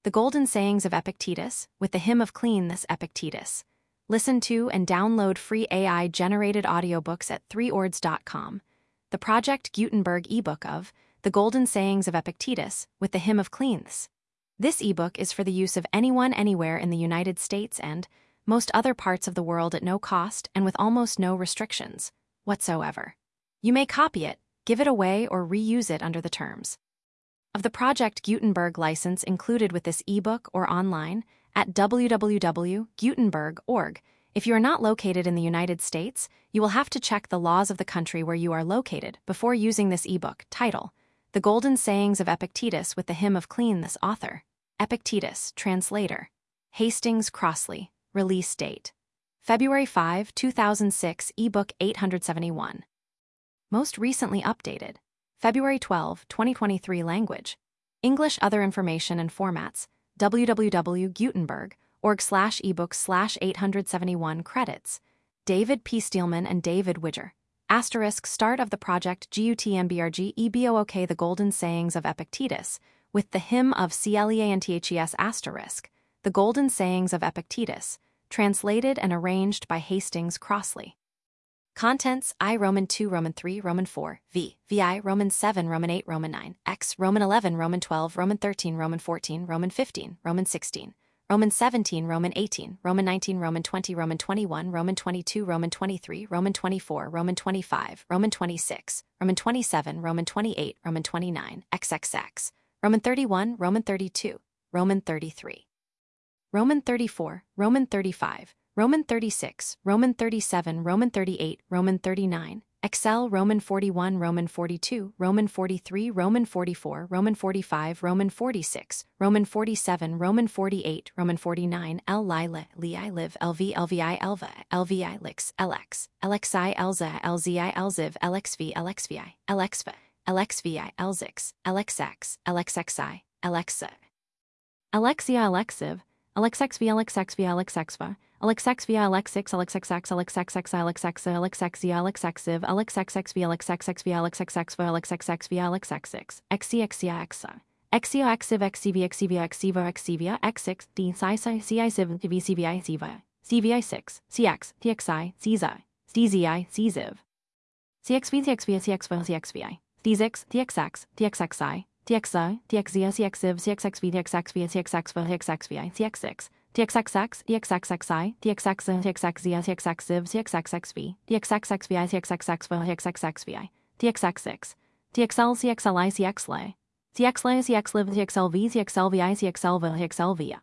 The Golden Sayings of Epictetus, with the Hymn of Cleanness Epictetus. Listen to and download free AI-generated audiobooks at 3ords.com. The Project Gutenberg ebook of The Golden Sayings of Epictetus, with the Hymn of Cleanness. This ebook is for the use of anyone anywhere in the United States and most other parts of the world at no cost and with almost no restrictions whatsoever. You may copy it, give it away, or reuse it under the terms of the Project Gutenberg license included with this ebook or online at www.gutenberg.org. If you are not located in the United States, you will have to check the laws of the country where you are located before using this ebook. Title: The Golden Sayings of Epictetus with the Hymn of Cleanness. Author: Epictetus. Translator: Hastings Crossley. Release date: February 5, 2006. Ebook 871. Most recently updated: February 12, 2023. Language: English. Other information and formats: www.gutenberg.org/ebook/871. Credits: David P. Steelman and David Widger. * Start of the project GUTNBRG EBOOK The Golden Sayings of Epictetus, with the Hymn of Cleanness. The Golden Sayings of Epictetus, translated and arranged by Hastings Crossley. Contents: I, Roman 2, Roman 3, Roman 4, V, VI, Roman 7, Roman 8, Roman 9, X, Roman 11, Roman 12, Roman 13, Roman 14, Roman 15, Roman 16, Roman 17, Roman 18, Roman 19, Roman 20, Roman 21, Roman 22, Roman 23, Roman 24, Roman 25, Roman 26, Roman 27, Roman 28, Roman 29, XXX, Roman 31, Roman 32, Roman 33, Roman 34, Roman 35, Roman 36, Roman 37, Roman 38, Roman 39, XL, Roman 41, Roman 42, Roman 43, Roman 44, Roman 45, Roman 46, Roman 47, Roman 48, Roman 49, L, Lila, Li, Liv, LV, LVI, Elva, LVI, Lix, LX, LXI, Elza, LZI, Elziv, LXV, LXVI, LXV, LXVI, LZix, LXX, LXXI, LXA, Alexia, Alexiv, LXXV, LXXV, LXXV, LXXV, LX6, LXXX, LXXX, LXX, LXXV, LXXIV, LXXXV, LXXXV, LXXXV, LXXXV, LXXX, XCXCI, XA, XCO, XIV, XCV, XCV, XCVO, XCVA, X6, D, Psi, CI, Civ, VCVI, CVI, CVI6, CX, TXI, CZI, CZI, CZIV, CXV, TXV, CXV, CXVI, TZX, TXX, TXXI, TXI, TXZia, CXIV, CXXV, TXXV, TXXV, TXXVI, TX6, TXXX, TXXXI, TXX, TXXZia, TXXIV, TXXXV, TXXXVI, TXXXV, TXXXVI, TXX6, TXL, CXLI, CXLA, CXLA, CXLiv, TXLV, TXLVI, TXLV, TXLVia,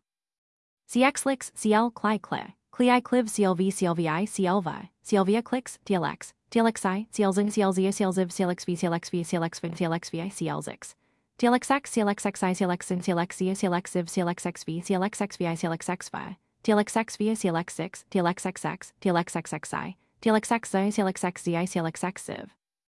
CXLix, CL, Cli, Cli, Cliv, CLV, CLVI, CLVI, CLVia, Clix, TLX, TLXI, CLZing, CLZia, CLZiv, CLXV, CLXV, CLXV, CLXVI, CLZix, TLXX, CLXXI, CLXing, CLXZia, CLXiv, CLXXV, CLXXVI, CLXXVI, TLXXVia, CLX6, TLXXX, TLXXXI, TLXXI, CLXXZI, CLXXiv,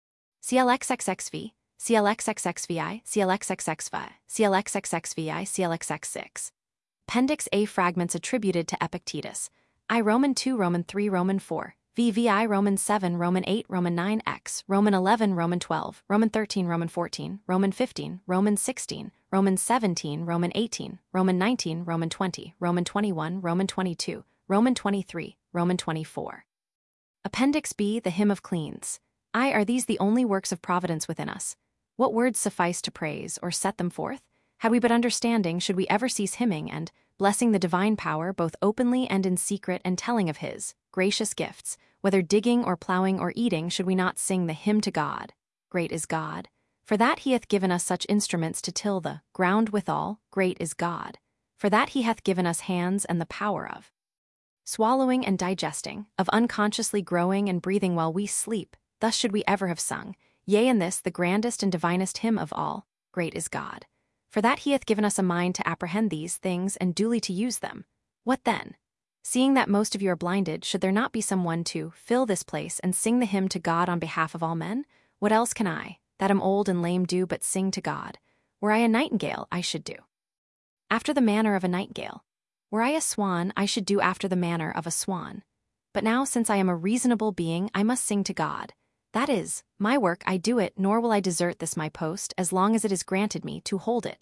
CLXXXV, CLXXXVI, CLXXXVI, CLXXXVI, CLXX6. Appendix A. Fragments attributed to Epictetus. I, Roman 2, Roman 3, Roman 4, VVI, Roman 7, Roman 8, Roman 9, X, Roman 11, Roman 12, Roman 13, Roman 14, Roman 15, Roman 16, Roman 17, Roman 18, Roman 19, Roman 20, Roman 21, Roman 22, Roman 23, Roman 24. Appendix B. The Hymn of Cleanness. I, are these the only works of providence within us? What words suffice to praise or set them forth? Had we but understanding, should we ever cease hymning and blessing the divine power both openly and in secret, and telling of his gracious gifts, whether digging or plowing or eating, should we not sing the hymn to God? Great is God. For that he hath given us such instruments to till the ground withal. Great is God. For that he hath given us hands and the power of swallowing and digesting, of unconsciously growing and breathing while we sleep. Thus should we ever have sung, yea, in this the grandest and divinest hymn of all, great is God. For that he hath given us a mind to apprehend these things and duly to use them. What then? Seeing that most of you are blinded, should there not be some one to fill this place and sing the hymn to God on behalf of all men? What else can I, that am old and lame, do but sing to God? Were I a nightingale, I should do after the manner of a nightingale. Were I a swan, I should do after the manner of a swan. But now, since I am a reasonable being, I must sing to God. That is my work, I do it, nor will I desert this my post, as long as it is granted me to hold it,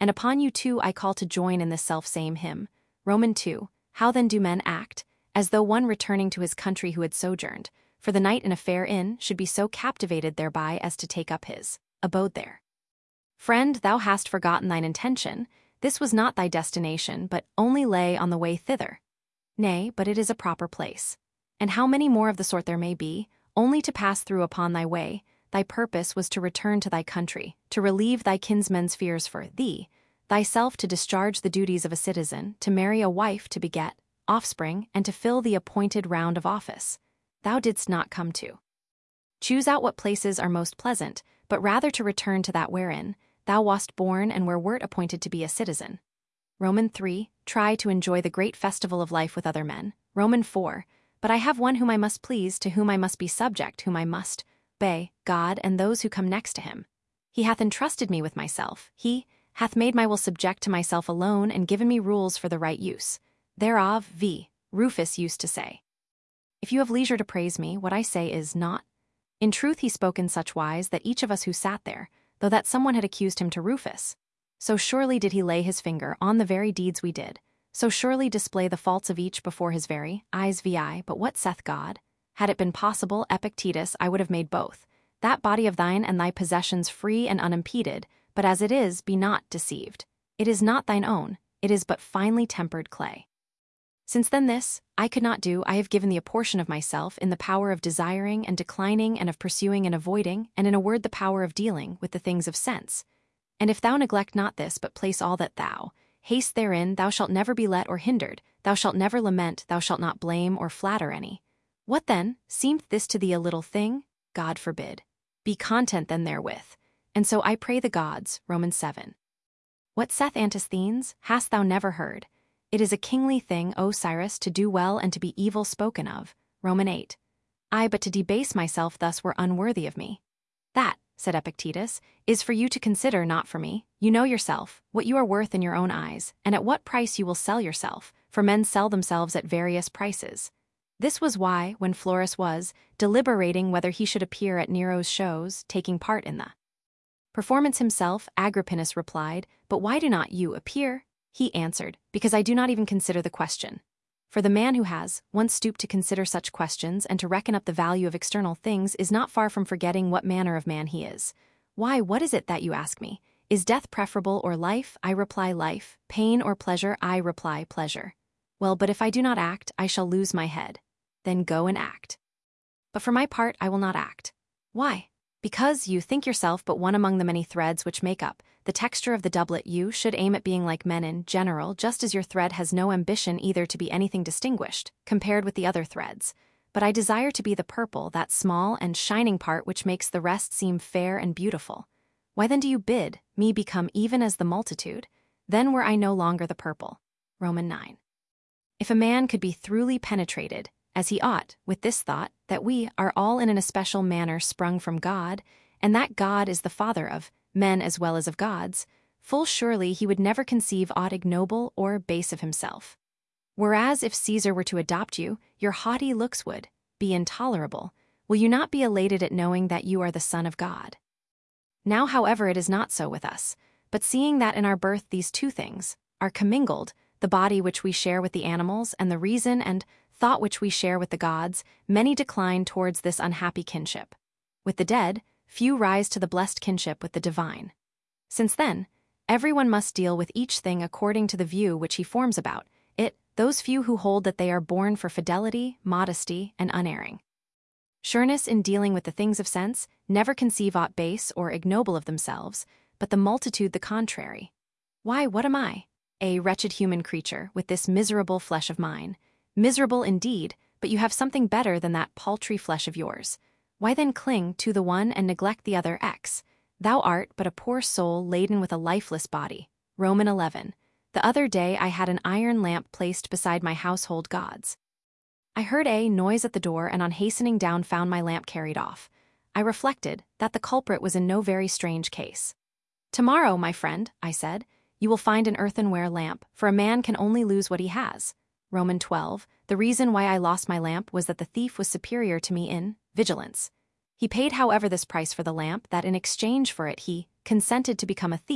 and upon you too I call to join in this self-same hymn. Romans 2. How then do men act? As though one returning to his country who had sojourned, for the night in a fair inn, should be so captivated thereby as to take up his abode there. Friend, thou hast forgotten thine intention. This was not thy destination, but only lay on the way thither. Nay, but it is a proper place. And how many more of the sort there may be, only to pass through upon thy way. Thy purpose was to return to thy country, to relieve thy kinsmen's fears for thee, thyself to discharge the duties of a citizen, to marry a wife, to beget offspring, and to fill the appointed round of office. Thou didst not come to choose out what places are most pleasant, but rather to return to that wherein thou wast born and where wert appointed to be a citizen. Romans 3. Try to enjoy the great festival of life with other men. Romans 4. But I have one whom I must please, to whom I must be subject, whom I must obey, God and those who come next to him. He hath entrusted me with myself. He hath made my will subject to myself alone and given me rules for the right use thereof. V. Rufus used to say, if you have leisure to praise me, what I say is not. In truth he spoke in such wise that each of us who sat there, though that someone had accused him to Rufus, so surely did he lay his finger on the very deeds we did, so surely display the faults of each before his very eyes. Vi. But what saith God? Had it been possible, Epictetus, I would have made both, that body of thine and thy possessions free and unimpeded, but as it is, be not deceived. It is not thine own, it is but finely tempered clay. Since then this I could not do, I have given thee a portion of myself in the power of desiring and declining and of pursuing and avoiding, and in a word the power of dealing with the things of sense. And if thou neglect not this, but place all that thou haste therein, thou shalt never be let or hindered, thou shalt never lament, thou shalt not blame or flatter any. What then? Seemeth this to thee a little thing? God forbid. Be content then therewith. And so I pray the gods. Romans 7. What saith Antisthenes? Hast thou never heard? It is a kingly thing, O Cyrus, to do well and to be evil spoken of. Romans 8. I but to debase myself thus were unworthy of me. That, said Epictetus, is for you to consider, not for me. You know yourself, what you are worth in your own eyes, and at what price you will sell yourself, for men sell themselves at various prices. This was why, when Florus was deliberating whether he should appear at Nero's shows, taking part in the performance himself, Agrippinus replied, but why do not you appear? He answered, because I do not even consider the question. For the man who has once stooped to consider such questions and to reckon up the value of external things is not far from forgetting what manner of man he is. Why, what is it that you ask me? Is death preferable or life? I reply life. Pain or pleasure? I reply pleasure. Well, but if I do not act, I shall lose my head. Then go and act. But for my part, I will not act. Why? Because you think yourself but one among the many threads which make up the texture of the doublet. You should aim at being like men in general, just as your thread has no ambition either to be anything distinguished, compared with the other threads. But I desire to be the purple, that small and shining part which makes the rest seem fair and beautiful. Why then do you bid me become even as the multitude? Then were I no longer the purple. Romans 9. If a man could be throughly penetrated, as he ought, with this thought, that we are all in an especial manner sprung from God, and that God is the Father of men as well as of gods, full surely he would never conceive aught ignoble or base of himself. Whereas if Caesar were to adopt you, your haughty looks would be intolerable. Will you not be elated at knowing that you are the Son of God? Now, however, it is not so with us, but seeing that in our birth these two things are commingled, the body which we share with the animals and the reason and thought which we share with the gods, many decline towards this unhappy kinship. With the dead, few rise to the blessed kinship with the divine. Since then, everyone must deal with each thing according to the view which he forms about it, those few who hold that they are born for fidelity, modesty, and unerring sureness in dealing with the things of sense, never conceive aught base or ignoble of themselves, but the multitude the contrary. Why, what am I? A wretched human creature, with this miserable flesh of mine. Miserable indeed, but you have something better than that paltry flesh of yours. Why then cling to the one and neglect the other? X. Thou art but a poor soul laden with a lifeless body. Romans 11. The other day I had an iron lamp placed beside my household gods. I heard a noise at the door and on hastening down found my lamp carried off. I reflected that the culprit was in no very strange case. Tomorrow, my friend, I said, you will find an earthenware lamp, for a man can only lose what he has. Romans 12. The reason why I lost my lamp was that the thief was superior to me in vigilance. He paid however this price for the lamp, that in exchange for it he consented to become a thief,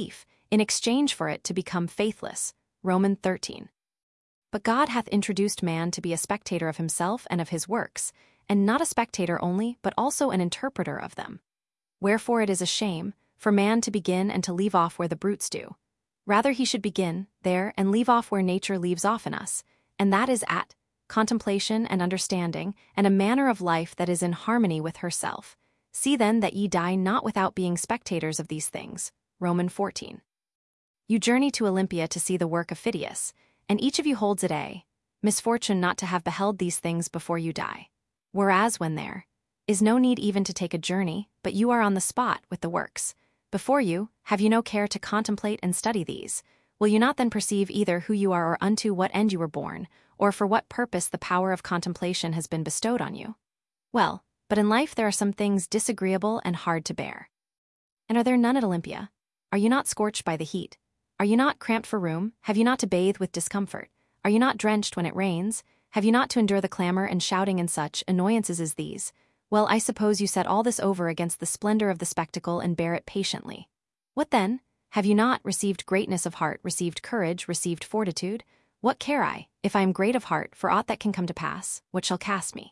in exchange for it to become faithless. Romans 13. But God hath introduced man to be a spectator of himself and of his works, and not a spectator only, but also an interpreter of them. Wherefore it is a shame for man to begin and to leave off where the brutes do. Rather he should begin there and leave off where nature leaves off in us, and that is at contemplation and understanding, and a manner of life that is in harmony with herself. See then that ye die not without being spectators of these things. Romans 14. You journey to Olympia to see the work of Phidias, and each of you holds it a misfortune not to have beheld these things before you die. Whereas when there is no need even to take a journey, but you are on the spot with the works before you, have you no care to contemplate and study these? Will you not then perceive either who you are or unto what end you were born, or for what purpose the power of contemplation has been bestowed on you? Well, but in life there are some things disagreeable and hard to bear. And are there none at Olympia? Are you not scorched by the heat? Are you not cramped for room? Have you not to bathe with discomfort? Are you not drenched when it rains? Have you not to endure the clamor and shouting and such annoyances as these? Well, I suppose you set all this over against the splendor of the spectacle and bear it patiently. What then? Have you not received greatness of heart, received courage, received fortitude? What care I, if I am great of heart, for aught that can come to pass? What shall cast me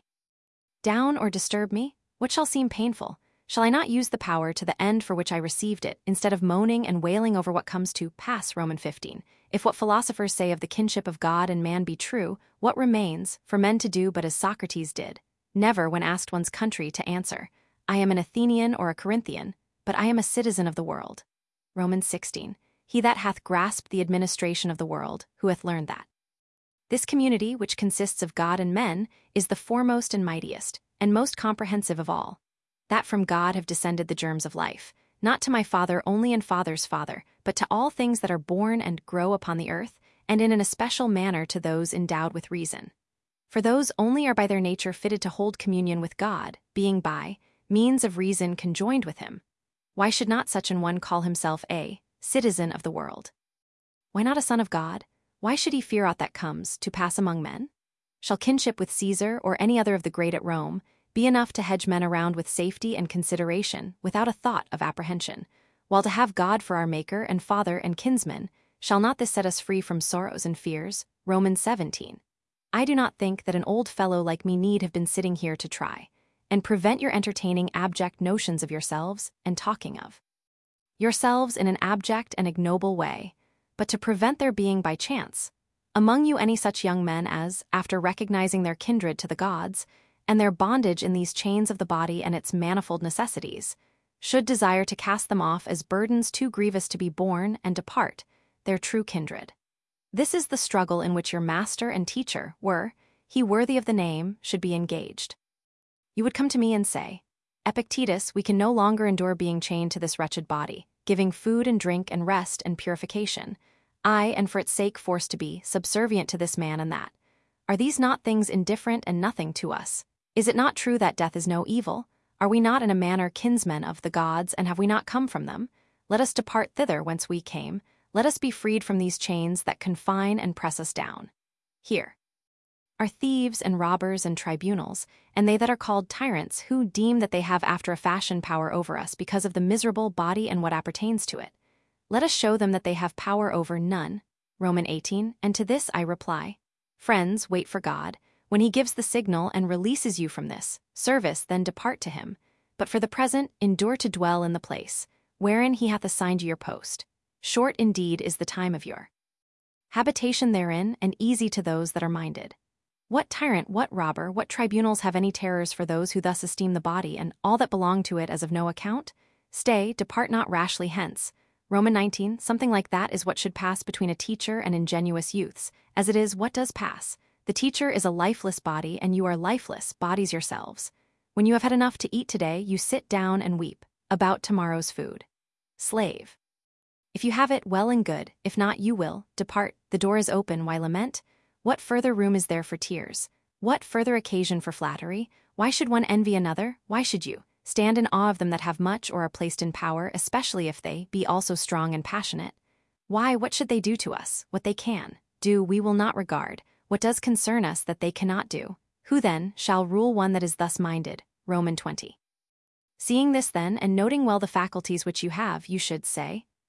down or disturb me? What shall seem painful? Shall I not use the power to the end for which I received it, instead of moaning and wailing over what comes to pass? Romans 15. If what philosophers say of the kinship of God and man be true, what remains for men to do but as Socrates did? Never, when asked one's country, to answer, I am an Athenian or a Corinthian, but I am a citizen of the world. Romans 16. He that hath grasped the administration of the world, who hath learned that this community, which consists of God and men, is the foremost and mightiest, and most comprehensive of all, that from God have descended the germs of life, not to my father only and father's father, but to all things that are born and grow upon the earth, and in an especial manner to those endowed with reason. For those only are by their nature fitted to hold communion with God, being by means of reason conjoined with him. Why should not such an one call himself a citizen of the world? Why not a son of God? Why should he fear aught that comes to pass among men? Shall kinship with Caesar or any other of the great at Rome be enough to hedge men around with safety and consideration without a thought of apprehension, while to have God for our Maker and Father and kinsman, shall not this set us free from sorrows and fears? Romans 17. I do not think that an old fellow like me need have been sitting here to try and prevent your entertaining abject notions of yourselves and talking of yourselves in an abject and ignoble way, but to prevent their being by chance among you any such young men as, after recognizing their kindred to the gods, and their bondage in these chains of the body and its manifold necessities, should desire to cast them off as burdens too grievous to be borne and depart, their true kindred. This is the struggle in which your master and teacher, were he worthy of the name, should be engaged. You would come to me and say, Epictetus, we can no longer endure being chained to this wretched body, giving food and drink and rest and purification, I, and for its sake forced to be subservient to this man and that. Are these not things indifferent and nothing to us? Is it not true that death is no evil? Are we not in a manner kinsmen of the gods, and have we not come from them? Let us depart thither whence we came. Let us be freed from these chains that confine and press us down. Here are thieves and robbers and tribunals, and they that are called tyrants, who deem that they have after a fashion power over us because of the miserable body and what appertains to it. Let us show them that they have power over none. Romans 18. And to this I reply, friends, wait for God. When he gives the signal and releases you from this service, then depart to him. But for the present, endure to dwell in the place wherein he hath assigned you your post. Short indeed is the time of your habitation therein, and easy to those that are minded. What tyrant, what robber, what tribunals have any terrors for those who thus esteem the body and all that belong to it as of no account? Stay, depart not rashly hence. Romans 19, something like that is what should pass between a teacher and ingenuous youths, as it is what does pass. The teacher is a lifeless body, and you are lifeless bodies yourselves. When you have had enough to eat today, you sit down and weep about tomorrow's food. Slave. If you have it, well and good. If not, you will depart. The door is open. Why lament? What further room is there for tears? What further occasion for flattery? Why should one envy another? Why should you stand in awe of them that have much or are placed in power, especially if they be also strong and passionate? Why, what should they do to us? What they can do, we will not regard. What does concern us that they cannot do? Who then shall rule one that is thus minded? Romans 20. Seeing this then, and noting well the faculties which you have, you should say,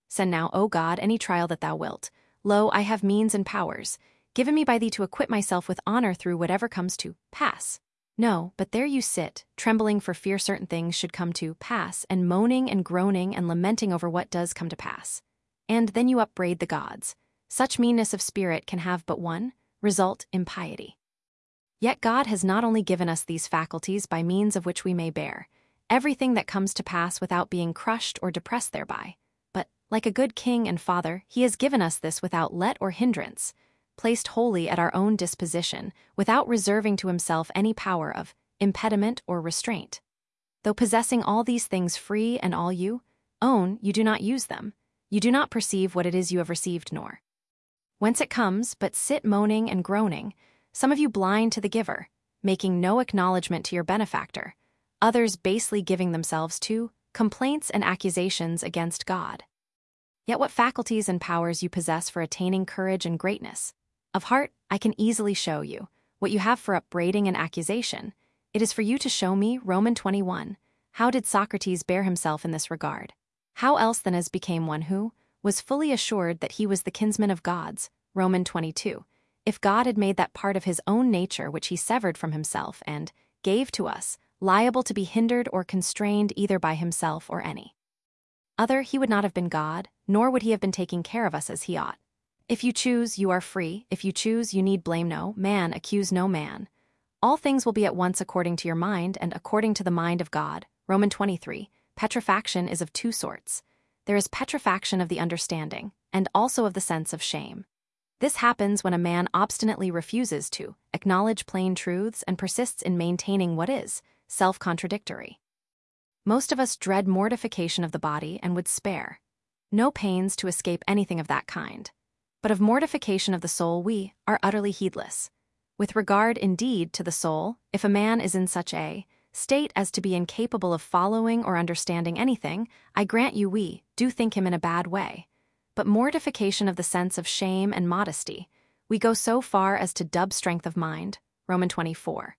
Send now, O God, any trial that thou wilt. Lo, I have means and powers, given me by thee to acquit myself with honor through whatever comes to pass. No, but there you sit, trembling for fear certain things should come to pass, and moaning and groaning and lamenting over what does come to pass. And then you upbraid the gods. Such meanness of spirit can have but one result: impiety. Yet God has not only given us these faculties by means of which we may bear everything that comes to pass without being crushed or depressed thereby, but, like a good king and father, he has given us this without let or hindrance, placed wholly at our own disposition, without reserving to himself any power of impediment or restraint. Though possessing all these things free and all you own, you do not use them. You do not perceive what it is you have received, nor whence it comes, but sit moaning and groaning, some of you blind to the giver, making no acknowledgement to your benefactor, others basely giving themselves to complaints and accusations against God. Yet what faculties and powers you possess for attaining courage and greatness. Of heart, I can easily show you. What you have for upbraiding and accusation, it is for you to show me. Romans 21. How did Socrates bear himself in this regard? How else than as became one who was fully assured that he was the kinsman of gods? Romans 22. If God had made that part of his own nature which he severed from himself and gave to us, liable to be hindered or constrained either by himself or any other, he would not have been God, nor would he have been taking care of us as he ought. If you choose, you are free. If you choose, you need blame no man, accuse no man. All things will be at once according to your mind and according to the mind of God. Romans 23. Petrifaction is of two sorts. There is petrifaction of the understanding, and also of the sense of shame. This happens when a man obstinately refuses to acknowledge plain truths and persists in maintaining what is self-contradictory. Most of us dread mortification of the body and would spare no pains to escape anything of that kind. But of mortification of the soul we are utterly heedless. With regard, indeed, to the soul, if a man is in such a state as to be incapable of following or understanding anything, I grant you we do think him in a bad way. But mortification of the sense of shame and modesty, we go so far as to dub strength of mind. Romans 24.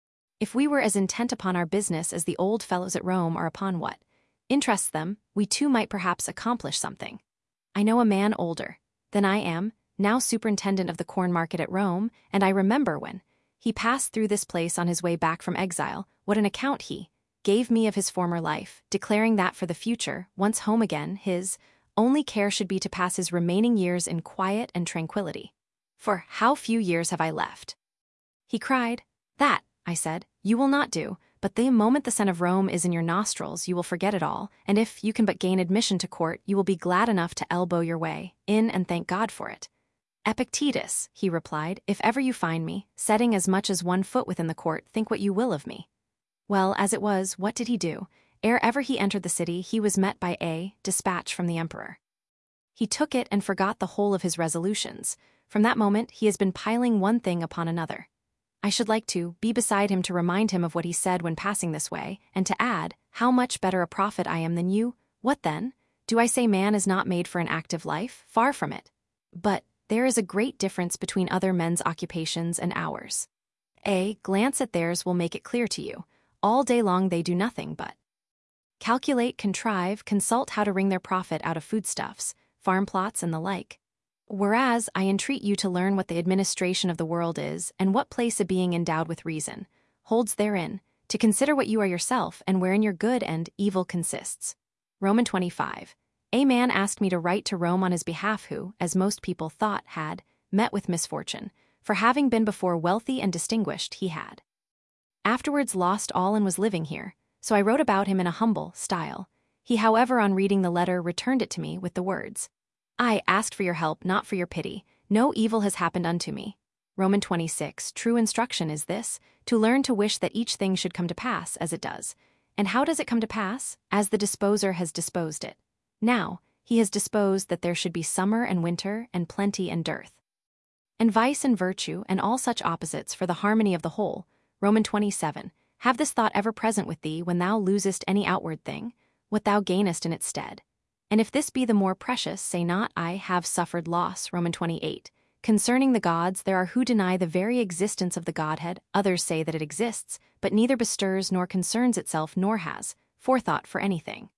If we were as intent upon our business as the old fellows at Rome are upon what interests them, we too might perhaps accomplish something. I know a man older than I am, now superintendent of the corn market at Rome, and I remember when he passed through this place on his way back from exile, what an account he gave me of his former life, declaring that for the future, once home again, his only care should be to pass his remaining years in quiet and tranquility. For how few years have I left? He cried. That, I said, you will not do, but the moment the scent of Rome is in your nostrils, you will forget it all, and if you can but gain admission to court, you will be glad enough to elbow your way in and thank God for it. Epictetus, he replied, if ever you find me, setting as much as 1 foot within the court, think what you will of me. Well, as it was, what did he do? Ere ever he entered the city, he was met by a dispatch from the emperor. He took it and forgot the whole of his resolutions. From that moment, he has been piling one thing upon another. I should like to be beside him to remind him of what he said when passing this way, and to add, how much better a prophet I am than you. What then? Do I say man is not made for an active life? Far from it. But there is a great difference between other men's occupations and ours. A glance at theirs will make it clear to you. All day long they do nothing but calculate, contrive, consult how to wring their profit out of foodstuffs, farm plots, and the like. Whereas I entreat you to learn what the administration of the world is, and what place a being endowed with reason holds therein, to consider what you are yourself, and wherein your good and evil consists. Romans 25. A man asked me to write to Rome on his behalf who, as most people thought, had met with misfortune, for having been before wealthy and distinguished, he had afterwards lost all and was living here, so I wrote about him in a humble style. He, however, on reading the letter, returned it to me with the words, I asked for your help, not for your pity. No evil has happened unto me. Romans 26. True instruction is this, to learn to wish that each thing should come to pass as it does. And how does it come to pass? As the disposer has disposed it. Now, he has disposed that there should be summer and winter, and plenty and dearth, and vice and virtue, and all such opposites for the harmony of the whole. Romans 27. Have this thought ever present with thee when thou losest any outward thing, what thou gainest in its stead. And if this be the more precious, say not, I have suffered loss. Romans 28. Concerning the gods, there are who deny the very existence of the Godhead, others say that it exists, but neither bestirs nor concerns itself nor has forethought for anything.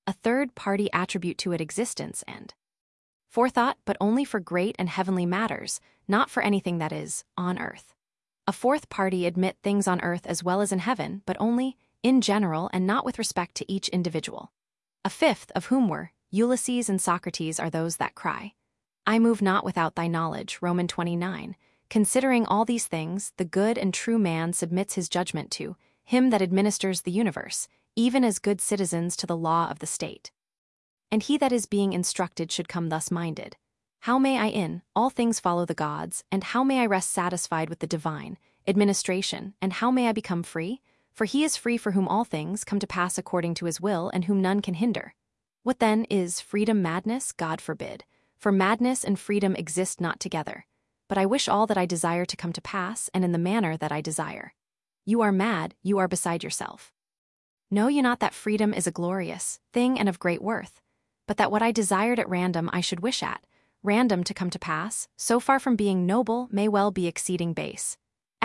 a third-party attribute to its existence, and forethought, but only for great and heavenly matters, not for anything that is on earth. A fourth party admit things on earth as well as in heaven, but only in general and not with respect to each individual. A fifth, of whom were Ulysses and Socrates, are those that cry, I move not without thy knowledge, Romans 29. Considering all these things, the good and true man submits his judgment to him that administers the universe, even as good citizens to the law of the state. And he that is being instructed should come thus minded. How may I in all things follow the gods, and how may I rest satisfied with the divine administration, and how may I become free? For he is free for whom all things come to pass according to his will, and whom none can hinder. What then is freedom madness? God forbid. For madness and freedom exist not together. But I wish all that I desire to come to pass, and in the manner that I desire. You are mad, you are beside yourself. Know you not that freedom is a glorious thing and of great worth, but that what I desired at random I should wish at random to come to pass, so far from being noble, may well be exceeding base.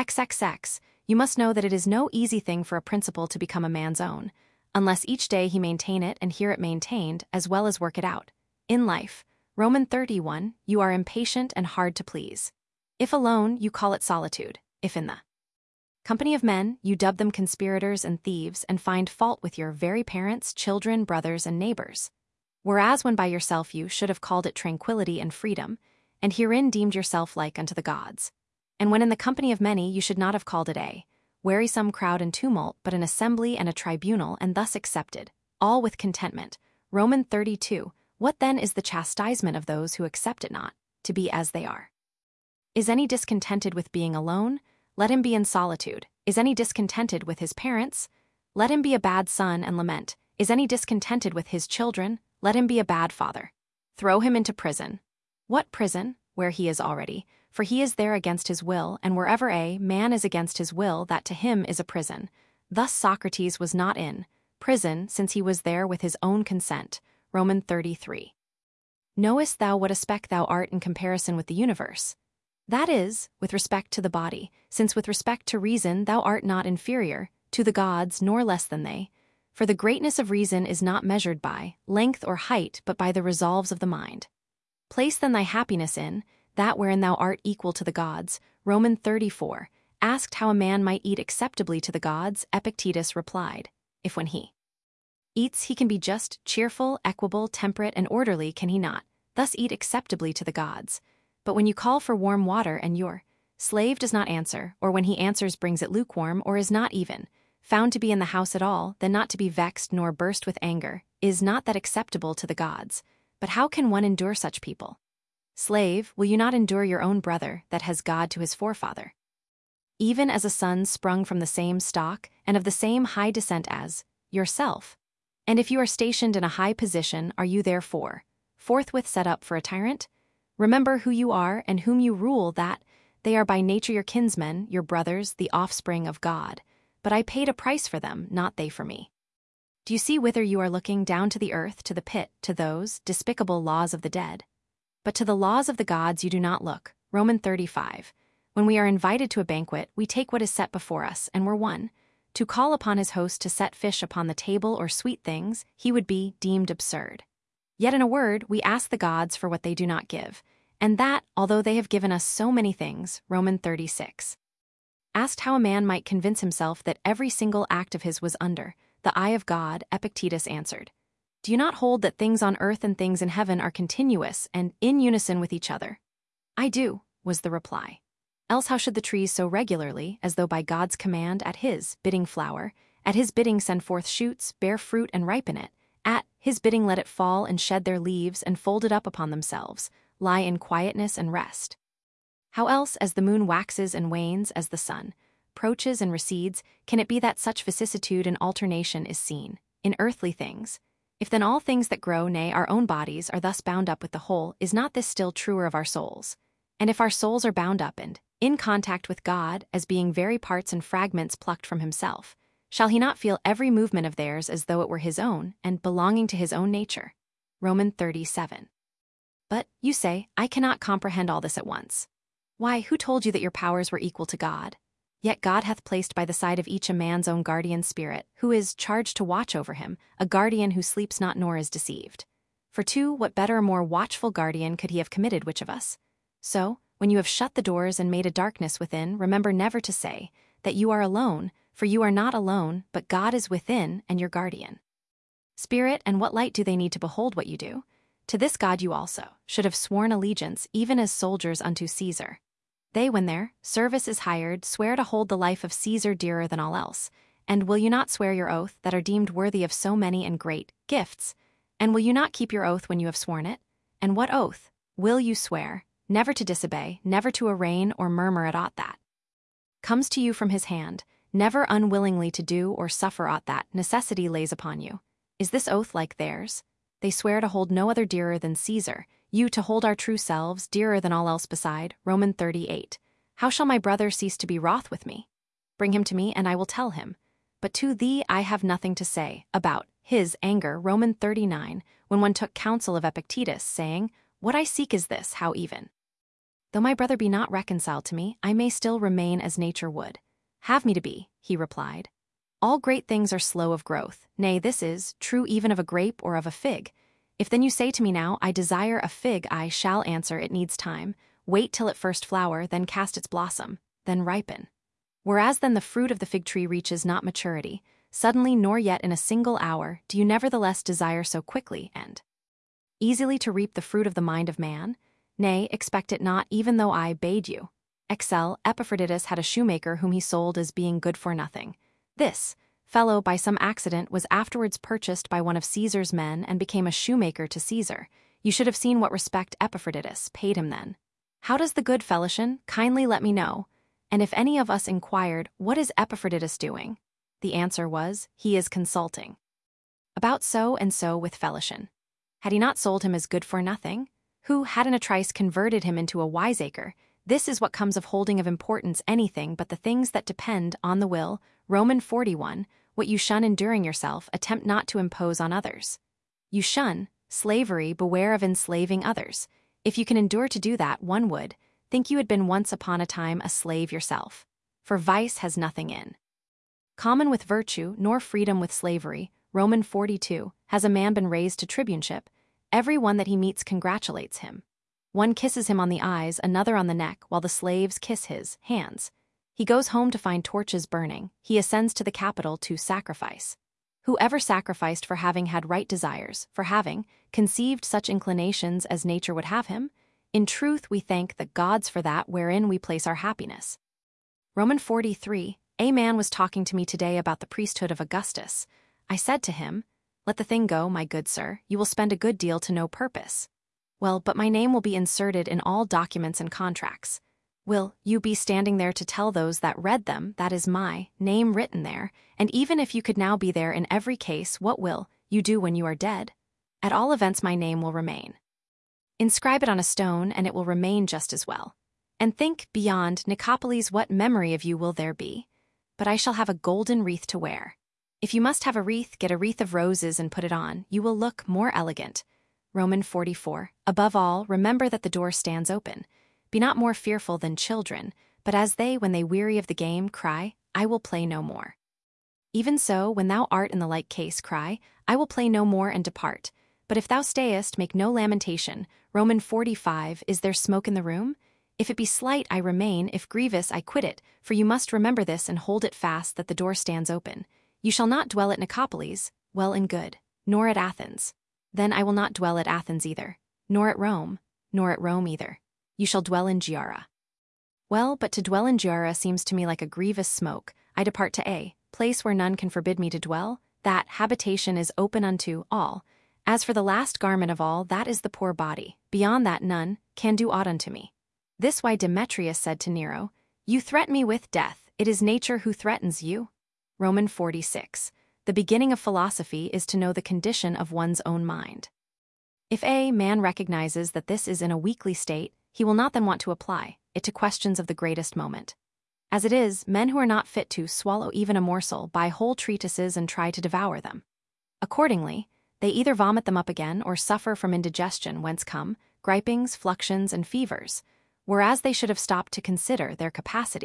XXX, you must know that it is no easy thing for a principle to become a man's own, unless each day he maintain it and hear it maintained, as well as work it out. In life, Romans 31, you are impatient and hard to please. If alone, you call it solitude. If in the company of men, you dub them conspirators and thieves, and find fault with your very parents, children, brothers, and neighbors. Whereas when by yourself you should have called it tranquility and freedom, and herein deemed yourself like unto the gods. And when in the company of many you should not have called it a wearisome crowd and tumult, but an assembly and a tribunal, and thus accepted, all with contentment. Romans 32, what then is the chastisement of those who accept it not, to be as they are? Is any discontented with being alone? Let him be in solitude. Is any discontented with his parents? Let him be a bad son and lament. Is any discontented with his children? Let him be a bad father. Throw him into prison. What prison? Where he is already, for he is there against his will, and wherever a man is against his will, that to him is a prison. Thus Socrates was not in prison, since he was there with his own consent. Romans 33. Knowest thou what a speck thou art in comparison with the universe? That is, with respect to the body, since with respect to reason thou art not inferior to the gods, nor less than they. For the greatness of reason is not measured by length or height, but by the resolves of the mind. Place then thy happiness in that wherein thou art equal to the gods. Romans 34. Asked how a man might eat acceptably to the gods, Epictetus replied, if when he eats he can be just, cheerful, equable, temperate, and orderly, can he not thus eat acceptably to the gods? But when you call for warm water and your slave does not answer, or when he answers brings it lukewarm, or is not even found to be in the house at all, then not to be vexed nor burst with anger, is not that acceptable to the gods? But how can one endure such people? Slave, will you not endure your own brother that has God to his forefather? Even as a son sprung from the same stock, and of the same high descent as yourself. And if you are stationed in a high position, are you therefore forthwith set up for a tyrant? Remember who you are and whom you rule, that they are by nature your kinsmen, your brothers, the offspring of God. But I paid a price for them, not they for me. Do you see whither you are looking? Down to the earth, to the pit, to those despicable laws of the dead? But to the laws of the gods you do not look. Romans 35. When we are invited to a banquet, we take what is set before us, and we're one. To call upon his host to set fish upon the table or sweet things, he would be deemed absurd. Yet in a word, we ask the gods for what they do not give, and that, although they have given us so many things. Romans 36. Asked how a man might convince himself that every single act of his was under the eye of God, Epictetus answered, do you not hold that things on earth and things in heaven are continuous and in unison with each other? I do, was the reply. Else how should the trees so regularly, as though by God's command, at his bidding flower, at his bidding send forth shoots, bear fruit and ripen it, at his bidding let it fall and shed their leaves and fold it up upon themselves, lie in quietness and rest? How else, as the moon waxes and wanes, as the sun approaches and recedes, can it be that such vicissitude and alternation is seen in earthly things? If then all things that grow, nay, our own bodies, are thus bound up with the whole, is not this still truer of our souls? And if our souls are bound up and in contact with God, as being very parts and fragments plucked from himself, shall he not feel every movement of theirs as though it were his own, and belonging to his own nature? Romans 37. But, you say, I cannot comprehend all this at once. Why, who told you that your powers were equal to God? Yet God hath placed by the side of each a man's own guardian spirit, who is charged to watch over him, a guardian who sleeps not nor is deceived. For two, what better or more watchful guardian could he have committed which of us? So, when you have shut the doors and made a darkness within, remember never to say that you are alone, for you are not alone, but God is within and your guardian. Spirit, and what light do they need to behold what you do? To this God you also should have sworn allegiance, even as soldiers unto Caesar. They, when their service is hired, swear to hold the life of Caesar dearer than all else. And will you not swear your oath that are deemed worthy of so many and great gifts? And will you not keep your oath when you have sworn it? And what oath will you swear? Never to disobey, never to arraign or murmur at aught that comes to you from his hand, never unwillingly to do or suffer aught that necessity lays upon you. Is this oath like theirs? They swear to hold no other dearer than Caesar, you to hold our true selves dearer than all else beside. Romans 38. How shall my brother cease to be wroth with me? Bring him to me, and I will tell him. But to thee I have nothing to say about his anger. Romans 39, when one took counsel of Epictetus, saying, What I seek is this, how even though my brother be not reconciled to me, I may still remain as nature would have me to be, he replied. All great things are slow of growth, nay, this is true even of a grape or of a fig. If then you say to me now, I desire a fig, I shall answer, it needs time. Wait till it first flower, then cast its blossom, then ripen. Whereas then the fruit of the fig tree reaches not maturity, suddenly nor yet in a single hour, do you nevertheless desire so quickly and easily to reap the fruit of the mind of man? Nay, expect it not, even though I bade you. Epaphroditus had a shoemaker whom he sold as being good for nothing. This fellow, by some accident, was afterwards purchased by one of Caesar's men and became a shoemaker to Caesar. You should have seen what respect Epaphroditus paid him then. How does the good Felician? Kindly let me know. And if any of us inquired, what is Epaphroditus doing? The answer was, he is consulting about so and so with Felician. Had he not sold him as good for nothing? Who had in a trice converted him into a wiseacre? This is what comes of holding of importance anything but the things that depend on the will. Romans 41, what you shun enduring yourself, attempt not to impose on others. You shun slavery, beware of enslaving others. If you can endure to do that, one would think you had been once upon a time a slave yourself. For vice has nothing in common with virtue, nor freedom with slavery. Romans 42, has a man been raised to tribuneship? Every one that he meets congratulates him. One kisses him on the eyes, another on the neck, while the slaves kiss his hands. He goes home to find torches burning. He ascends to the Capitol to sacrifice. Whoever sacrificed for having had right desires, for having conceived such inclinations as nature would have him? In truth, we thank the gods for that wherein we place our happiness. Romans 43, a man was talking to me today about the priesthood of Augustus. I said to him, Let the thing go, my good sir, you will spend a good deal to no purpose. Well, but my name will be inserted in all documents and contracts. Will you be standing there to tell those that read them that is my name written there, and even if you could now be there in every case, what will you do when you are dead? At all events my name will remain. Inscribe it on a stone, and it will remain just as well. And think, beyond Nicopolis, what memory of you will there be? But I shall have a golden wreath to wear. If you must have a wreath, get a wreath of roses and put it on. You will look more elegant. Romans 44. Above all, remember that the door stands open. Be not more fearful than children, but as they, when they weary of the game, cry, I will play no more. Even so, when thou art in the like case, cry, I will play no more, and depart. But if thou stayest, make no lamentation. Romans 45. Is there smoke in the room? If it be slight, I remain. If grievous, I quit it. For you must remember this and hold it fast, that the door stands open. You shall not dwell at Nicopolis, well and good, nor at Athens. Then I will not dwell at Athens either, nor at Rome either. You shall dwell in Giara. Well, but to dwell in Giara seems to me like a grievous smoke. I depart to a place where none can forbid me to dwell. That habitation is open unto all. As for the last garment of all, that is the poor body. Beyond that none can do aught unto me. This why Demetrius said to Nero, You threaten me with death, it is nature who threatens you. Romans 46. The beginning of philosophy is to know the condition of one's own mind. If a man recognizes that this is in a weakly state, he will not then want to apply it to questions of the greatest moment. As it is, men who are not fit to swallow even a morsel buy whole treatises and try to devour them. Accordingly, they either vomit them up again or suffer from indigestion, whence come gripings, fluxions, and fevers, whereas they should have stopped to consider their capacity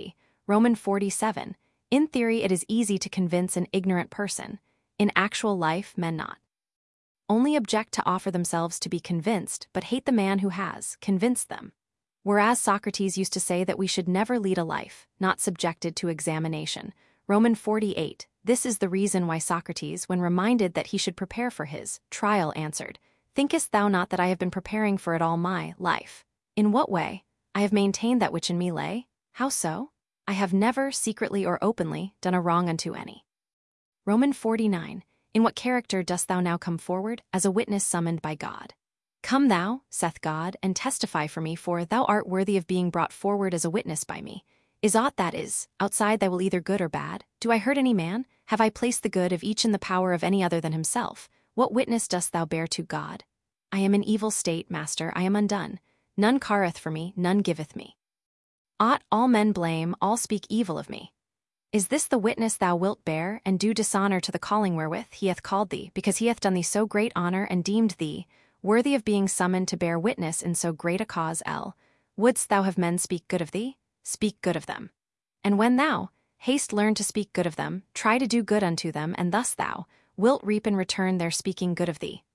Roman 47. In theory, it is easy to convince an ignorant person. In actual life, men not only object to offer themselves to be convinced, but hate the man who has convinced them. Whereas Socrates used to say that we should never lead a life not subjected to examination. Roman 48. This is the reason why Socrates, when reminded that he should prepare for his trial, answered, "Thinkest thou not that I have been preparing for it all my life? In what way? I have maintained that which in me lay. How so? I have never, secretly or openly, done a wrong unto any." Roman 49. In what character dost thou now come forward, as a witness summoned by God? Come thou, saith God, and testify for me, for thou art worthy of being brought forward as a witness by me. Is aught that is outside thy will either good or bad? Do I hurt any man? Have I placed the good of each in the power of any other than himself? What witness dost thou bear to God? I am in evil state, master, I am undone. None careth for me, none giveth me aught. All men blame, all speak evil of me. Is this the witness thou wilt bear, and do dishonor to the calling wherewith he hath called thee, because he hath done thee so great honor and deemed thee worthy of being summoned to bear witness in so great a cause? Wouldst thou have men speak good of thee? Speak good of them. And when thou hast learned to speak good of them, try to do good unto them, and thus thou wilt reap in return their speaking good of thee.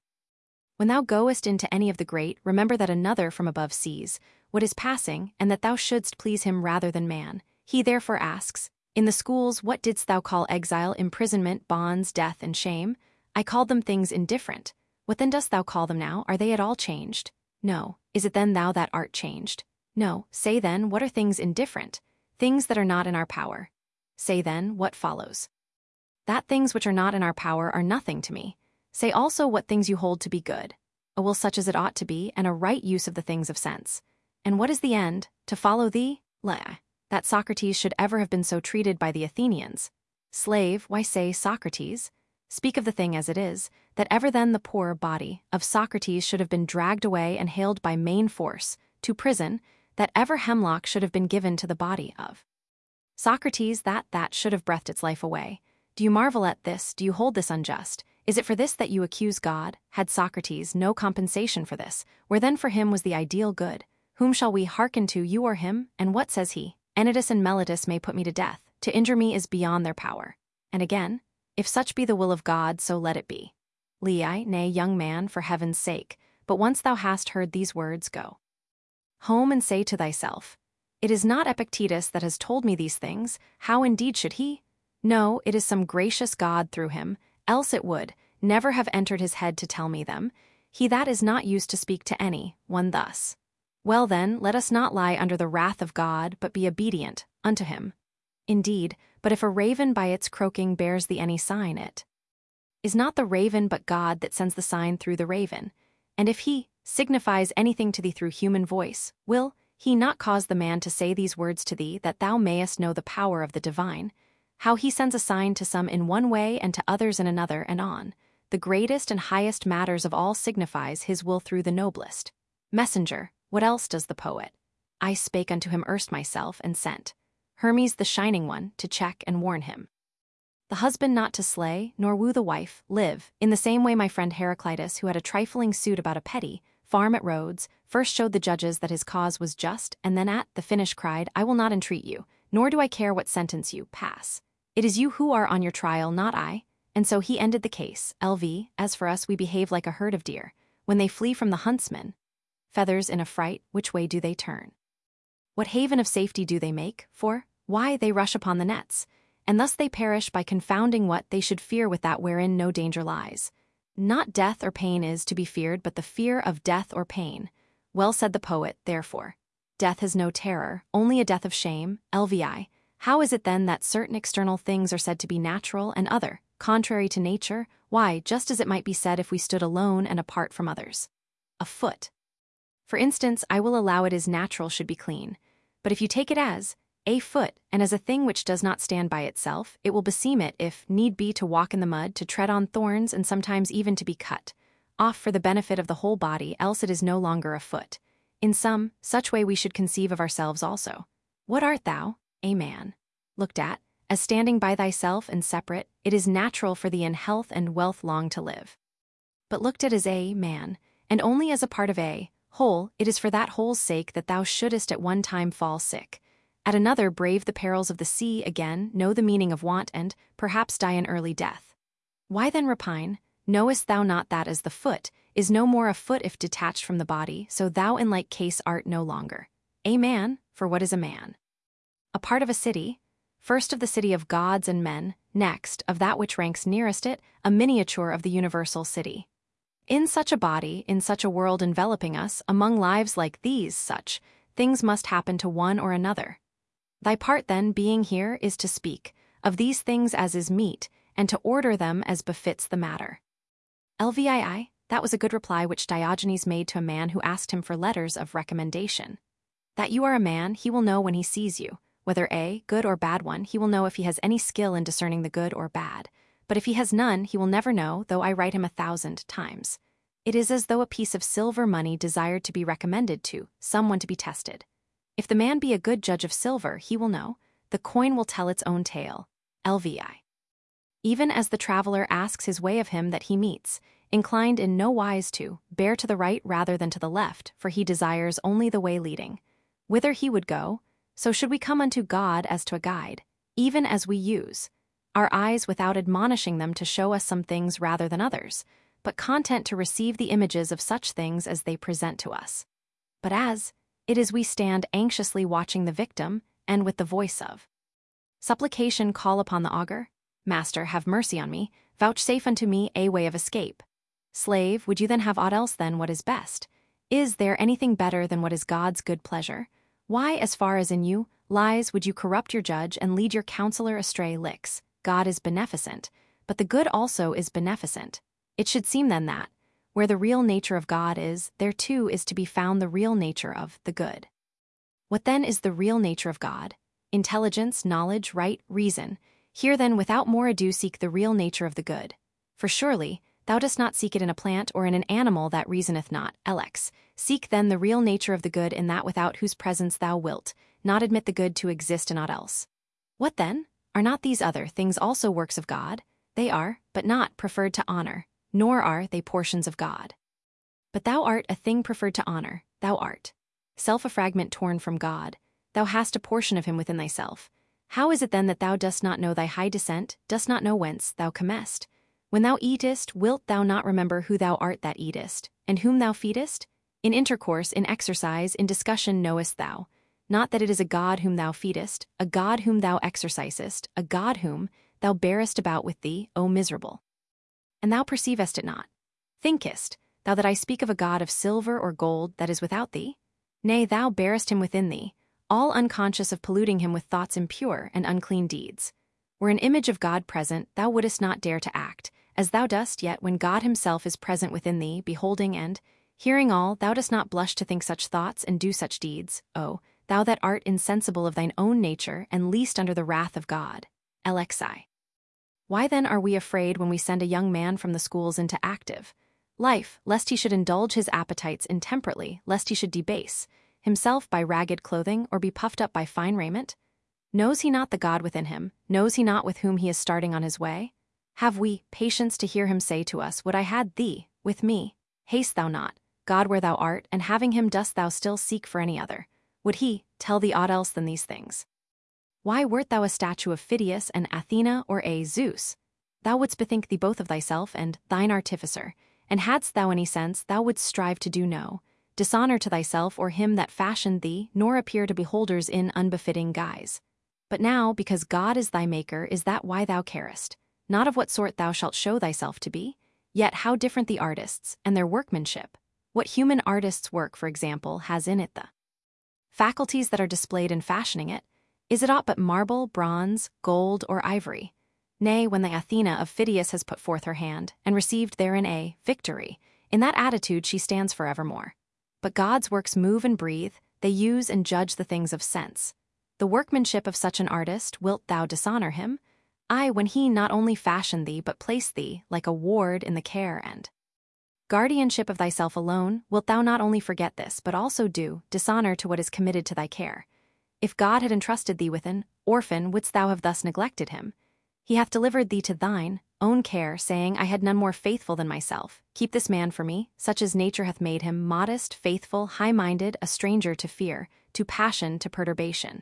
When thou goest into any of the great, remember that another from above sees what is passing, and that thou shouldst please him rather than man. He therefore asks, in the schools, what didst thou call exile, imprisonment, bonds, death, and shame? I called them things indifferent. What then dost thou call them now? Are they at all changed? No. Is it then thou that art changed? No. Say then, what are things indifferent? Things that are not in our power. Say then, what follows? That things which are not in our power are nothing to me. Say also what things you hold to be good. A will such as it ought to be, and a right use of the things of sense. And what is the end? To follow thee? That Socrates should ever have been so treated by the Athenians. Slave, why say Socrates? Speak of the thing as it is, that ever then the poor body of Socrates should have been dragged away and haled by main force to prison, that ever hemlock should have been given to the body of Socrates, that should have breathed its life away. Do you marvel at this? Do you hold this unjust? Is it for this that you accuse God? Had Socrates no compensation for this, where then for him was the ideal good? Whom shall we hearken to, you or him? And what says he? Anytus and Meletus may put me to death. To injure me is beyond their power. And again, if such be the will of God, so let it be. Nay, young man, for heaven's sake, but once thou hast heard these words, go home and say to thyself, it is not Epictetus that has told me these things. How indeed should he? No, it is some gracious God through him, else it would never have entered his head to tell me them. He that is not used to speak to any one thus. Well then, let us not lie under the wrath of God, but be obedient unto him. Indeed, but if a raven by its croaking bears thee any sign, it is not the raven but God that sends the sign through the raven. And if he signifies anything to thee through human voice, will he not cause the man to say these words to thee, that thou mayest know the power of the divine? How he sends a sign to some in one way and to others in another, and on the greatest and highest matters of all signifies his will through the noblest messenger. What else does the poet? I spake unto him erst myself, and sent Hermes the shining one to check and warn him. The husband not to slay, nor woo the wife, live. In the same way my friend Heraclitus, who had a trifling suit about a petty farm at Rhodes, first showed the judges that his cause was just, and then at the finish cried, I will not entreat you, nor do I care what sentence you pass. It is you who are on your trial, not I. And so he ended the case. LV, as for us, we behave like a herd of deer. When they flee from the huntsman, feathers in a fright, which way do they turn? What haven of safety do they make? For, why, they rush upon the nets, and thus they perish by confounding what they should fear with that wherein no danger lies. Not death or pain is to be feared, but the fear of death or pain. Well said the poet, therefore. Death has no terror, only a death of shame. LVI. How is it then that certain external things are said to be natural and other, contrary to nature? Why, just as it might be said if we stood alone and apart from others. A foot, for instance, I will allow it is natural should be clean. But if you take it as a foot, and as a thing which does not stand by itself, it will beseem it, if need be, to walk in the mud, to tread on thorns, and sometimes even to be cut off for the benefit of the whole body, else it is no longer a foot. In some such way we should conceive of ourselves also. What art thou? A man. Looked at, as standing by thyself and separate, it is natural for thee in health and wealth long to live. But looked at as a man, and only as a part of a whole, it is for that whole's sake that thou shouldest at one time fall sick. At another brave the perils of the sea, again know the meaning of want and, perhaps, die an early death. Why then repine? Knowest thou not that as the foot is no more a foot if detached from the body, so thou in like case art no longer a man, for what is a man? A part of a city, first of the city of gods and men, next, of that which ranks nearest it, a miniature of the universal city. In such a body, in such a world enveloping us, among lives like these, such things must happen to one or another. Thy part then, being here, is to speak of these things as is meet, and to order them as befits the matter. Lvii, that was a good reply which Diogenes made to a man who asked him for letters of recommendation. That you are a man, he will know when he sees you, whether a good or bad one, he will know if he has any skill in discerning the good or bad, but if he has none, he will never know, though I write him 1,000 times. It is as though a piece of silver money desired to be recommended to someone to be tested. If the man be a good judge of silver, he will know, the coin will tell its own tale. Lvi. Even as the traveler asks his way of him that he meets, inclined in no wise to bear to the right rather than to the left, for he desires only the way leading, whither he would go, so should we come unto God as to a guide, even as we use our eyes without admonishing them to show us some things rather than others, but content to receive the images of such things as they present to us. But as it is we stand anxiously watching the victim, and with the voice of supplication call upon the augur, Master, have mercy on me, vouchsafe unto me a way of escape. Slave, would you then have aught else than what is best? Is there anything better than what is God's good pleasure? Why, as far as in you lies, would you corrupt your judge and lead your counselor astray? Licks. God is beneficent, but the good also is beneficent. It should seem then that, where the real nature of God is, there too is to be found the real nature of the good. What then is the real nature of God? Intelligence, knowledge, right, reason. Here then without more ado seek the real nature of the good. For surely, thou dost not seek it in a plant or in an animal that reasoneth not. Lx. Seek then the real nature of the good in that without whose presence thou wilt not admit the good to exist in aught else. What then? Are not these other things also works of God? They are, but not preferred to honor, nor are they portions of God. But thou art a thing preferred to honor, thou art self a fragment torn from God, thou hast a portion of him within thyself. How is it then that thou dost not know thy high descent, dost not know whence thou comest? When thou eatest, wilt thou not remember who thou art that eatest, and whom thou feedest? In intercourse, in exercise, in discussion knowest thou, not that it is a God whom thou feedest, a God whom thou exercisest, a God whom thou bearest about with thee, O miserable. And thou perceivest it not. Thinkest thou that I speak of a God of silver or gold that is without thee? Nay, thou bearest him within thee, all unconscious of polluting him with thoughts impure and unclean deeds. Were an image of God present, thou wouldest not dare to act, as thou dost yet when God himself is present within thee, beholding and hearing all, thou dost not blush to think such thoughts and do such deeds, O, thou that art insensible of thine own nature and least under the wrath of God. Lxi. Why then are we afraid when we send a young man from the schools into active life, lest he should indulge his appetites intemperately, lest he should debase himself by ragged clothing or be puffed up by fine raiment? Knows he not the God within him? Knows he not with whom he is starting on his way? Have we patience to hear him say to us, would I had thee with me? Haste thou not, God where thou art, and having him dost thou still seek for any other? Would he tell thee aught else than these things? Why wert thou a statue of Phidias and Athena or a Zeus? Thou wouldst bethink thee both of thyself and thine artificer, and hadst thou any sense, thou wouldst strive to do no dishonor to thyself or him that fashioned thee, nor appear to beholders in unbefitting guise. But now, because God is thy maker, is that why thou carest not of what sort thou shalt show thyself to be? Yet how different the artists, and their workmanship. What human artists' work, for example, has in it the faculties that are displayed in fashioning it? Is it aught but marble, bronze, gold, or ivory? Nay, when the Athena of Phidias has put forth her hand, and received therein a victory, in that attitude she stands forevermore. But God's works move and breathe, they use and judge the things of sense. The workmanship of such an artist, wilt thou dishonor him? Aye, when he not only fashioned thee, but placed thee, like a ward in the care and guardianship of thyself alone, wilt thou not only forget this, but also do dishonor to what is committed to thy care? If God had entrusted thee with an orphan, wouldst thou have thus neglected him? He hath delivered thee to thine own care, saying, I had none more faithful than myself. Keep this man for me, such as nature hath made him, modest, faithful, high-minded, a stranger to fear, to passion, to perturbation.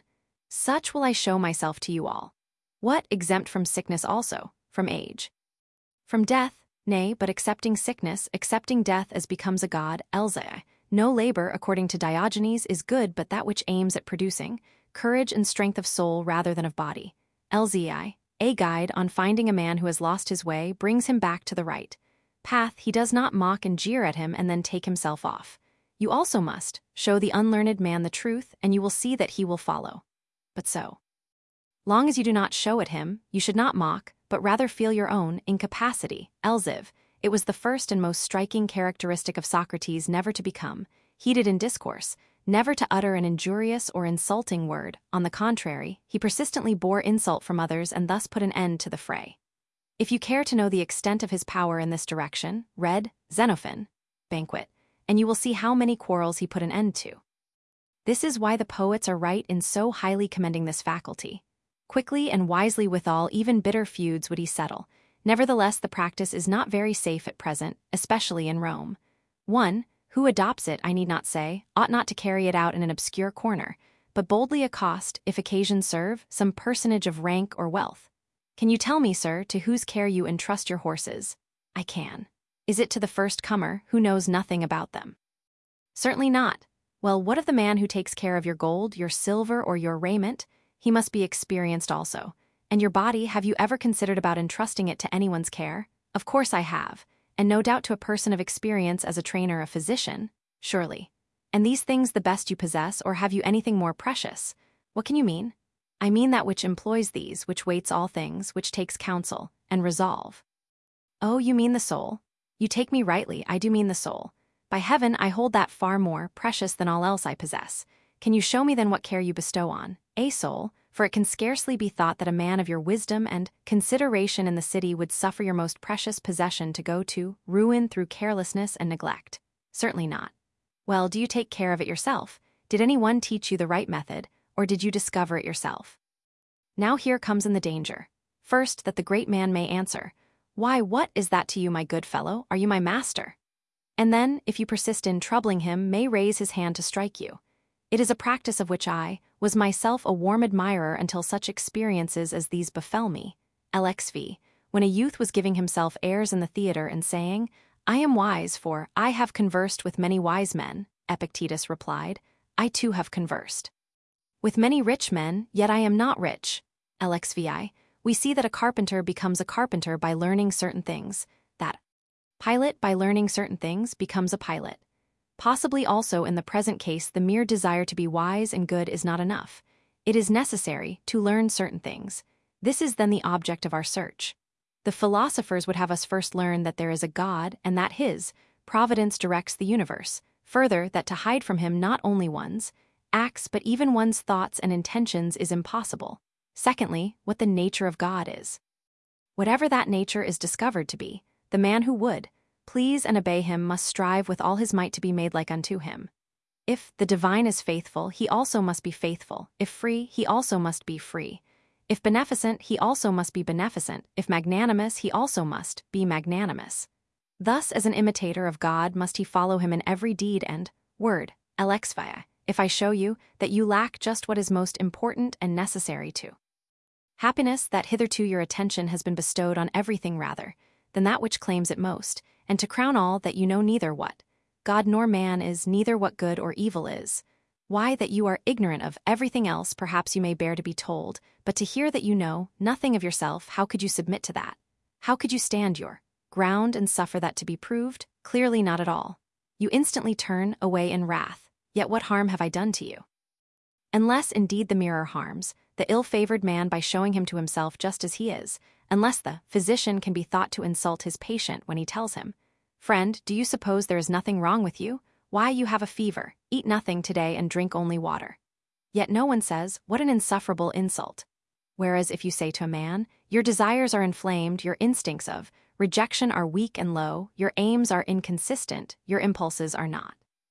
Such will I show myself to you all. What, exempt from sickness also, from age? From death, nay, but accepting sickness, accepting death as becomes a god, Elzai. No labor, according to Diogenes, is good but that which aims at producing courage and strength of soul rather than of body. Elzai, a guide, on finding a man who has lost his way, brings him back to the right path. He does not mock and jeer at him and then take himself off. You also must show the unlearned man the truth, and you will see that he will follow. But so long as you do not show it him, you should not mock, but rather feel your own incapacity. Elziv, it was the first and most striking characteristic of Socrates never to become heated in discourse, never to utter an injurious or insulting word. On the contrary, he persistently bore insult from others and thus put an end to the fray. If you care to know the extent of his power in this direction, read Xenophon, Banquet, and you will see how many quarrels he put an end to. This is why the poets are right in so highly commending this faculty. Quickly and wisely withal, even bitter feuds would he settle. Nevertheless, the practice is not very safe at present, especially in Rome. One who adopts it, I need not say, ought not to carry it out in an obscure corner, but boldly accost, if occasion serve, some personage of rank or wealth. Can you tell me, sir, to whose care you entrust your horses? I can. Is it to the first comer, who knows nothing about them? Certainly not. Well, what of the man who takes care of your gold, your silver, or your raiment? He must be experienced also. And your body, have you ever considered about entrusting it to anyone's care? Of course I have, and no doubt to a person of experience as a trainer, a physician, surely. And these things the best you possess, or have you anything more precious? What can you mean? I mean that which employs these, which weights all things, which takes counsel, and resolve. Oh, you mean the soul? You take me rightly, I do mean the soul. By heaven, I hold that far more precious than all else I possess. Can you show me then what care you bestow on a soul? For it can scarcely be thought that a man of your wisdom and consideration in the city would suffer your most precious possession to go to ruin through carelessness and neglect. Certainly not. Well, do you take care of it yourself? Did any one teach you the right method, or did you discover it yourself? Now here comes in the danger. First, that the great man may answer, "Why, what is that to you, my good fellow? Are you my master?" And then, if you persist in troubling him, may raise his hand to strike you. It is a practice of which I was myself a warm admirer until such experiences as these befell me. LXV, when a youth was giving himself airs in the theater and saying, "I am wise, for I have conversed with many wise men," Epictetus replied, "I too have conversed with many rich men, yet I am not rich." LXVI, we see that a carpenter becomes a carpenter by learning certain things, that pilot by learning certain things becomes a pilot. Possibly also in the present case the mere desire to be wise and good is not enough. It is necessary to learn certain things. This is then the object of our search. The philosophers would have us first learn that there is a God and that his providence directs the universe. Further, that to hide from him not only one's acts but even one's thoughts and intentions is impossible. Secondly, what the nature of God is. Whatever that nature is discovered to be, the man who would please and obey him must strive with all his might to be made like unto him. If the divine is faithful, he also must be faithful. If free, he also must be free. If beneficent, he also must be beneficent. If magnanimous, he also must be magnanimous. Thus, as an imitator of God, must he follow him in every deed and word. LXVI, if I show you that you lack just what is most important and necessary to happiness, that hitherto your attention has been bestowed on everything rather than that which claims it most, and to crown all, that you know neither what God nor man is, neither what good or evil is. Why, that you are ignorant of everything else, perhaps you may bear to be told, but to hear that you know nothing of yourself, how could you submit to that? How could you stand your ground and suffer that to be proved? Clearly not at all. You instantly turn away in wrath. Yet what harm have I done to you? Unless indeed the mirror harms the ill-favored man by showing him to himself just as he is, unless the physician can be thought to insult his patient when he tells him, "Friend, do you suppose there is nothing wrong with you? Why, you have a fever, eat nothing today and drink only water." Yet no one says, "What an insufferable insult." Whereas if you say to a man, "Your desires are inflamed, your instincts of rejection are weak and low, your aims are inconsistent, your impulses are not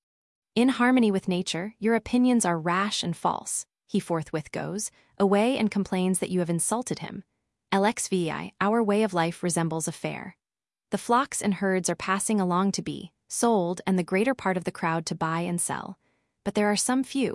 in harmony with nature, your opinions are rash and false," he forthwith goes away and complains that you have insulted him. LXVI, our way of life resembles a fair. The flocks and herds are passing along to be sold, and the greater part of the crowd to buy and sell. But there are some few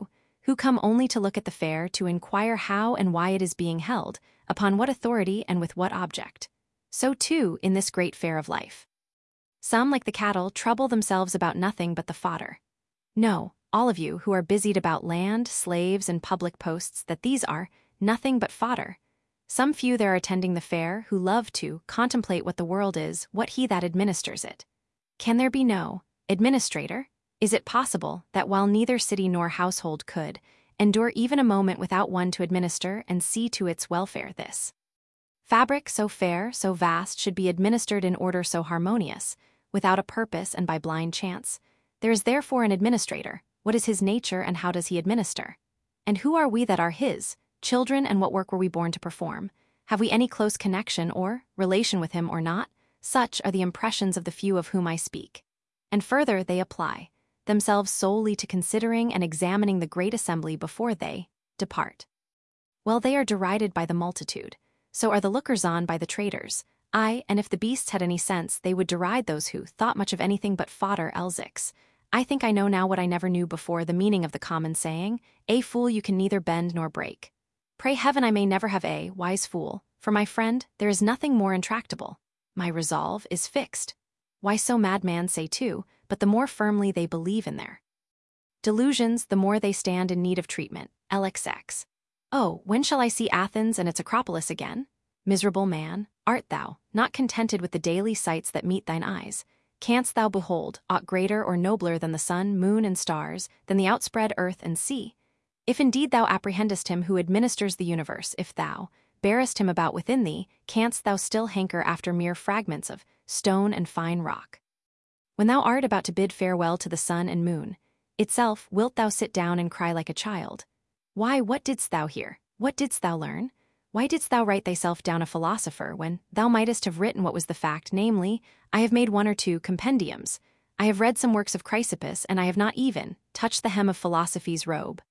who come only to look at the fair to inquire how and why it is being held, upon what authority and with what object. So too in this great fair of life. Some, like the cattle, trouble themselves about nothing but the fodder. Know, all of you who are busied about land, slaves, and public posts, that these are nothing but fodder. Some few there are attending the fair who love to contemplate what the world is, what he that administers it. Can there be no administrator? Is it possible that while neither city nor household could endure even a moment without one to administer and see to its welfare, this fabric so fair, so vast, should be administered in order so harmonious, without a purpose and by blind chance? There is therefore an administrator. What is his nature and how does he administer? And who are we that are his children, and what work were we born to perform? Have we any close connection or relation with him or not? Such are the impressions of the few of whom I speak. And further they apply themselves solely to considering and examining the great assembly before they depart. Well, they are derided by the multitude, so are the lookers-on by the traders. Aye, and if the beasts had any sense, they would deride those who thought much of anything but fodder. Elzix. I think I know now what I never knew before, the meaning of the common saying, "A fool you can neither bend nor break." Pray heaven I may never have a wise fool, for my friend, there is nothing more intractable. My resolve is fixed. Why, so madmen say too, but the more firmly they believe in their delusions, the more they stand in need of treatment. LXX. Oh, when shall I see Athens and its Acropolis again? Miserable man, art thou not contented with the daily sights that meet thine eyes? Canst thou behold aught greater or nobler than the sun, moon, and stars, than the outspread earth and sea? If indeed thou apprehendest him who administers the universe, if thou bearest him about within thee, canst thou still hanker after mere fragments of stone and fine rock? When thou art about to bid farewell to the sun and moon itself, wilt thou sit down and cry like a child? Why, what didst thou hear? What didst thou learn? Why didst thou write thyself down a philosopher, when thou mightest have written what was the fact, namely, I have made 1 or 2 compendiums. I have read some works of Chrysippus, and I have not even touched the hem of philosophy's robe.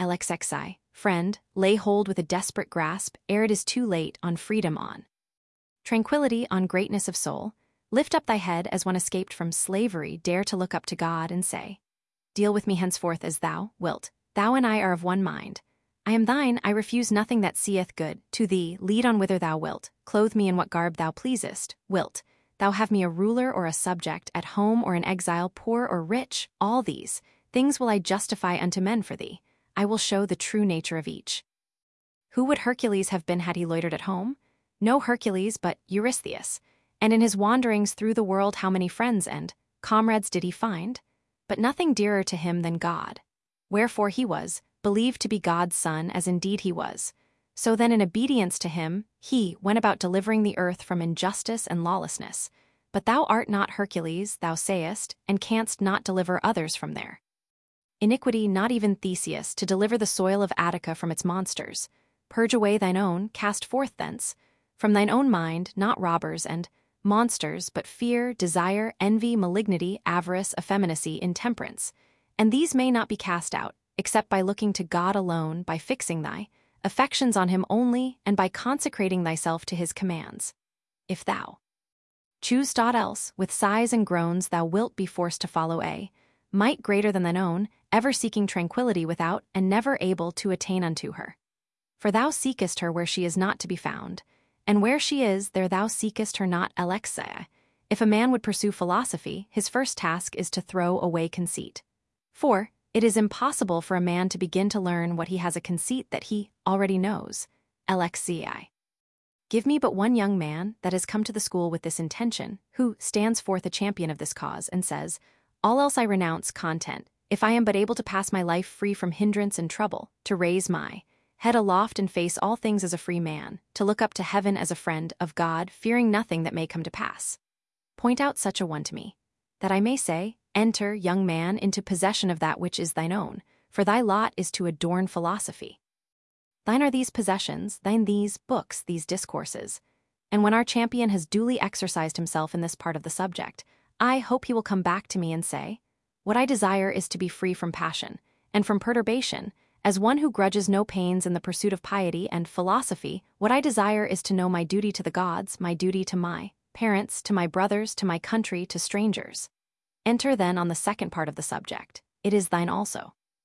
LXXI. Friend, lay hold with a desperate grasp, ere it is too late, on freedom, on tranquility, on greatness of soul. Lift up thy head as one escaped from slavery, dare to look up to God and say, deal with me henceforth as thou wilt. Thou and I are of one mind. I am thine, I refuse nothing that seeth good. To thee, lead on whither thou wilt, clothe me in what garb thou pleasest. Wilt thou have me a ruler or a subject, at home or in exile, poor or rich? All these things will I justify unto men for thee. I will show the true nature of each. Who would Hercules have been had he loitered at home? No Hercules, but Eurystheus. And in his wanderings through the world how many friends and comrades did he find? But nothing dearer to him than God. Wherefore he was believed to be God's son, as indeed he was. So then in obedience to him, he went about delivering the earth from injustice and lawlessness. But thou art not Hercules, thou sayest, and canst not deliver others from their iniquity, not even Theseus, to deliver the soil of Attica from its monsters. Purge away thine own, cast forth thence, from thine own mind, not robbers and monsters, but fear, desire, envy, malignity, avarice, effeminacy, intemperance. And these may not be cast out, except by looking to God alone, by fixing thy affections on him only, and by consecrating thyself to his commands. If thou choose aught else, with sighs and groans thou wilt be forced to follow a might greater than thine own, ever seeking tranquility without, and never able to attain unto her. For thou seekest her where she is not to be found, and where she is, there thou seekest her not. Alexia. If a man would pursue philosophy, his first task is to throw away conceit. For it is impossible for a man to begin to learn what he has a conceit that he already knows. LXCI. Give me but one young man that has come to the school with this intention, who stands forth a champion of this cause, and says, all else I renounce, content, if I am but able to pass my life free from hindrance and trouble, to raise my head aloft and face all things as a free man, to look up to heaven as a friend of God, fearing nothing that may come to pass. Point out such a one to me, that I may say, enter, young man, into possession of that which is thine own, for thy lot is to adorn philosophy. Thine are these possessions, thine these books, these discourses. And when our champion has duly exercised himself in this part of the subject, I hope he will come back to me and say, what I desire is to be free from passion, and from perturbation, as one who grudges no pains in the pursuit of piety and philosophy. What I desire is to know my duty to the gods, my duty to my parents, to my brothers, to my country, to strangers. Enter then on the second part of the subject. It is thine also.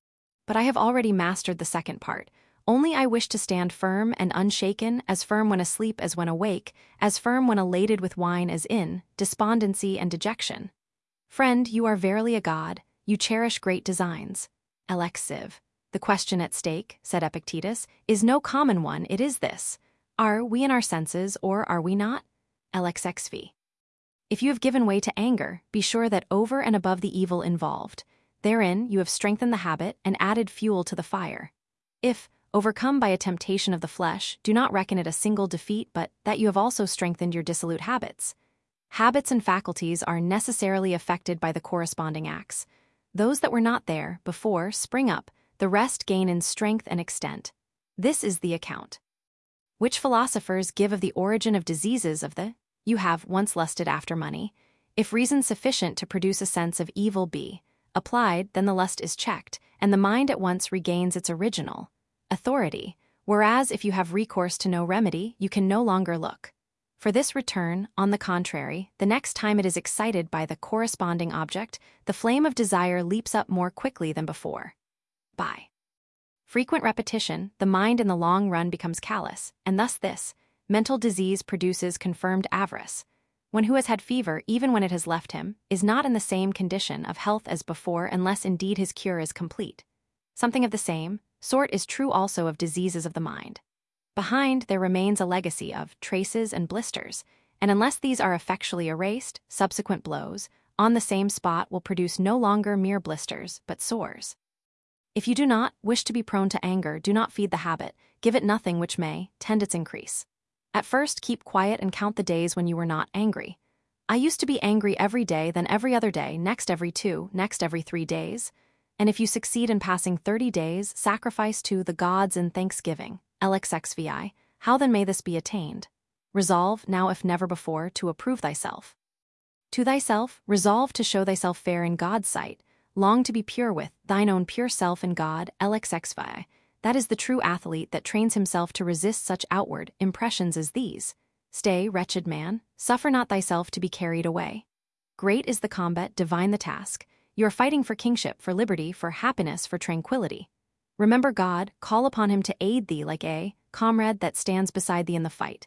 But I have already mastered the second part. Only I wish to stand firm and unshaken, as firm when asleep as when awake, as firm when elated with wine as in despondency and dejection. Friend, you are verily a god, you cherish great designs. Alexiv. The question at stake, said Epictetus, is no common one, it is this. Are we in our senses, or are we not? Lxxv. If you have given way to anger, be sure that over and above the evil involved, therein you have strengthened the habit and added fuel to the fire. If, overcome by a temptation of the flesh, do not reckon it a single defeat, but that you have also strengthened your dissolute habits. Habits and faculties are necessarily affected by the corresponding acts. Those that were not there before spring up, the rest gain in strength and extent. This is the account which philosophers give of the origin of diseases of the you have once lusted after money. If reason sufficient to produce a sense of evil be applied, then the lust is checked, and the mind at once regains its original authority, whereas if you have recourse to no remedy, you can no longer look for this return. On the contrary, the next time it is excited by the corresponding object, the flame of desire leaps up more quickly than before. By frequent repetition, the mind in the long run becomes callous, and thus this mental disease produces confirmed avarice. One who has had fever, even when it has left him, is not in the same condition of health as before unless indeed his cure is complete. Something of the same sort is true also of diseases of the mind. Behind there remains a legacy of traces and blisters, and unless these are effectually erased, subsequent blows on the same spot will produce no longer mere blisters, but sores. If you do not wish to be prone to anger, do not feed the habit, give it nothing which may tend its increase. At first, keep quiet and count the days when you were not angry. I used to be angry every day, then every other day, next every 2, next every 3 days. And if you succeed in passing 30 days, sacrifice to the gods in thanksgiving. Lxxvi. How then may this be attained? Resolve, now if never before, to approve thyself. To thyself, resolve to show thyself fair in God's sight. Long to be pure with thine own pure self in God. Lxxvi. That is the true athlete that trains himself to resist such outward impressions as these. Stay, wretched man, suffer not thyself to be carried away. Great is the combat, divine the task. You are fighting for kingship, for liberty, for happiness, for tranquility. Remember God, call upon him to aid thee like a comrade that stands beside thee in the fight.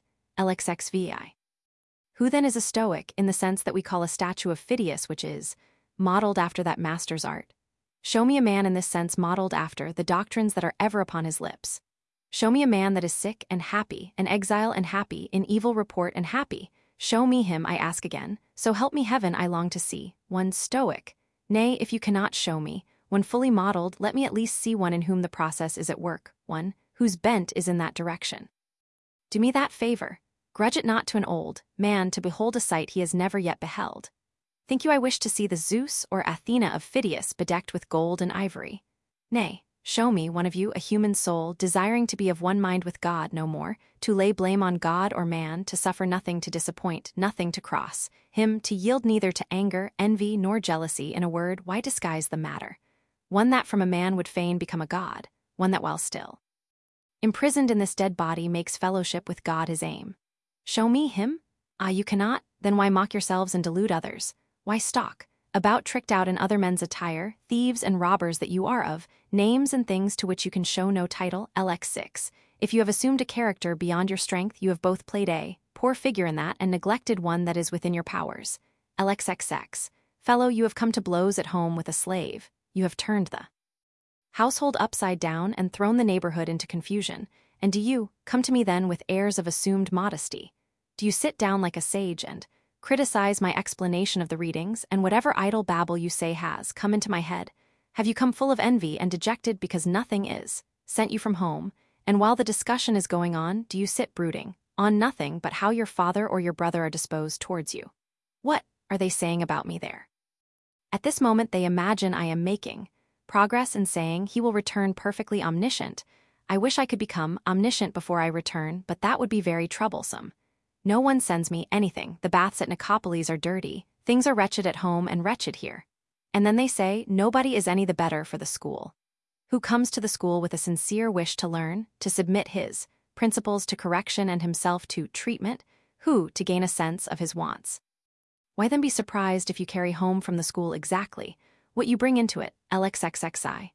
Lxxvi. Who then is a Stoic, in the sense that we call a statue of Phidias, which is modeled after that master's art? Show me a man in this sense modeled after the doctrines that are ever upon his lips. Show me a man that is sick and happy, an exile and happy, in evil report and happy. Show me him, I ask again. So help me heaven, I long to see one Stoic. Nay, if you cannot show me one fully modeled, let me at least see one in whom the process is at work, one whose bent is in that direction. Do me that favor. Grudge it not to an old man to behold a sight he has never yet beheld. Think you I wish to see the Zeus or Athena of Phidias bedecked with gold and ivory? Nay, show me, one of you, a human soul, desiring to be of one mind with God no more, to lay blame on God or man, to suffer nothing, to disappoint, nothing to cross, him to yield neither to anger, envy, nor jealousy. In a word, why disguise the matter? One that from a man would fain become a god, one that while still imprisoned in this dead body makes fellowship with God his aim. Show me him? Ah, you cannot? Then why mock yourselves and delude others? Why stalk about tricked out in other men's attire, thieves and robbers that you are of, names and things to which you can show no title? Lx6. If you have assumed a character beyond your strength, you have both played a poor figure in that and neglected one that is within your powers. Lxxx. Fellow, you have come to blows at home with a slave. You have turned the household upside down and thrown the neighborhood into confusion. And do you come to me then with airs of assumed modesty? Do you sit down like a sage and criticize my explanation of the readings, and whatever idle babble you say has come into my head? Have you come full of envy and dejected because nothing is sent you from home, and while the discussion is going on, do you sit brooding on nothing but how your father or your brother are disposed towards you? What are they saying about me there? At this moment they imagine I am making progress in saying he will return perfectly omniscient. I wish I could become omniscient before I return, but that would be very troublesome. No one sends me anything. The baths at Nicopolis are dirty. Things are wretched at home and wretched here. And then they say nobody is any the better for the school. Who comes to the school with a sincere wish to learn, to submit his principles to correction and himself to treatment? Who to gain a sense of his wants? Why then be surprised if you carry home from the school exactly what you bring into it? Lxxxi.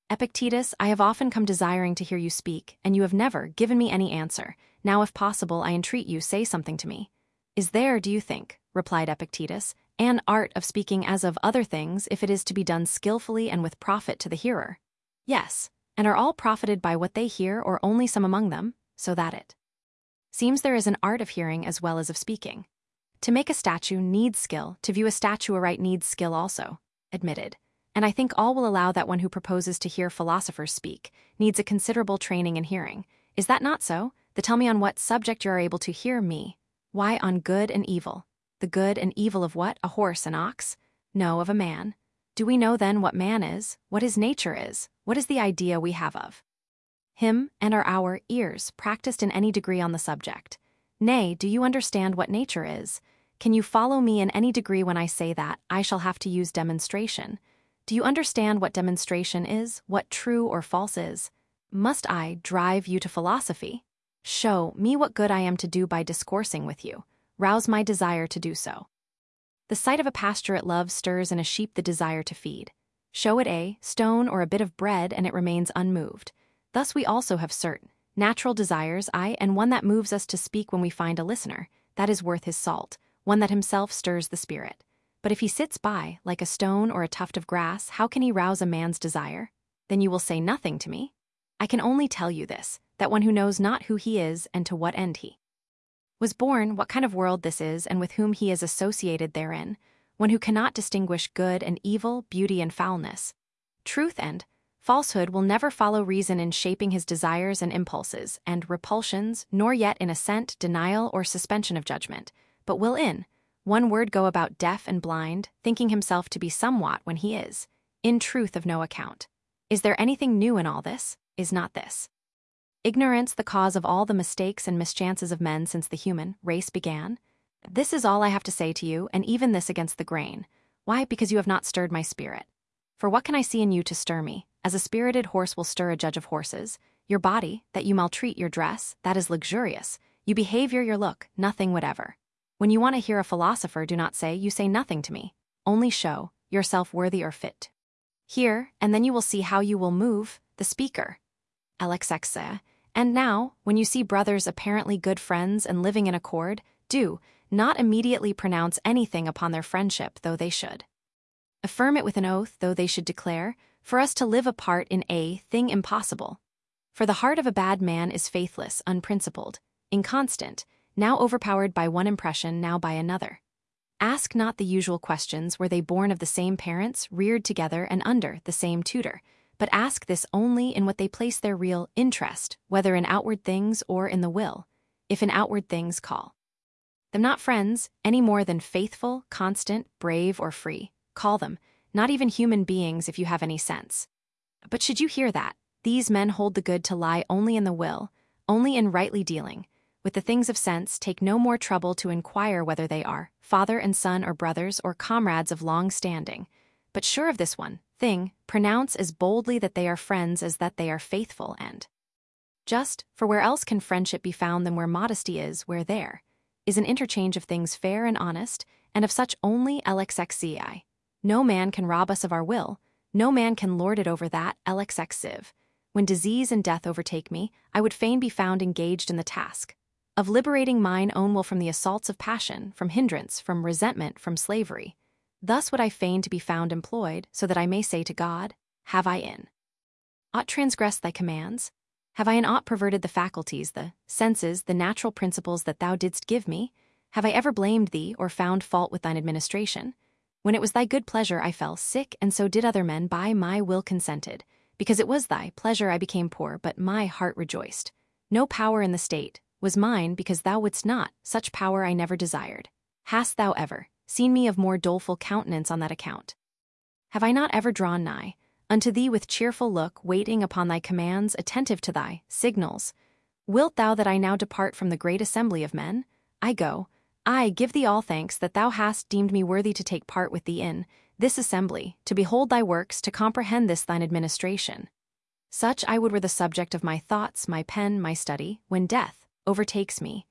Epictetus, I have often come desiring to hear you speak, and you have never given me any answer. Now, if possible, I entreat you, say something to me. Is there, do you think, replied Epictetus, an art of speaking as of other things if it is to be done skillfully and with profit to the hearer? Yes, and are all profited by what they hear, or only some among them, so that it seems there is an art of hearing as well as of speaking. To make a statue needs skill, to view a statue aright needs skill also, admitted. And I think all will allow that one who proposes to hear philosophers speak needs a considerable training in hearing. Is that not so? Then tell me on what subject you are able to hear me. Why, on good and evil. The good and evil of what? A horse, an ox? No, of a man. Do we know then what man is, what his nature is, what is the idea we have of him, and are our ears practiced in any degree on the subject? Nay, do you understand what nature is? Can you follow me in any degree when I say that I shall have to use demonstration? Do you understand what demonstration is, what true or false is? Must I drive you to philosophy? Show me what good I am to do by discoursing with you. Rouse my desire to do so. The sight of a pasture it loves stirs in a sheep the desire to feed. Show it a stone or a bit of bread, and it remains unmoved. Thus we also have certain natural desires, and one that moves us to speak when we find a listener, that is worth his salt, one that himself stirs the spirit. But if he sits by, like a stone or a tuft of grass, how can he rouse a man's desire? Then you will say nothing to me? I can only tell you this, that one who knows not who he is and to what end he was born, what kind of world this is, and with whom he is associated therein, one who cannot distinguish good and evil, beauty and foulness, truth and falsehood, will never follow reason in shaping his desires and impulses and repulsions, nor yet in assent, denial, or suspension of judgment, but will in one word go about deaf and blind, thinking himself to be somewhat when he is, in truth, of no account. Is there anything new in all this? Is not this ignorance the cause of all the mistakes and mischances of men since the human race began? This is all I have to say to you, and even this against the grain. Why? Because you have not stirred my spirit. For what can I see in you to stir me? As a spirited horse will stir a judge of horses. Your body, that you maltreat, your dress, that is luxurious. Your behavior, your look, nothing whatever. When you want to hear a philosopher, do not say, you say nothing to me. Only show yourself worthy or fit. Hear, and then you will see how you will move the speaker. Alexexa. And now, when you see brothers apparently good friends and living in accord, do not immediately pronounce anything upon their friendship, though they should affirm it with an oath, though they should declare, for us to live apart in a thing impossible. For the heart of a bad man is faithless, unprincipled, inconstant, now overpowered by one impression, now by another. Ask not the usual questions, were they born of the same parents, reared together, and under the same tutor, but ask this only in what they place their real interest, whether in outward things or in the will. If in outward things, call them not friends, any more than faithful, constant, brave, or free. Call them not even human beings if you have any sense. But should you hear that, these men hold the good to lie only in the will, only in rightly dealing with the things of sense, take no more trouble to inquire whether they are father and son or brothers or comrades of long standing, but sure of this one thing, pronounce as boldly that they are friends as that they are faithful and just, for where else can friendship be found than where modesty is, where there is an interchange of things fair and honest, and of such only LXXCI. No man can rob us of our will, no man can lord it over that LXXiv. When disease and death overtake me, I would fain be found engaged in the task of liberating mine own will from the assaults of passion, from hindrance, from resentment, from slavery. Thus would I fain to be found employed, so that I may say to God, have I in aught transgressed thy commands? Have I in aught perverted the faculties, the senses, the natural principles that thou didst give me? Have I ever blamed thee, or found fault with thine administration? When it was thy good pleasure I fell sick, and so did other men by my will consented. Because it was thy pleasure I became poor, but my heart rejoiced. No power in the state was mine, because thou wouldst not, such power I never desired. Hast thou ever seen me of more doleful countenance on that account? Have I not ever drawn nigh unto thee with cheerful look, waiting upon thy commands, attentive to thy signals? Wilt thou that I now depart from the great assembly of men? I go, I give thee all thanks that thou hast deemed me worthy to take part with thee in this assembly, to behold thy works, to comprehend this thine administration. Such I would were the subject of my thoughts, my pen, my study, when death overtakes me.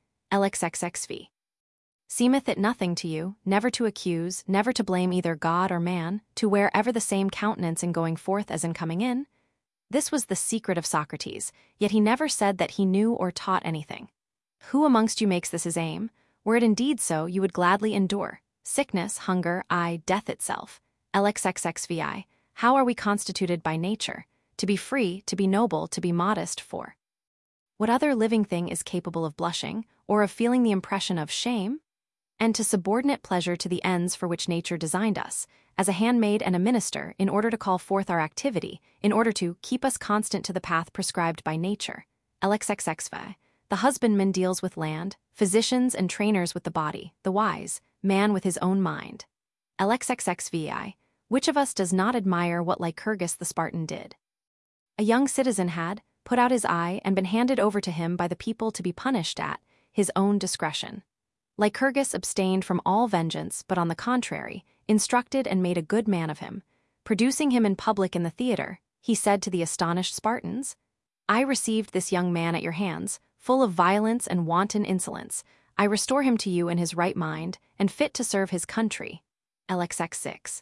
LXXXV. Seemeth it nothing to you, never to accuse, never to blame either God or man, to wear ever the same countenance in going forth as in coming in? This was the secret of Socrates, yet he never said that he knew or taught anything. Who amongst you makes this his aim? Were it indeed so, you would gladly endure sickness, hunger, aye, death itself. LXXXVI. How are we constituted by nature? To be free, to be noble, to be modest, for what other living thing is capable of blushing, or of feeling the impression of shame? And to subordinate pleasure to the ends for which nature designed us, as a handmaid and a minister, in order to call forth our activity, in order to keep us constant to the path prescribed by nature. LXXXVI. The husbandman deals with land, physicians and trainers with the body, the wise, man with his own mind. LXXXVI. Which of us does not admire what Lycurgus the Spartan did? A young citizen had put out his eye and been handed over to him by the people to be punished at his own discretion. Lycurgus abstained from all vengeance, but on the contrary, instructed and made a good man of him. Producing him in public in the theater, he said to the astonished Spartans, I received this young man at your hands, full of violence and wanton insolence. I restore him to you in his right mind, and fit to serve his country. LXX6.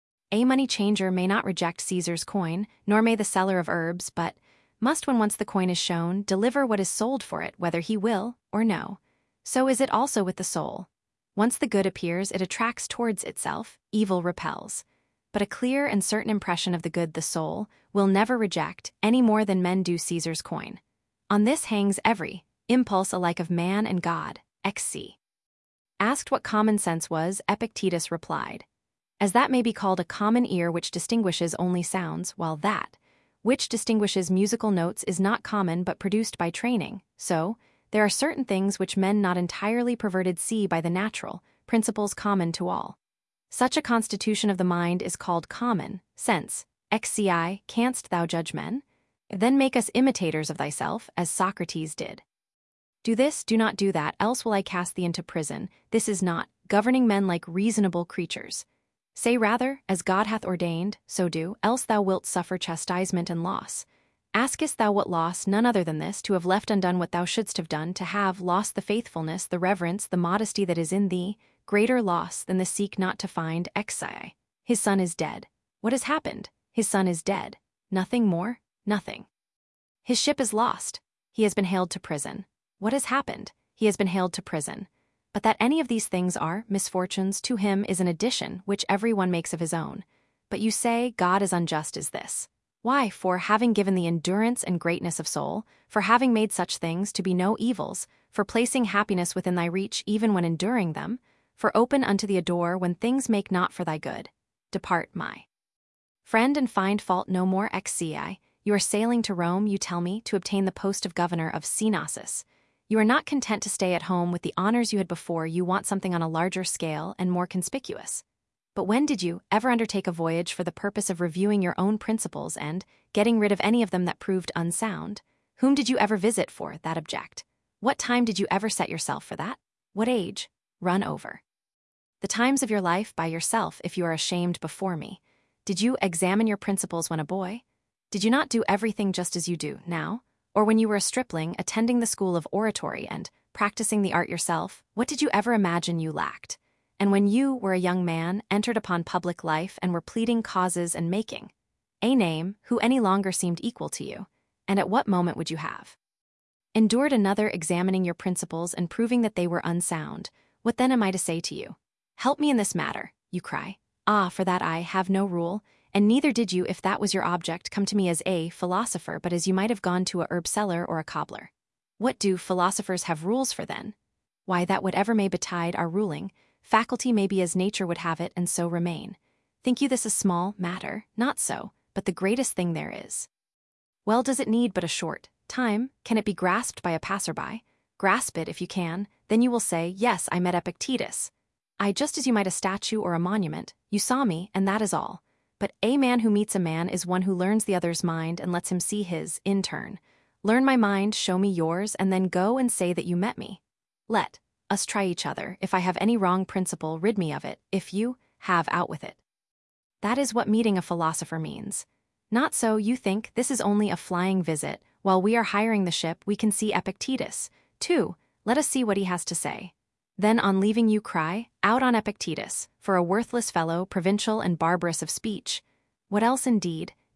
A money changer may not reject Caesar's coin, nor may the seller of herbs, but must, when once the coin is shown, deliver what is sold for it, whether he will or no. So is it also with the soul. Once the good appears, it attracts towards itself, evil repels. But a clear and certain impression of the good the soul will never reject, any more than men do Caesar's coin. On this hangs every impulse alike of man and God. XC. Asked what common sense was, Epictetus replied, as that may be called a common ear which distinguishes only sounds, while that which distinguishes musical notes is not common but produced by training, so there are certain things which men not entirely perverted see by the natural principles common to all. Such a constitution of the mind is called common sense. XCI, canst thou judge men? Then make us imitators of thyself, as Socrates did. Do this, do not do that, else will I cast thee into prison. This is not governing men like reasonable creatures. Say rather, as God hath ordained, so do, else thou wilt suffer chastisement and loss. Askest thou what loss? None other than this, to have left undone what thou shouldst have done, to have lost the faithfulness, the reverence, the modesty that is in thee, greater loss than the seek not to find. XI. His son is dead. What has happened? His son is dead. Nothing more? Nothing. His ship is lost. He has been haled to prison. What has happened? He has been haled to prison. But that any of these things are misfortunes to him is an addition which every one makes of his own. But you say God is unjust is this. Why? For having given the endurance and greatness of soul, for having made such things to be no evils, for placing happiness within thy reach even when enduring them, for open unto thee a door when things make not for thy good. Depart, my friend, and find fault no more. XCI. You are sailing to Rome, you tell me, to obtain the post of governor of Cnossus. You are not content to stay at home with the honors you had before, you want something on a larger scale and more conspicuous. But when did you ever undertake a voyage for the purpose of reviewing your own principles and getting rid of any of them that proved unsound? Whom did you ever visit for that object? What time did you ever set yourself for that? What age? Run over the times of your life by yourself if you are ashamed before me. Did you examine your principles when a boy? Did you not do everything just as you do now? Or when you were a stripling, attending the school of oratory and practicing the art yourself, what did you ever imagine you lacked? And when you were a young man, entered upon public life and were pleading causes and making a name, who any longer seemed equal to you? And at what moment would you have endured another examining your principles and proving that they were unsound? What then am I to say to you? Help me in this matter, you cry. Ah, for that I have no rule, and neither did you, if that was your object, come to me as a philosopher, but as you might have gone to a herb seller or a cobbler. What do philosophers have rules for then? Why, that whatever may betide our ruling, faculty may be as nature would have it, and so remain. Think you this a small matter? Not so, but the greatest thing there is. Well, does it need but a short time? Can it be grasped by a passerby? Grasp it if you can, then you will say, yes, I met Epictetus. I, just as you might a statue or a monument, you saw me, and that is all. But a man who meets a man is one who learns the other's mind and lets him see his, in turn. Learn my mind, show me yours, and then go and say that you met me. Let us try each other. If I have any wrong principle, rid me of it. If you have, out with it. That is what meeting a philosopher means. Not so, you think, this is only a flying visit. While we are hiring the ship, we can see Epictetus, too. Let us see what he has to say. Then on leaving you cry, out on Epictetus, for a worthless fellow, provincial and barbarous of speech. What else indeed?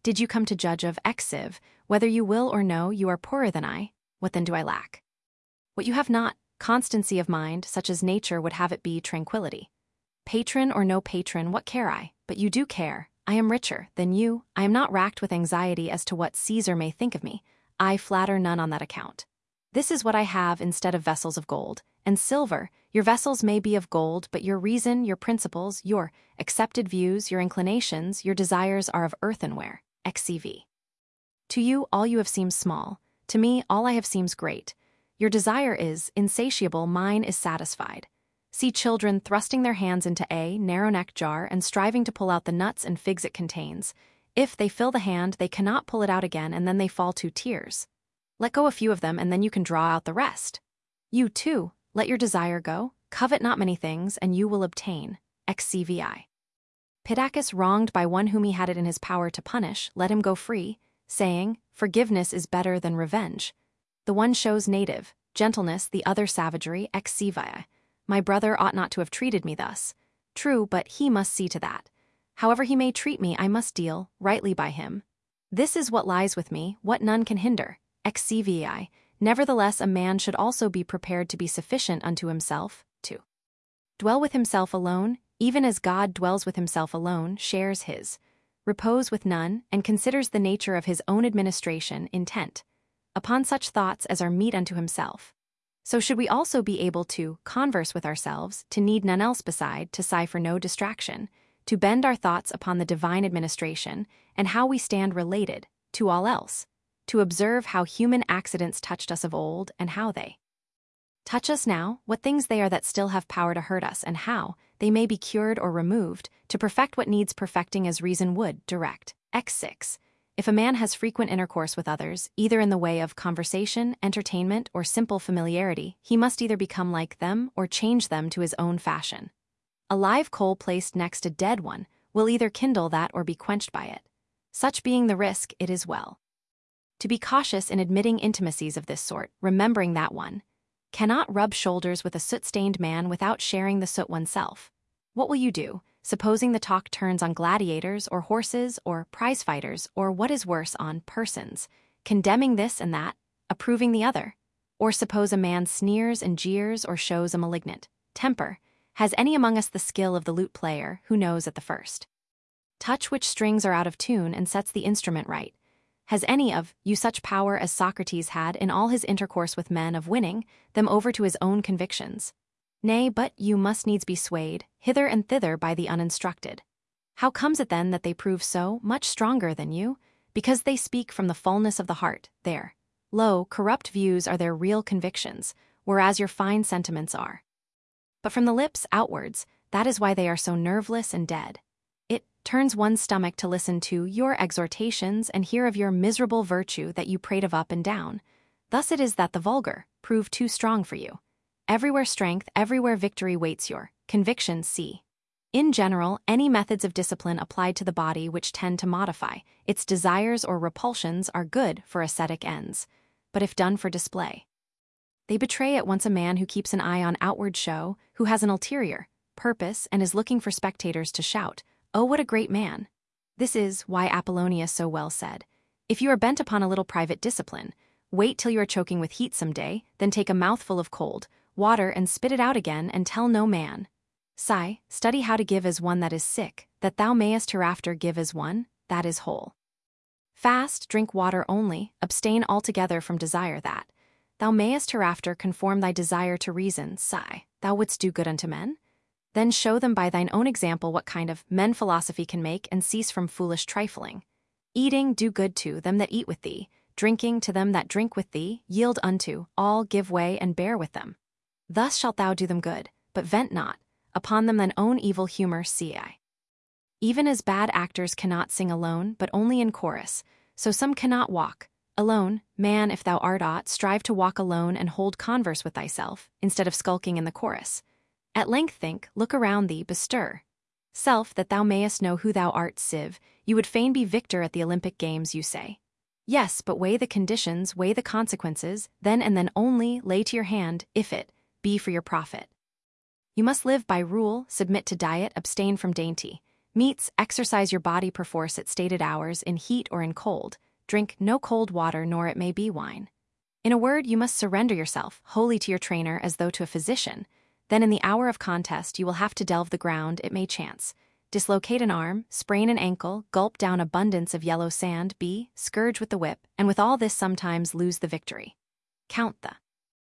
Did you come to judge of Exiv, whether you will or no you are poorer than I? What then do I lack? What you have not, constancy of mind, such as nature would have it be tranquility. Patron or no patron, what care I? But you do care. I am richer than you. I am not racked with anxiety as to what Caesar may think of me. I flatter none on that account. This is what I have instead of vessels of gold and silver. Your vessels may be of gold, but your reason, your principles, your accepted views, your inclinations, your desires are of earthenware. XCV. To you, all you have seems small. To me, all I have seems great. Your desire is insatiable, mine is satisfied. See children thrusting their hands into a narrow-neck jar and striving to pull out the nuts and figs it contains. If they fill the hand, they cannot pull it out again, and then they fall to tears. Let go a few of them, and then you can draw out the rest. You, too, let your desire go, covet not many things, and you will obtain. XCVI. Pittacus, wronged by one whom he had it in his power to punish, let him go free, saying, forgiveness is better than revenge. The one shows native gentleness, the other savagery. XCVI. My brother ought not to have treated me thus. True, but he must see to that. However he may treat me, I must deal rightly by him. This is what lies with me, what none can hinder. XCVI. Nevertheless, a man should also be prepared to be sufficient unto himself, to dwell with himself alone, even as God dwells with himself alone, shares his repose with none, and considers the nature of his own administration, intent upon such thoughts as are meet unto himself. So should we also be able to converse with ourselves, to need none else beside, to sigh for no distraction, to bend our thoughts upon the divine administration, and how we stand related to all else, to observe how human accidents touched us of old, and how they touch us now, what things they are that still have power to hurt us, and how they may be cured or removed, to perfect what needs perfecting as reason would direct. X6. If a man has frequent intercourse with others, either in the way of conversation, entertainment, or simple familiarity, he must either become like them or change them to his own fashion. A live coal placed next a dead one will either kindle that or be quenched by it. Such being the risk, it is well to be cautious in admitting intimacies of this sort, remembering that one cannot rub shoulders with a soot-stained man without sharing the soot oneself. What will you do, supposing the talk turns on gladiators or horses or prize-fighters, or what is worse, on persons, condemning this and that, approving the other? Or suppose a man sneers and jeers or shows a malignant temper. Has any among us the skill of the lute player, who knows at the first touch which strings are out of tune and sets the instrument right? Has any of you such power as Socrates had in all his intercourse with men of winning them over to his own convictions? Nay, but you must needs be swayed hither and thither by the uninstructed. How comes it then that they prove so much stronger than you? Because they speak from the fullness of the heart. Their low, corrupt views are their real convictions, whereas your fine sentiments are but from the lips outwards. That is why they are so nerveless and dead. It turns one's stomach to listen to your exhortations and hear of your miserable virtue that you prate of up and down. Thus it is that the vulgar prove too strong for you. Everywhere strength, everywhere victory waits your convictions. See, in general, any methods of discipline applied to the body which tend to modify its desires or repulsions are good for ascetic ends, but if done for display, they betray at once a man who keeps an eye on outward show, who has an ulterior purpose and is looking for spectators to shout, "Oh, what a great man!" This is why Apollonius so well said, "If you are bent upon a little private discipline, wait till you are choking with heat some day, then take a mouthful of cold water and spit it out again, and tell no man. Sigh, study how to give as one that is sick, that thou mayest hereafter give as one that is whole. Fast, drink water only, abstain altogether from desire that thou mayest hereafter conform thy desire to reason. Sigh, thou wouldst do good unto men? Then show them by thine own example what kind of men philosophy can make, and cease from foolish trifling. Eating, do good to them that eat with thee, drinking, to them that drink with thee, yield unto all, give way and bear with them. Thus shalt thou do them good, but vent not upon them thine own evil humor. Ci. Even as bad actors cannot sing alone, but only in chorus, so some cannot walk alone. Man, if thou art aught, strive to walk alone and hold converse with thyself, instead of skulking in the chorus. At length think, look around thee, bestir self, that thou mayest know who thou art. Civ. You would fain be victor at the Olympic Games, you say. Yes, but weigh the conditions, weigh the consequences, then and then only lay to your hand, if it be for your profit. You must live by rule, submit to diet, abstain from dainty Meats, exercise your body perforce at stated hours in heat or in cold. Drink no cold water nor it may be wine. In a word, you must surrender yourself wholly to your trainer as though to a physician. Then in the hour of contest you will have to delve the ground, it may chance. Dislocate an arm, sprain an ankle, gulp down abundance of yellow sand, scourge with the whip, and with all this sometimes lose the victory. Count the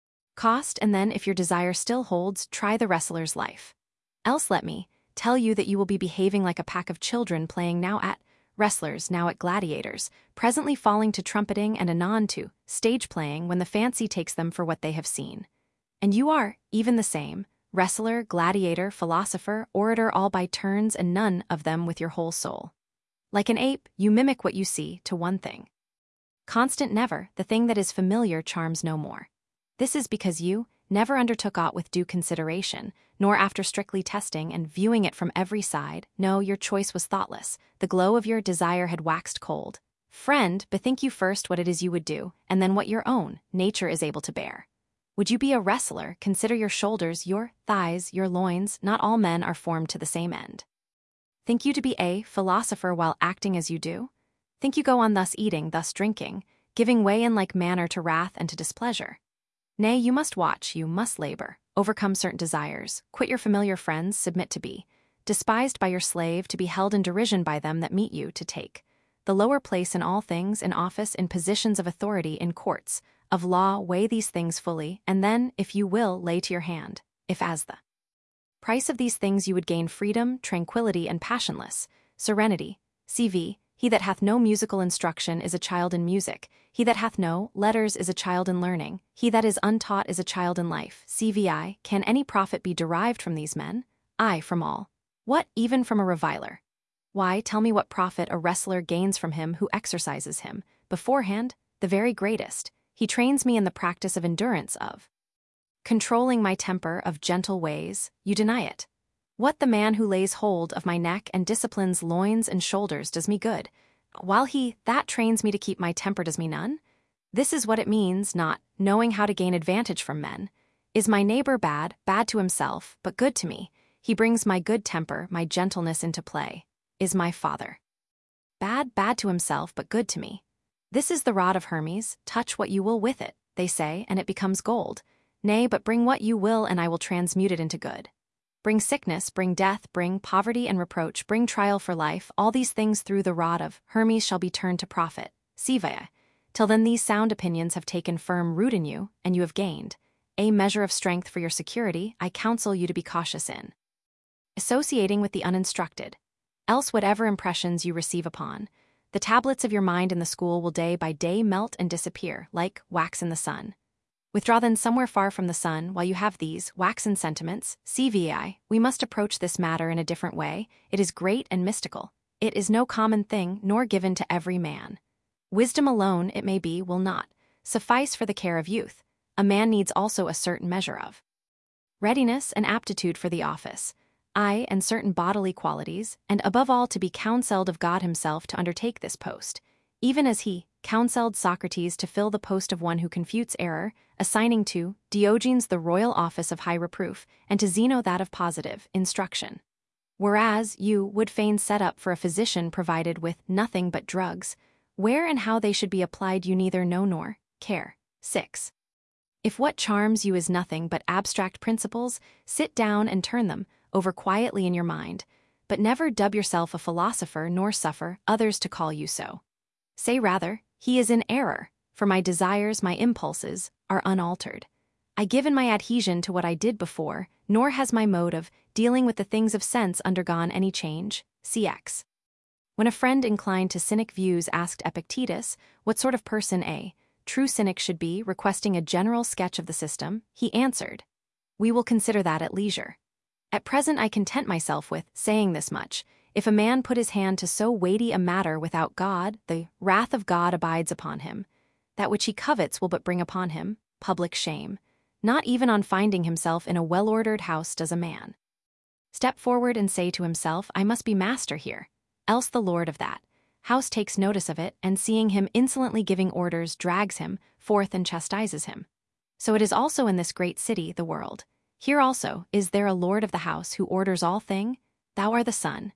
cost, and then, if your desire still holds, try the wrestler's life. Else let me tell you that you will be behaving like a pack of children playing now at wrestlers, now at gladiators, presently falling to trumpeting and anon to stage playing when the fancy takes them for what they have seen. And you are, even the same, wrestler, gladiator, philosopher, orator, all by turns, and none of them with your whole soul. Like an ape, you mimic what you see to one thing. Constant never, the thing that is familiar charms no more. This is because you never undertook aught with due consideration, nor after strictly testing and viewing it from every side. No, your choice was thoughtless. The glow of your desire had waxed cold. Friend, bethink you first what it is you would do, and then what your own nature is able to bear. Would you be a wrestler, consider your shoulders, your thighs, your loins. Not all men are formed to the same end. Think you to be a philosopher while acting as you do? Think you go on thus eating, thus drinking, giving way in like manner to wrath and to displeasure? Nay, you must watch, you must labor, overcome certain desires, quit your familiar friends, submit to be despised by your slave, to be held in derision by them that meet you, to take the lower place in all things, in office, in positions of authority, in courts of law. Weigh these things fully, and then, if you will, lay to your hand, if as the price of these things you would gain freedom, tranquility, and passionless serenity. CV, he that hath no musical instruction is a child in music. He that hath no letters is a child in learning. He that is untaught is a child in life. CVI, can any profit be derived from these men? Aye, from all. What, even from a reviler? Why, tell me what profit a wrestler gains from him who exercises him. Beforehand, the very greatest. He trains me in the practice of endurance, of controlling my temper, of gentle ways. You deny it. What, the man who lays hold of my neck and disciplines loins and shoulders does me good, while he that trains me to keep my temper does me none? This is what it means, not knowing how to gain advantage from men. Is my neighbor bad, bad to himself, but good to me? He brings my good temper, my gentleness into play. Is my father bad, bad to himself, but good to me? This is the rod of Hermes. Touch what you will with it, they say, and it becomes gold. Nay, but bring what you will, and I will transmute it into good. Bring sickness, bring death, bring poverty and reproach, bring trial for life. All these things through the rod of Hermes shall be turned to profit. Sivaya. Till then these sound opinions have taken firm root in you, and you have gained a measure of strength for your security. I counsel you to be cautious in associating with the uninstructed. Else whatever impressions you receive upon the tablets of your mind in the school will day by day melt and disappear, like wax in the sun. Withdraw then somewhere far from the sun while you have these waxen sentiments. CVI, we must approach this matter in a different way. It is great and mystical. It is no common thing, nor given to every man. Wisdom alone, it may be, will not suffice for the care of youth. A man needs also a certain measure of readiness and aptitude for the office, aye, and certain bodily qualities, and above all to be counselled of God himself to undertake this post, even as he counselled Socrates to fill the post of one who confutes error, assigning to Diogenes the royal office of high reproof, and to Zeno that of positive instruction. Whereas you would fain set up for a physician provided with nothing but drugs, where and how they should be applied you neither know nor care. 6. If what charms you is nothing but abstract principles, sit down and turn them over quietly in your mind, but never dub yourself a philosopher nor suffer others to call you so. Say rather, he is in error, for my desires, my impulses, are unaltered. I give in my adhesion to what I did before, nor has my mode of dealing with the things of sense undergone any change. CX. When a friend inclined to cynic views asked Epictetus what sort of person a true cynic should be, requesting a general sketch of the system, he answered, "We will consider that at leisure. At present I content myself with saying this much. If a man put his hand to so weighty a matter without God, the wrath of God abides upon him. That which he covets will but bring upon him public shame. Not even on finding himself in a well-ordered house does a man step forward and say to himself, I must be master here, else the lord of that house takes notice of it, and seeing him insolently giving orders drags him forth and chastises him. So it is also in this great city, the world. Here also is there a lord of the house who orders all thing. Thou art the son.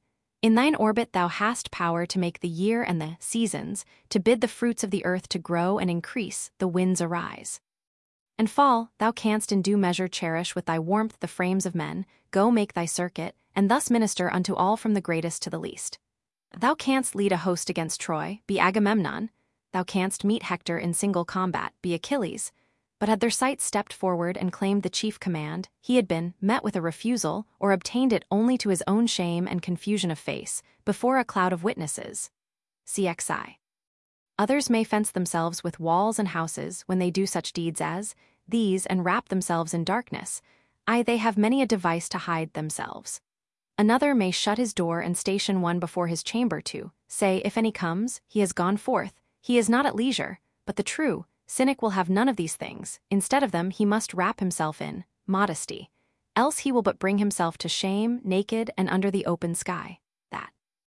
In thine orbit thou hast power to make the year and the seasons, to bid the fruits of the earth to grow and increase, the winds arise. And fall, thou canst in due measure cherish with thy warmth the frames of men, go make thy circuit, and thus minister unto all from the greatest to the least. Thou canst lead a host against Troy, be Agamemnon, thou canst meet Hector in single combat, be Achilles. But had their sight stepped forward and claimed the chief command, he had been met with a refusal, or obtained it only to his own shame and confusion of face, before a cloud of witnesses. CXI. Others may fence themselves with walls and houses when they do such deeds as these and wrap themselves in darkness. They have many a device to hide themselves. Another may shut his door and station one before his chamber to say, if any comes, he has gone forth, he is not at leisure, but the true cynic will have none of these things. Instead of them he must wrap himself in modesty, else he will but bring himself to shame, naked and under the open sky. That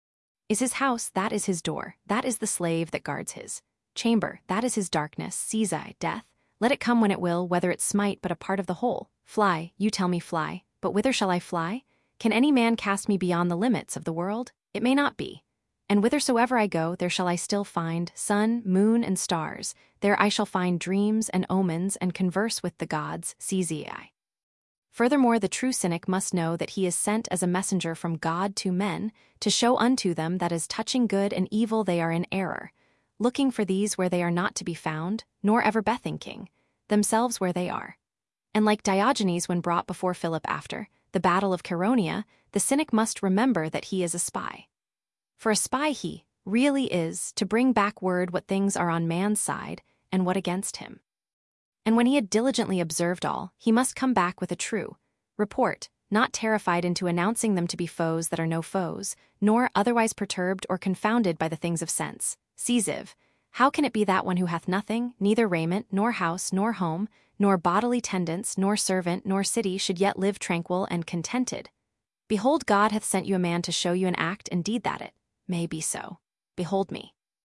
is his house, that is his door, that is the slave that guards his chamber, that is his darkness, seize I, death, let it come when it will, whether it smite but a part of the whole. Fly, you tell me fly, but whither shall I fly? Can any man cast me beyond the limits of the world? It may not be. And whithersoever I go, there shall I still find sun, moon, and stars. There I shall find dreams and omens and converse with the gods, CZI. Furthermore, the true cynic must know that he is sent as a messenger from God to men, to show unto them that as touching good and evil they are in error, looking for these where they are not to be found, nor ever bethinking themselves where they are. And like Diogenes when brought before Philip after the battle of Chaeronea, the cynic must remember that he is a spy. For a spy he really is to bring back word what things are on man's side and what against him. And when he had diligently observed all, he must come back with a true report, not terrified into announcing them to be foes that are no foes, nor otherwise perturbed or confounded by the things of sense. Cziv, how can it be that one who hath nothing, neither raiment, nor house, nor home, nor bodily tendance, nor servant, nor city, should yet live tranquil and contented? Behold, God hath sent you a man to show you an act and deed that it may be so. Behold me.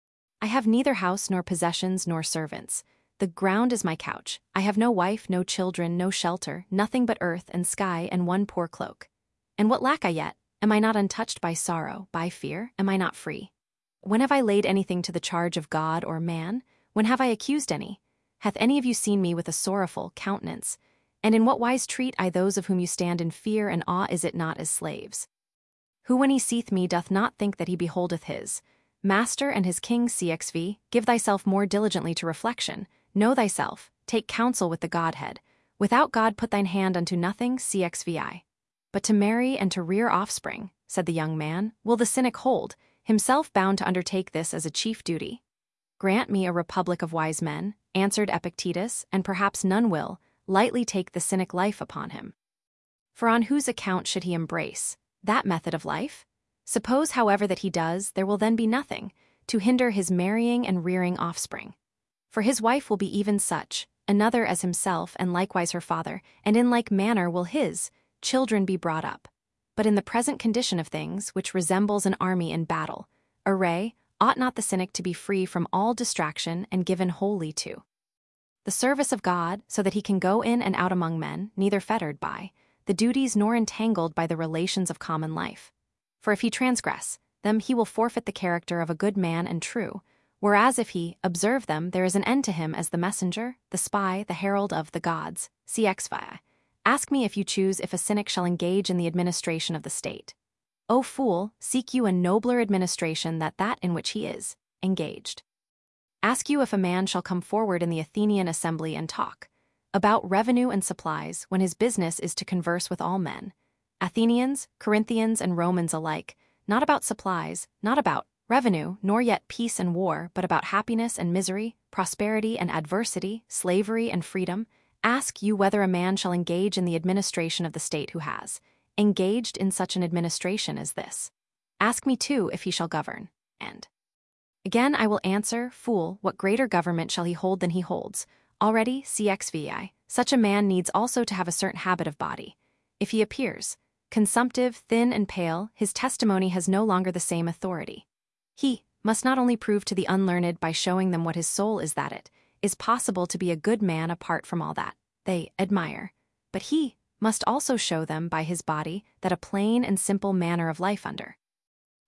I have neither house nor possessions nor servants. The ground is my couch. I have no wife, no children, no shelter, nothing but earth and sky and one poor cloak. And what lack I yet? Am I not untouched by sorrow, by fear? Am I not free? When have I laid anything to the charge of God or man? When have I accused any? Hath any of you seen me with a sorrowful countenance? And in what wise treat I those of whom you stand in fear and awe, is it not as slaves? Who when he seeth me doth not think that he beholdeth his master and his king? CXV, give thyself more diligently to reflection, know thyself, take counsel with the Godhead. Without God put thine hand unto nothing. CXVI. But to marry and to rear offspring, said the young man, will the cynic hold himself bound to undertake this as a chief duty? Grant me a republic of wise men, answered Epictetus, and perhaps none will lightly take the cynic life upon him. For on whose account should he embrace that method of life? Suppose, however, that he does, there will then be nothing to hinder his marrying and rearing offspring. For his wife will be even such another as himself, and likewise her father, and in like manner will his children be brought up. But in the present condition of things, which resembles an army in battle array, ought not the cynic to be free from all distraction and given wholly to the service of God, so that he can go in and out among men, neither fettered by the duties nor entangled by the relations of common life? For if he transgress them, he will forfeit the character of a good man and true, whereas if he observe them, there is an end to him as the messenger, the spy, the herald of the gods. CXV. Ask me if you choose if a cynic shall engage in the administration of the state. O fool, seek you a nobler administration than that in which he is engaged. Ask you if a man shall come forward in the Athenian assembly and talk about revenue and supplies, when his business is to converse with all men, Athenians, Corinthians, and Romans alike, not about supplies, not about revenue, nor yet peace and war, but about happiness and misery, prosperity and adversity, slavery and freedom. Ask you whether a man shall engage in the administration of the state who has engaged in such an administration as this. Ask me too if he shall govern. And again I will answer, fool, what greater government shall he hold than he holds already? CXVI. Such a man needs also to have a certain habit of body. If he appears consumptive, thin, and pale, his testimony has no longer the same authority. He must not only prove to the unlearned by showing them what his soul is, that it is possible to be a good man apart from all that they admire, but he must also show them by his body that a plain and simple manner of life under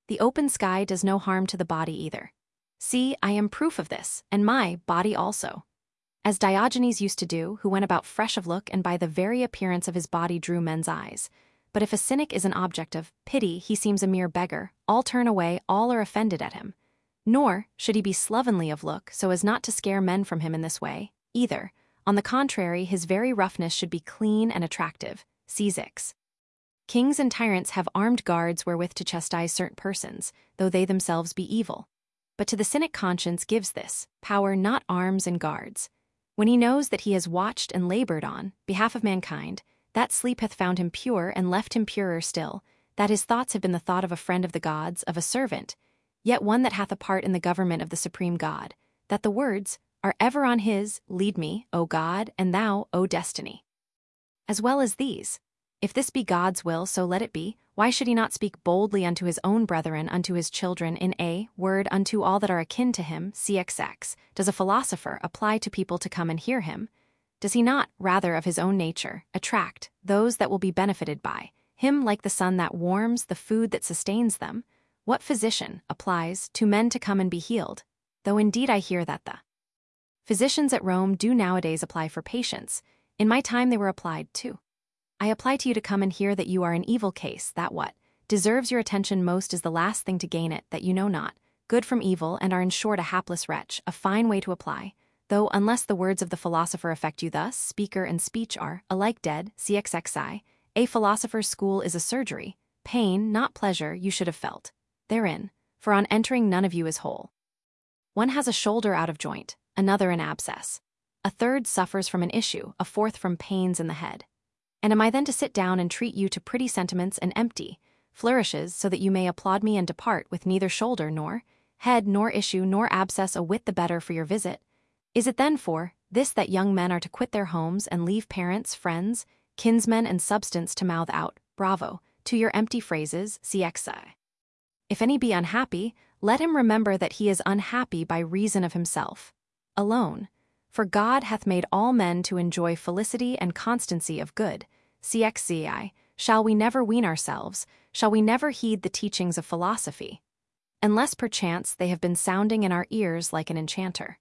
The open sky does no harm to the body either. See, I am proof of this, and my body also. As Diogenes used to do, who went about fresh of look and by the very appearance of his body drew men's eyes. But if a cynic is an object of pity, he seems a mere beggar, all turn away, all are offended at him. Nor should he be slovenly of look so as not to scare men from him in this way, either. On the contrary, his very roughness should be clean and attractive. C6. Kings and tyrants have armed guards wherewith to chastise certain persons, though they themselves be evil. But to the cynic conscience gives this power not arms and guards. When he knows that he has watched and labored on behalf of mankind, that sleep hath found him pure and left him purer still, that his thoughts have been the thought of a friend of the gods, of a servant, yet one that hath a part in the government of the supreme God, that the words are ever on his, lead me, O God, and thou, O destiny. As well as these, if this be God's will, so let it be. Why should he not speak boldly unto his own brethren, unto his children, in a word unto all that are akin to him? CXX. Does a philosopher apply to people to come and hear him? Does he not, rather of his own nature, attract those that will be benefited by him like the sun that warms, the food that sustains them? What physician applies to men to come and be healed? Though indeed I hear that the physicians at Rome do nowadays apply for patients. In my time they were applied too. I apply to you to come and hear that you are an evil case, that what deserves your attention most is the last thing to gain it, that you know not, good from evil, and are in short a hapless wretch, a fine way to apply, though unless the words of the philosopher affect you thus, speaker and speech are alike dead. CXXI. A philosopher's school is a surgery, pain, not pleasure, you should have felt therein, for on entering none of you is whole. One has a shoulder out of joint, another an abscess. A third suffers from an issue, a fourth from pains in the head. And am I then to sit down and treat you to pretty sentiments and empty flourishes, so that you may applaud me and depart with neither shoulder nor head nor issue nor abscess a whit the better for your visit? Is it then for this that young men are to quit their homes and leave parents, friends, kinsmen, and substance to mouth out, bravo, to your empty phrases? CXI. If any be unhappy, let him remember that he is unhappy by reason of himself alone. For God hath made all men to enjoy felicity and constancy of good. CXCI. Shall we never wean ourselves? Shall we never heed the teachings of philosophy? Unless perchance they have been sounding in our ears like an enchanter.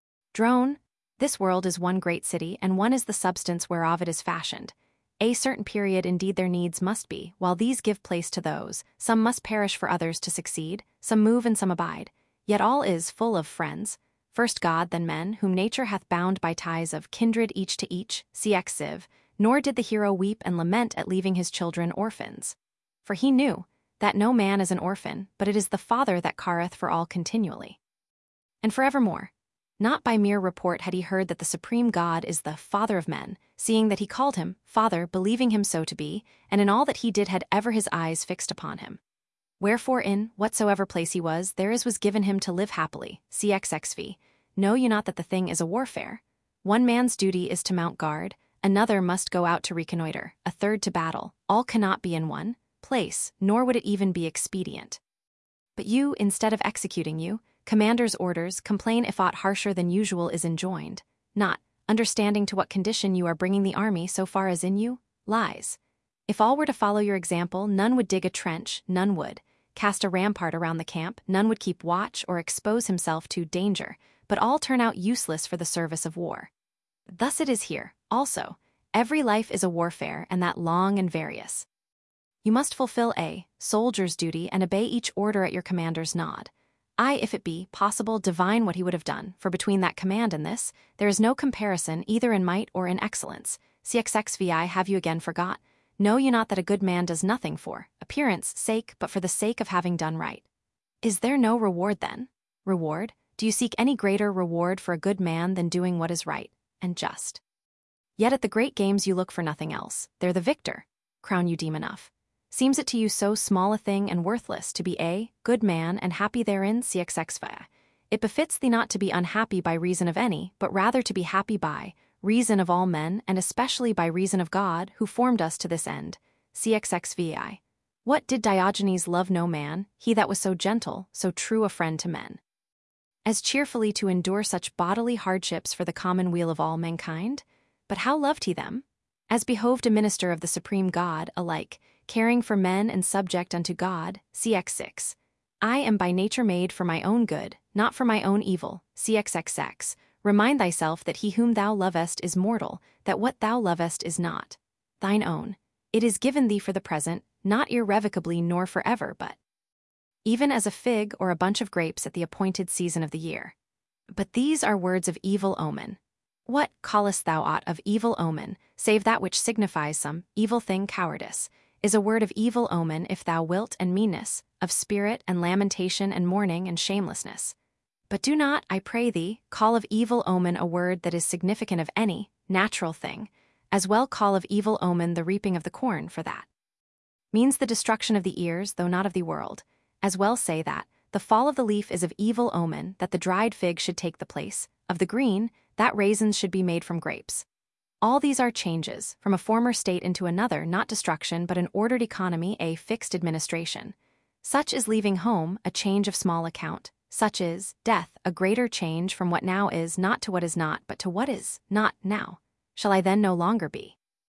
Drone. This world is one great city, and one is the substance whereof it is fashioned. A certain period indeed their needs must be, while these give place to those. Some must perish for others to succeed, some move and some abide. Yet all is full of friends. First God, then men, whom nature hath bound by ties of kindred each to each. CX Civ. Nor did the hero weep and lament at leaving his children orphans. For he knew that no man is an orphan, but it is the Father that careth for all continually and forevermore. Not by mere report had he heard that the supreme God is the Father of men, seeing that he called him Father, believing him so to be, and in all that he did had ever his eyes fixed upon him. Wherefore in whatsoever place he was, there is was given him to live happily. CXXV. Know you not that the thing is a warfare? One man's duty is to mount guard, another must go out to reconnoiter, a third to battle. All cannot be in one place, nor would it even be expedient. But you, instead of executing you, commander's orders, complain if aught harsher than usual is enjoined, not understanding to what condition you are bringing the army so far as in you lies. If all were to follow your example, none would dig a trench, none would cast a rampart around the camp, none would keep watch or expose himself to danger, but all turn out useless for the service of war. Thus it is here, also. Every life is a warfare, and that long and various. You must fulfill a soldier's duty and obey each order at your commander's nod. I, if it be possible, divine what he would have done, for between that command and this, there is no comparison either in might or in excellence. CXXVI. Have you again forgot? Know you not that a good man does nothing for appearance sake, but for the sake of having done right? Is there no reward then? Reward? Do you seek any greater reward for a good man than doing what is right and just? Yet at the great games you look for nothing else. There the victor crown you deem enough. Seems it to you so small a thing and worthless to be a good man and happy therein? CXXVI. It befits thee not to be unhappy by reason of any, but rather to be happy by reason of all men, and especially by reason of God, who formed us to this end. CXXVI. What did Diogenes love no man, he that was so gentle, so true a friend to men, as cheerfully to endure such bodily hardships for the common weal of all mankind? But how loved he them? As behoved a minister of the supreme God, alike caring for men and subject unto God. CX6. I am by nature made for my own good, not for my own evil. CXXX. Remind thyself that he whom thou lovest is mortal, that what thou lovest is not thine own. It is given thee for the present, not irrevocably nor forever, but even as a fig or a bunch of grapes at the appointed season of the year. But these are words of evil omen. What callest thou aught of evil omen, save that which signifies some evil thing? Cowardice is a word of evil omen if thou wilt, and meanness, of spirit and lamentation and mourning and shamelessness. But do not, I pray thee, call of evil omen a word that is significant of any natural thing, as well call of evil omen the reaping of the corn, for that means the destruction of the ears, though not of the world. As well say that the fall of the leaf is of evil omen, that the dried fig should take the place of the green, that raisins should be made from grapes. All these are changes from a former state into another, not destruction, but an ordered economy, a fixed administration. Such is leaving home, a change of small account. Such is death, a greater change from what now is, not to what is not, but to what is not now. Shall I then no longer be?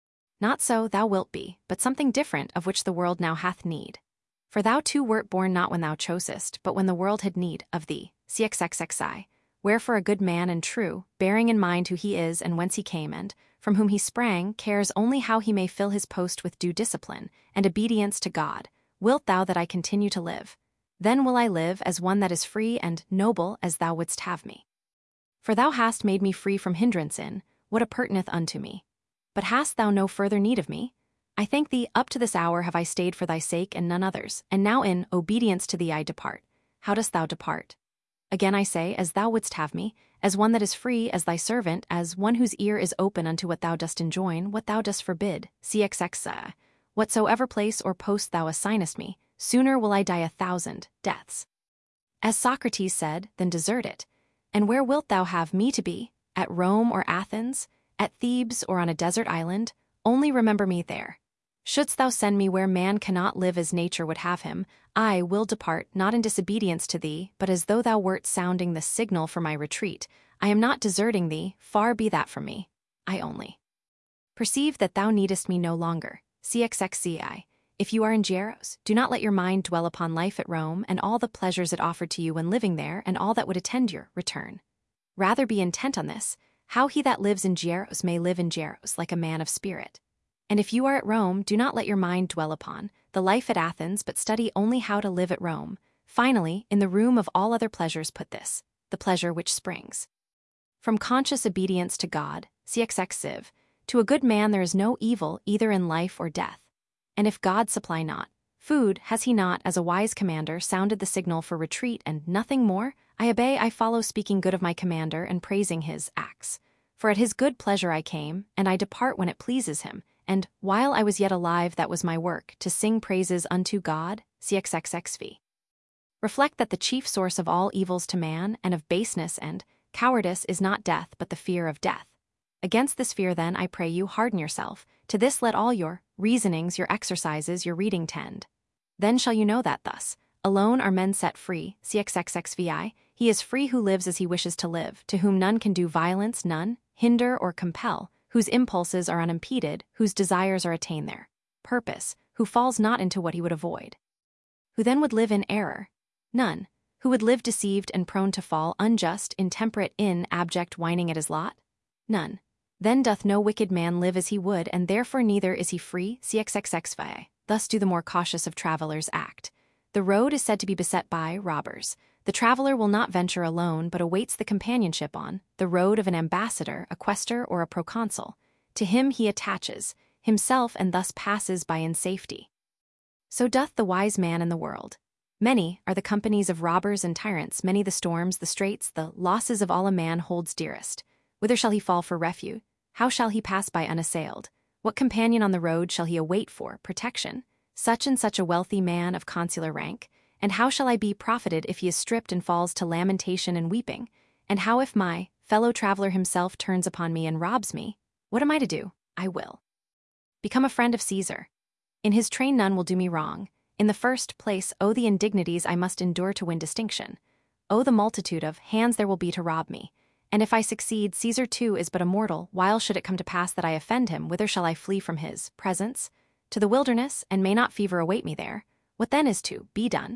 Not so thou wilt be, but something different, of which the world now hath need. For thou too wert born not when thou chosest, but when the world had need of thee. CXXXI. Wherefore a good man and true, bearing in mind who he is and whence he came and from whom he sprang, cares only how he may fill his post with due discipline and obedience to God. Wilt thou that I continue to live? Then will I live as one that is free and noble as thou wouldst have me. For thou hast made me free from hindrance in what appertaineth unto me. But hast thou no further need of me? I thank thee, up to this hour have I stayed for thy sake and none others, and now in obedience to thee I depart. How dost thou depart? Again I say, as thou wouldst have me, as one that is free, as thy servant, as one whose ear is open unto what thou dost enjoin, what thou dost forbid. CXX. Whatsoever place or post thou assignest me, sooner will I die 1,000 deaths. As Socrates said, than desert it. And where wilt thou have me to be? At Rome or Athens? At Thebes or on a desert island? Only remember me there. Shouldst thou send me where man cannot live as nature would have him, I will depart, not in disobedience to thee, but as though thou wert sounding the signal for my retreat. I am not deserting thee, far be that from me. I only perceive that thou needest me no longer. CXXCI. If you are in Gyaros, do not let your mind dwell upon life at Rome and all the pleasures it offered to you when living there and all that would attend your return. Rather be intent on this, how he that lives in Gyaros may live in Gyaros like a man of spirit. And if you are at Rome, do not let your mind dwell upon the life at Athens, but study only how to live at Rome. Finally, in the room of all other pleasures put this, the pleasure which springs from conscious obedience to God. CXX Civ. To a good man there is no evil either in life or death. And if God supply not food, has he not, as a wise commander, sounded the signal for retreat and nothing more? I obey, I follow, speaking good of my commander and praising his acts. For at his good pleasure I came, and I depart when it pleases him. And while I was yet alive, that was my work, to sing praises unto God. CXXXV. Reflect that the chief source of all evils to man and of baseness and cowardice is not death, but the fear of death. Against this fear, then, I pray you, harden yourself. To this let all your reasonings, your exercises, your reading tend. Then shall you know that thus alone are men set free. CXXXVI. He is free who lives as he wishes to live, to whom none can do violence, none hinder or compel, whose impulses are unimpeded, whose desires are attained their purpose, who falls not into what he would avoid. Who then would live in error? None. Who would live deceived and prone to fall, unjust, intemperate, abject, whining at his lot? None. Then doth no wicked man live as he would, and therefore neither is he free. CXXXVI. Thus do the more cautious of travelers act. The road is said to be beset by robbers. The traveler will not venture alone, but awaits the companionship on the road of an ambassador, a quaestor, or a proconsul. To him he attaches himself, and thus passes by in safety. So doth the wise man in the world. Many are the companies of robbers and tyrants, many the storms, the straits, the losses of all a man holds dearest. Whither shall he fall for refuge? How shall he pass by unassailed? What companion on the road shall he await for protection? Such and such a wealthy man of consular rank. And how shall I be profited if he is stripped and falls to lamentation and weeping? And how if my fellow traveler himself turns upon me and robs me? What am I to do? I will become a friend of Caesar. In his train none will do me wrong. In the first place, oh, the indignities I must endure to win distinction. Oh, the multitude of hands there will be to rob me. And if I succeed, Caesar too is but a mortal. While should it come to pass that I offend him, whither shall I flee from his presence? To the wilderness, and may not fever await me there? What then is to be done?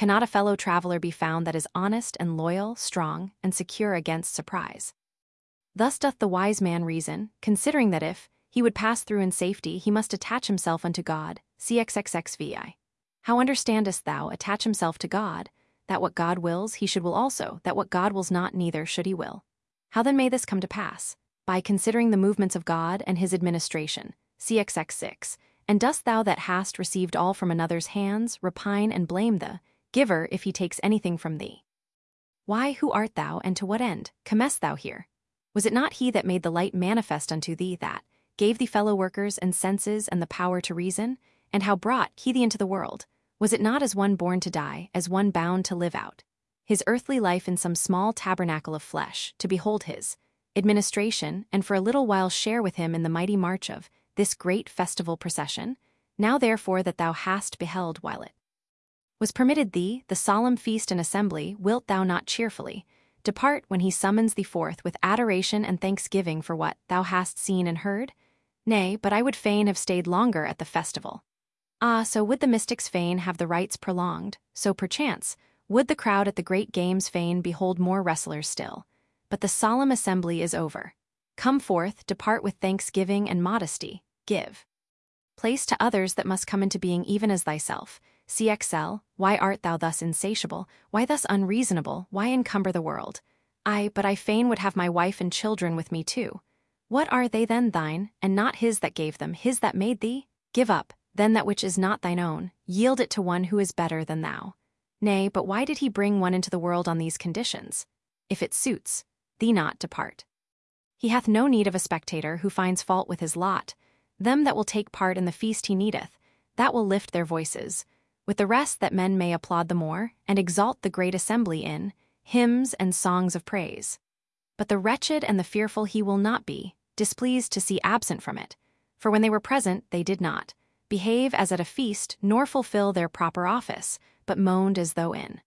Cannot a fellow traveler be found that is honest and loyal, strong, and secure against surprise? Thus doth the wise man reason, considering that if he would pass through in safety, he must attach himself unto God. CXXXVI. How understandest thou attach himself to God, that what God wills he should will also, that what God wills not neither should he will? How then may this come to pass? By considering the movements of God and his administration. CXX6. And dost thou that hast received all from another's hands repine and blame the giver if he takes anything from thee? Why, who art thou, and to what end comest thou here? Was it not he that made the light manifest unto thee, that gave thee fellow workers and senses and the power to reason? And how brought he thee into the world? Was it not as one born to die, as one bound to live out his earthly life in some small tabernacle of flesh, to behold his administration, and for a little while share with him in the mighty march of this great festival procession? Now therefore that thou hast beheld while it was permitted thee, the solemn feast and assembly, wilt thou not cheerfully depart when he summons thee forth with adoration and thanksgiving for what thou hast seen and heard? Nay, but I would fain have stayed longer at the festival. Ah, so would the mystics fain have the rites prolonged, so perchance would the crowd at the great games fain behold more wrestlers still. But the solemn assembly is over. Come forth, depart with thanksgiving and modesty, give place to others that must come into being even as thyself. CXL, why art thou thus insatiable, why thus unreasonable, why encumber the world? But I fain would have my wife and children with me too. What are they then thine, and not his that gave them, his that made thee? Give up, then, that which is not thine own, yield it to one who is better than thou. Nay, but why did he bring one into the world on these conditions? If it suits thee not, depart. He hath no need of a spectator who finds fault with his lot. Them that will take part in the feast he needeth, that will lift their voices, with the rest that men may applaud the more, and exalt the great assembly in hymns and songs of praise. But the wretched and the fearful he will not be displeased to see absent from it, for when they were present they did not behave as at a feast, nor fulfill their proper office, but moaned as though in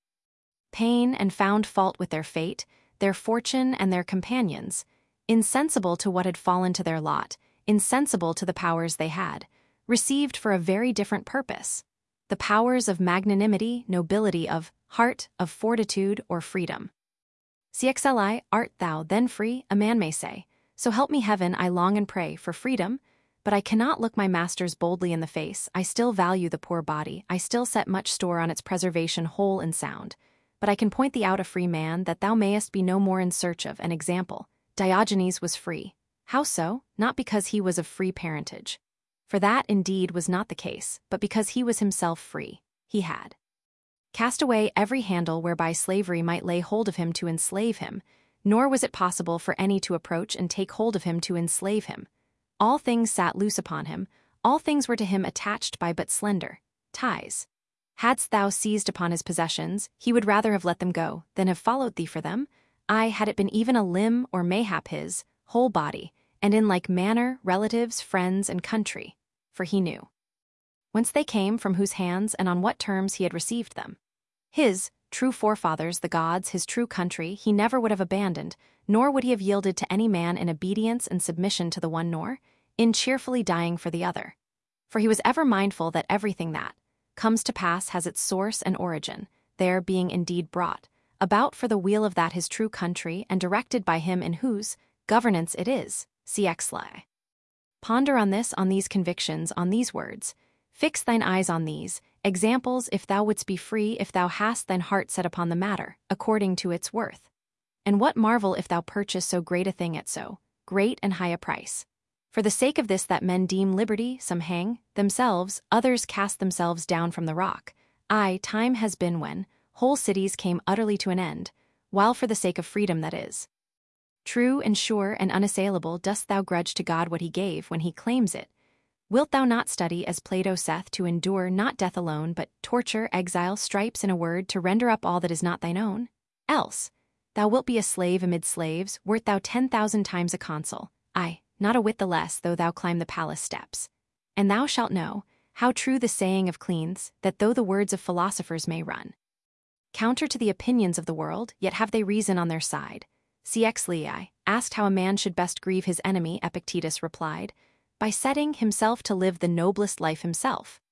pain, and found fault with their fate, their fortune, and their companions, insensible to what had fallen to their lot, insensible to the powers they had received for a very different purpose, the powers of magnanimity, nobility of heart, of fortitude, or freedom. CXLI, art thou then free? A man may say, so help me heaven, I long and pray for freedom, but I cannot look my masters boldly in the face. I still value the poor body, I still set much store on its preservation whole and sound, but I can point thee out a free man, that thou mayest be no more in search of an example. Diogenes was free. How so? Not because he was of free parentage, for that indeed was not the case, but because he was himself free. He had cast away every handle whereby slavery might lay hold of him to enslave him, nor was it possible for any to approach and take hold of him to enslave him. All things sat loose upon him, all things were to him attached by but slender ties. Hadst thou seized upon his possessions, he would rather have let them go than have followed thee for them. Had it been even a limb or mayhap his whole body, and in like manner relatives, friends, and country, for he knew whence they came, from whose hands, and on what terms he had received them. His true forefathers, the gods, his true country, he never would have abandoned, nor would he have yielded to any man in obedience and submission to the one, nor in cheerfully dying for the other. For he was ever mindful that everything that comes to pass has its source and origin, there being indeed brought about for the weal of that his true country, and directed by him in whose governance it is. CXLI. Ponder on this, on these convictions, on these words. Fix thine eyes on these examples, if thou wouldst be free, if thou hast thine heart set upon the matter, according to its worth. And what marvel if thou purchase so great a thing at so great and high a price? For the sake of this that men deem liberty, some hang themselves, others cast themselves down from the rock. Time has been when whole cities came utterly to an end, while for the sake of freedom that is true and sure and unassailable, dost thou grudge to God what he gave when he claims it? Wilt thou not study, as Plato saith, to endure not death alone, but torture, exile, stripes, in a word, to render up all that is not thine own? Else thou wilt be a slave amid slaves, wert thou 10,000 times a consul, not a whit the less, though thou climb the palace steps. And thou shalt know how true the saying of Cleanthes, that though the words of philosophers may run counter to the opinions of the world, yet have they reason on their side. CXLI, asked how a man should best grieve his enemy, Epictetus replied, by setting himself to live the noblest life himself.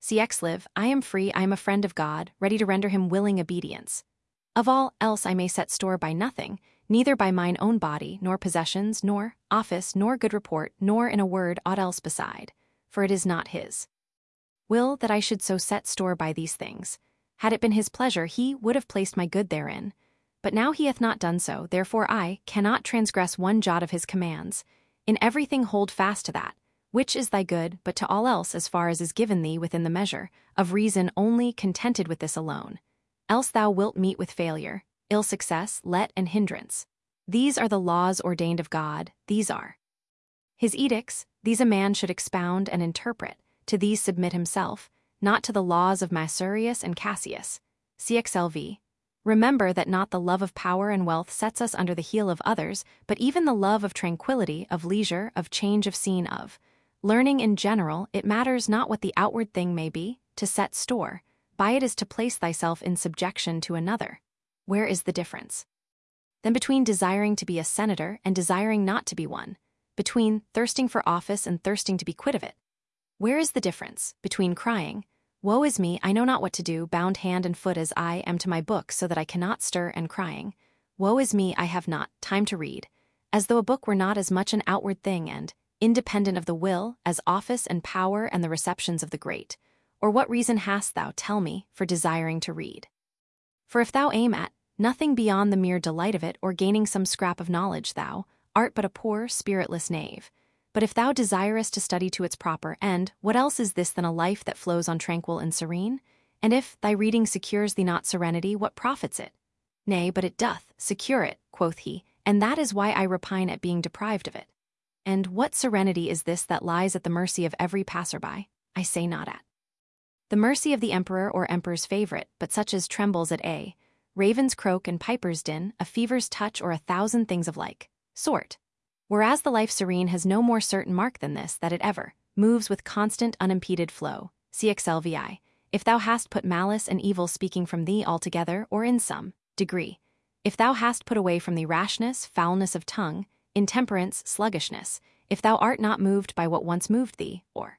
cx live, I am free, I am a friend of God, ready to render him willing obedience. Of all else I may set store by nothing, neither by mine own body, nor possessions, nor office, nor good report, nor in a word aught else beside, for it is not his will that I should so set store by these things. Had it been his pleasure, he would have placed my good therein. But now he hath not done so, therefore I cannot transgress one jot of his commands. In everything hold fast to that, which is thy good, but to all else as far as is given thee within the measure of reason only, contented with this alone. Else thou wilt meet with failure, ill success, let and hindrance. These are the laws ordained of God, these are his edicts, these a man should expound and interpret, to these submit himself, not to the laws of Masurius and Cassius. CXLV. Remember that not the love of power and wealth sets us under the heel of others, but even the love of tranquility, of leisure, of change of scene, of learning in general. It matters not what the outward thing may be, to set store by it is to place thyself in subjection to another. Where is the difference? Then between desiring to be a senator and desiring not to be one, between thirsting for office and thirsting to be quit of it. Where is the difference? Between crying, woe is me, I know not what to do, bound hand and foot as I am to my book so that I cannot stir, and crying, woe is me, I have not time to read, as though a book were not as much an outward thing and independent of the will as office and power and the receptions of the great. Or what reason hast thou, tell me, for desiring to read? For if thou aim at nothing beyond the mere delight of it or gaining some scrap of knowledge, thou art but a poor, spiritless knave. But if thou desirest to study to its proper end, what else is this than a life that flows on tranquil and serene? And if thy reading secures thee not serenity, what profits it? Nay, but it doth secure it, quoth he, and that is why I repine at being deprived of it. And what serenity is this that lies at the mercy of every passer-by? I say not at the mercy of the emperor or emperor's favorite, but such as trembles at a raven's croak and piper's din, a fever's touch, or 1,000 things of like sort. Whereas the life serene has no more certain mark than this, that it ever moves with constant unimpeded flow. CXLVI. If thou hast put malice and evil speaking from thee altogether, or in some degree, if thou hast put away from thee rashness, foulness of tongue, intemperance, sluggishness, if thou art not moved by what once moved thee, or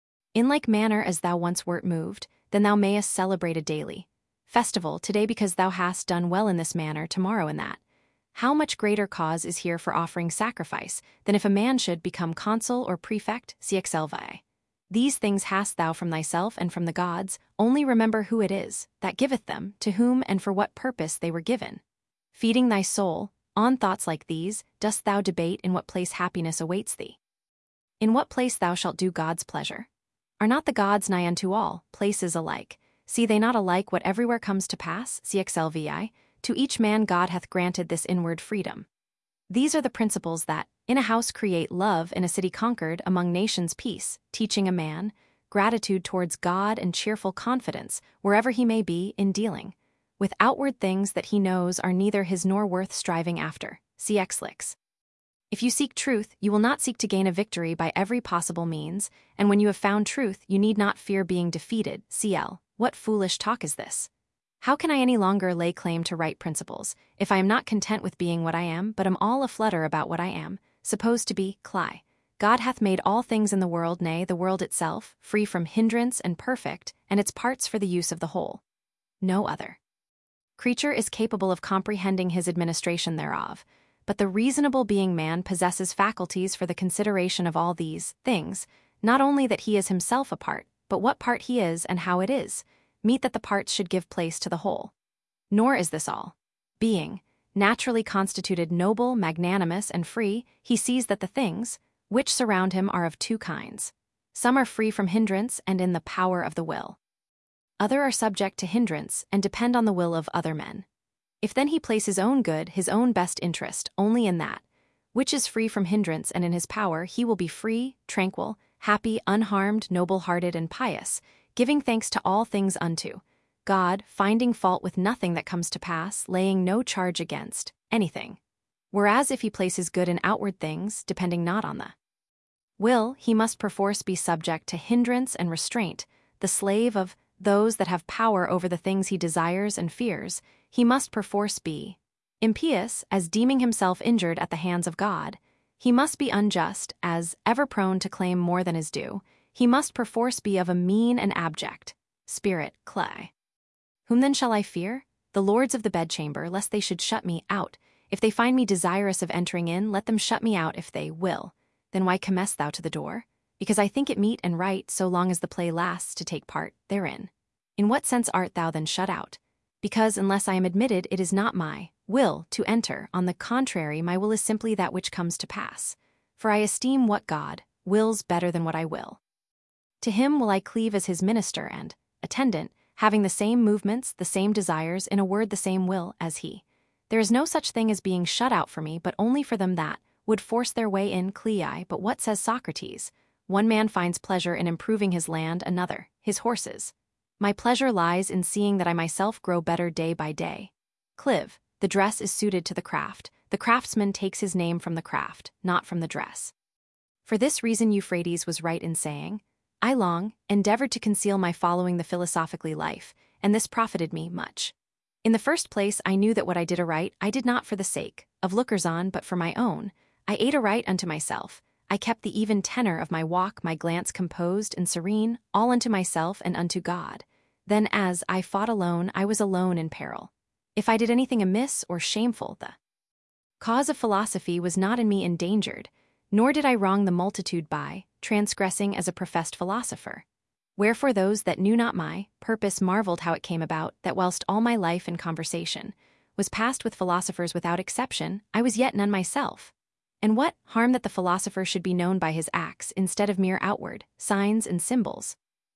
in like manner as thou once wert moved, then thou mayest celebrate a daily festival today because thou hast done well in this manner, tomorrow in that. How much greater cause is here for offering sacrifice than if a man should become consul or prefect? CXLVI. These things hast thou from thyself and from the gods, only remember who it is that giveth them, to whom and for what purpose they were given. Feeding thy soul on thoughts like these, dost thou debate in what place happiness awaits thee? In what place thou shalt do God's pleasure? Are not the gods nigh unto all places alike? See they not alike what everywhere comes to pass? CXLVI. To each man God hath granted this inward freedom. These are the principles that, in a house create love, in a city conquered, among nations peace, teaching a man gratitude towards God and cheerful confidence, wherever he may be, in dealing with outward things that he knows are neither his nor worth striving after. CX Licks. If you seek truth, you will not seek to gain a victory by every possible means, and when you have found truth, you need not fear being defeated. CL. What foolish talk is this? How can I any longer lay claim to right principles, if I am not content with being what I am, but am all aflutter about what I am, supposed to be? Cly. God hath made all things in the world, nay, the world itself, free from hindrance and perfect, and its parts for the use of the whole. No other creature is capable of comprehending his administration thereof, but the reasonable being man possesses faculties for the consideration of all these things, not only that he is himself a part, but what part he is and how it is, meet that the parts should give place to the whole. Nor is this all. Being naturally constituted noble, magnanimous, and free, he sees that the things which surround him are of two kinds. Some are free from hindrance and in the power of the will. Other are subject to hindrance and depend on the will of other men. If then he place his own good, his own best interest, only in that which is free from hindrance and in his power, he will be free, tranquil, happy, unharmed, noble-hearted, and pious, giving thanks to all things unto God, finding fault with nothing that comes to pass, laying no charge against anything. Whereas if he places good in outward things, depending not on the will, he must perforce be subject to hindrance and restraint, the slave of those that have power over the things he desires and fears. He must perforce be impious, as deeming himself injured at the hands of God. He must be unjust, as ever prone to claim more than is due. he must perforce be of a mean and abject spirit, clay. Whom then shall I fear? The lords of the bedchamber, lest they should shut me out. If they find me desirous of entering in, let them shut me out if they will. Then why comest thou to the door? Because I think it meet and right, so long as the play lasts, to take part therein. In what sense art thou then shut out? Because, unless I am admitted, it is not my will to enter. On the contrary, my will is simply that which comes to pass. For I esteem what God wills better than what I will. To him will I cleave as his minister and attendant, having the same movements, the same desires, in a word the same will, as he. There is no such thing as being shut out for me, but only for them that would force their way in, Clei. But what says Socrates? One man finds pleasure in improving his land, another his horses. My pleasure lies in seeing that I myself grow better day by day. Clive, the dress is suited to the craft. The craftsman takes his name from the craft, not from the dress. For this reason Euphrates was right in saying, I long endeavored to conceal my following the philosophically life, and this profited me much. In the first place, I knew that what I did aright, I did not for the sake of lookers-on, but for my own. I ate aright unto myself. I kept the even tenor of my walk, my glance composed and serene, all unto myself and unto God. Then as I fought alone, I was alone in peril. If I did anything amiss or shameful, the cause of philosophy was not in me endangered, nor did I wrong the multitude by transgressing as a professed philosopher. Wherefore those that knew not my purpose marveled how it came about that whilst all my life and conversation was passed with philosophers without exception, I was yet none myself. And what harm that the philosopher should be known by his acts instead of mere outward signs and symbols?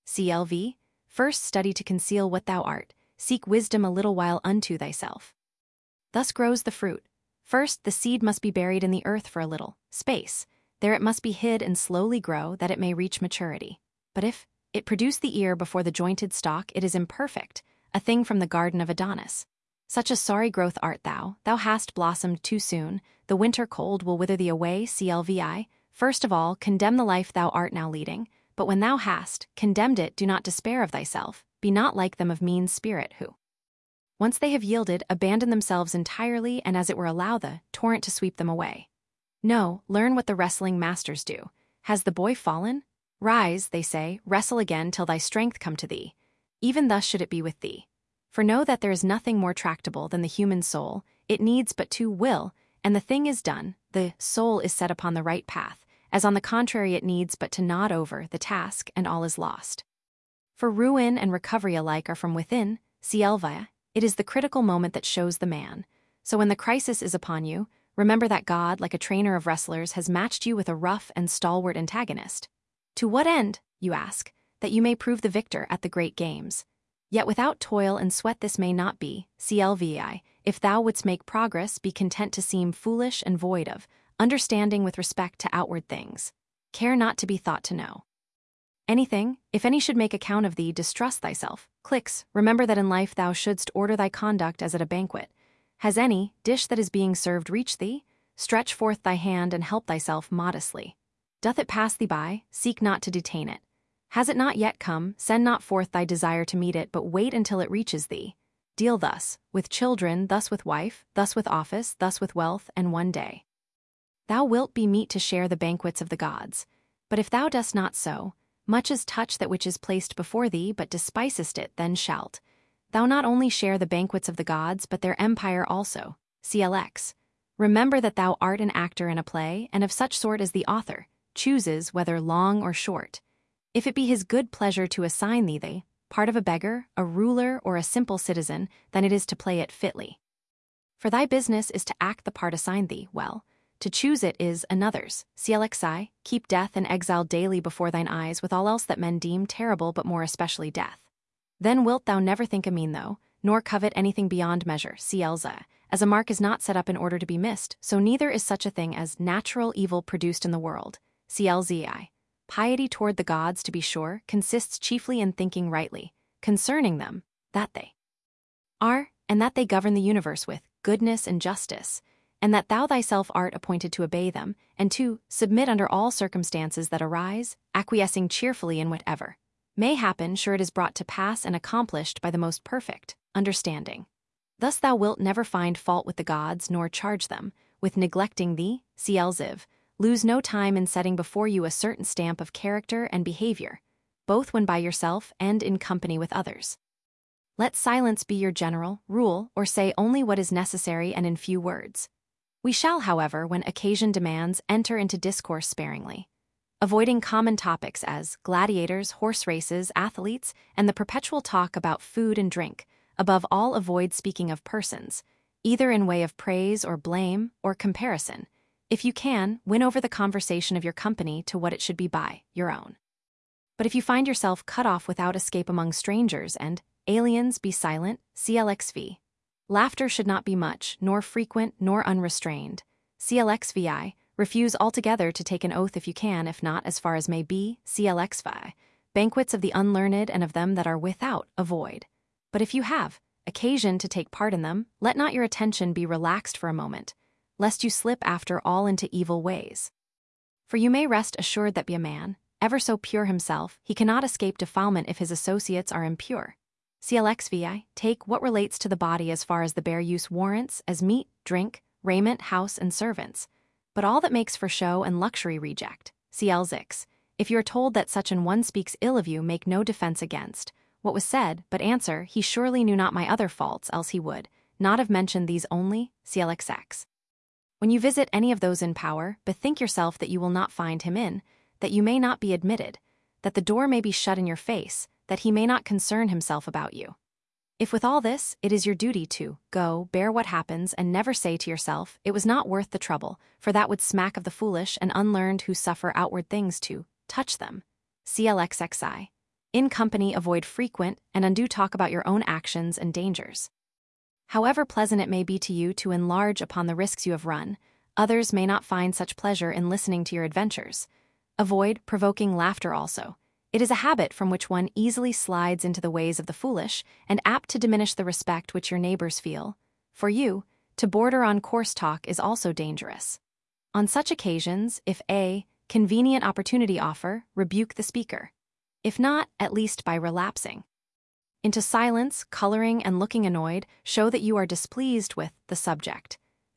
CLV, first study to conceal what thou art, seek wisdom a little while unto thyself. Thus grows the fruit. First, the seed must be buried in the earth for a little space. There it must be hid and slowly grow, that it may reach maturity. But if it produce the ear before the jointed stalk, it is imperfect, a thing from the garden of Adonis. Such a sorry growth art thou, thou hast blossomed too soon, the winter cold will wither thee away. CLVI, first of all, condemn the life thou art now leading, but when thou hast condemned it, do not despair of thyself, be not like them of mean spirit who, once they have yielded, abandon themselves entirely and as it were allow the torrent to sweep them away. No, learn what the wrestling masters do. Has the boy fallen? Rise, they say, wrestle again till thy strength come to thee. Even thus should it be with thee. For know that there is nothing more tractable than the human soul, it needs but to will, and the thing is done, the soul is set upon the right path, as on the contrary it needs but to nod over the task and all is lost. For ruin and recovery alike are from within, CLVI, it is the critical moment that shows the man. So when the crisis is upon you, remember that God, like a trainer of wrestlers, has matched you with a rough and stalwart antagonist. To what end, you ask? That you may prove the victor at the great games. Yet without toil and sweat this may not be, CLVI, if thou wouldst make progress, be content to seem foolish and void of understanding with respect to outward things. Care not to be thought to know anything. If any should make account of thee, distrust thyself. Clicks, remember that in life thou shouldst order thy conduct as at a banquet. Has any dish that is being served reached thee? Stretch forth thy hand and help thyself modestly. Doth it pass thee by? Seek not to detain it. Has it not yet come? Send not forth thy desire to meet it, but wait until it reaches thee. Deal thus with children, thus with wife, thus with office, thus with wealth, and one day thou wilt be meet to share the banquets of the gods. But if thou dost not so, much is touch that which is placed before thee, but despisest it, then shalt thou not only share the banquets of the gods, but their empire also. CLX. Remember that thou art an actor in a play, and of such sort as the author chooses, whether long or short. If it be his good pleasure to assign thee the part of a beggar, a ruler, or a simple citizen, then it is to play it fitly. For thy business is to act the part assigned thee well. To choose it is another's. CLXI, keep death and exile daily before thine eyes with all else that men deem terrible, but more especially death. Then wilt thou never think a mean though, nor covet anything beyond measure. CLZ, as a mark is not set up in order to be missed, so neither is such a thing as natural evil produced in the world. CLZI, piety toward the gods, to be sure, consists chiefly in thinking rightly concerning them, that they are, and that they govern the universe with goodness and justice, and that thou thyself art appointed to obey them, and to submit under all circumstances that arise, acquiescing cheerfully in whatever may happen, sure it is brought to pass and accomplished by the most perfect understanding. Thus thou wilt never find fault with the gods, nor charge them with neglecting thee. CLZiv, Lose no time in setting before you a certain stamp of character and behavior, both when by yourself and in company with others. Let silence be your general rule, or say only what is necessary and in few words. We shall, however, when occasion demands, enter into discourse sparingly, avoiding common topics as gladiators, horse races, athletes, and the perpetual talk about food and drink. Above all, avoid speaking of persons, either in way of praise or blame or comparison. If you can, win over the conversation of your company to what it should be by your own. But if you find yourself cut off without escape among strangers and aliens, be silent. CLXV. Laughter should not be much, nor frequent, nor unrestrained. CLXVI. Refuse altogether to take an oath if you can, if not, as far as may be. CLXVI. Banquets of the unlearned and of them that are without, avoid. But if you have occasion to take part in them, let not your attention be relaxed for a moment, lest you slip after all into evil ways. For you may rest assured that be a man, ever so pure himself, he cannot escape defilement if his associates are impure. CLXVI. Take what relates to the body as far as the bare use warrants, as meat, drink, raiment, house, and servants. But all that makes for show and luxury reject. CL6. If you are told that such an one speaks ill of you, make no defense against what was said, but answer, he surely knew not my other faults, else he would not have mentioned these only. CLXX. When you visit any of those in power, bethink yourself that you will not find him in, that you may not be admitted, that the door may be shut in your face, that he may not concern himself about you. If with all this, it is your duty to go, bear what happens, and never say to yourself, it was not worth the trouble, for that would smack of the foolish and unlearned who suffer outward things to touch them. CLXXI. In company, avoid frequent and undue talk about your own actions and dangers. However pleasant it may be to you to enlarge upon the risks you have run, others may not find such pleasure in listening to your adventures. Avoid provoking laughter also. It is a habit from which one easily slides into the ways of the foolish and apt to diminish the respect which your neighbors feel. For you, to border on coarse talk is also dangerous. On such occasions, if a convenient opportunity offer, rebuke the speaker. If not, at least by relapsing into silence, coloring, and looking annoyed, show that you are displeased with the subject.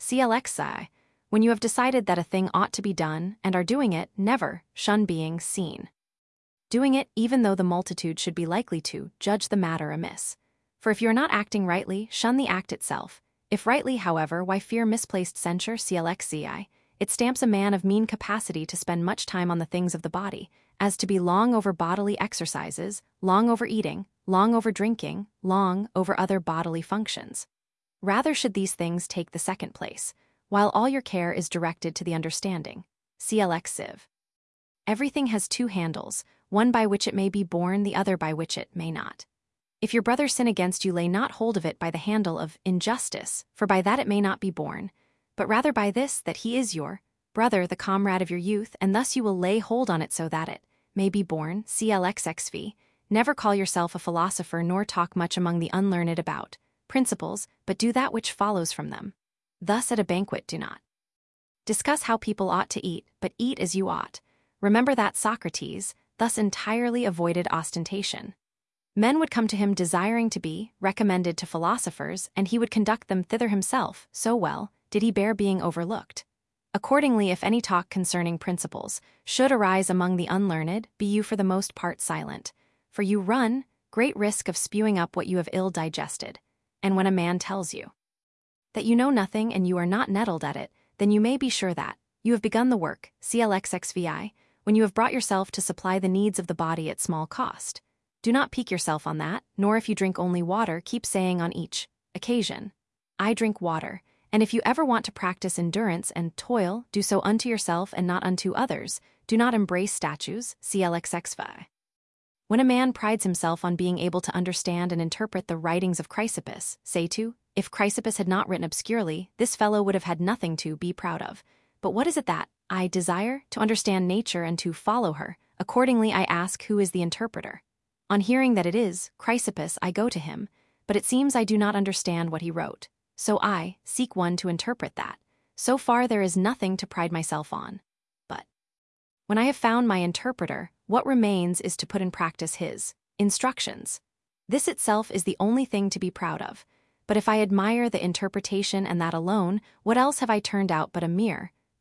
CLXI. When you have decided that a thing ought to be done and are doing it, never shun being seen doing it, even though the multitude should be likely to judge the matter amiss. For if you are not acting rightly, shun the act itself. If rightly, however, why fear misplaced censure? CLXCI. It stamps a man of mean capacity to spend much time on the things of the body, as to be long over bodily exercises, long over eating, long over drinking, long over other bodily functions. Rather should these things take the second place, while all your care is directed to the understanding. CLX Civ. Everything has two handles, one by which it may be borne, the other by which it may not. If your brother sin against you, lay not hold of it by the handle of injustice, for by that it may not be borne, but rather by this, that he is your brother, the comrade of your youth, and thus you will lay hold on it so that it may be borne. CLXXV. Never call yourself a philosopher, nor talk much among the unlearned about principles, but do that which follows from them. Thus at a banquet do not discuss how people ought to eat, but eat as you ought. Remember that Socrates thus entirely avoided ostentation. Men would come to him desiring to be recommended to philosophers, and he would conduct them thither himself, so well did he bear being overlooked. Accordingly, if any talk concerning principles should arise among the unlearned, be you for the most part silent, for you run great risk of spewing up what you have ill digested. And when a man tells you that you know nothing and you are not nettled at it, then you may be sure that you have begun the work. CLXXVI. When you have brought yourself to supply the needs of the body at small cost. Do not pique yourself on that, nor if you drink only water, keep saying on each occasion, I drink water. And if you ever want to practice endurance and toil, do so unto yourself and not unto others. Do not embrace statues. CLXXVI. When a man prides himself on being able to understand and interpret the writings of Chrysippus, say to, if Chrysippus had not written obscurely, this fellow would have had nothing to be proud of. But what is it that I desire? To understand nature and to follow her. Accordingly, I ask, who is the interpreter? On hearing that it is Chrysippus, I go to him, but it seems I do not understand what he wrote. So I seek one to interpret that. So far there is nothing to pride myself on. But when I have found my interpreter, what remains is to put in practice his instructions. This itself is the only thing to be proud of. But if I admire the interpretation and that alone, what else have I turned out but a mere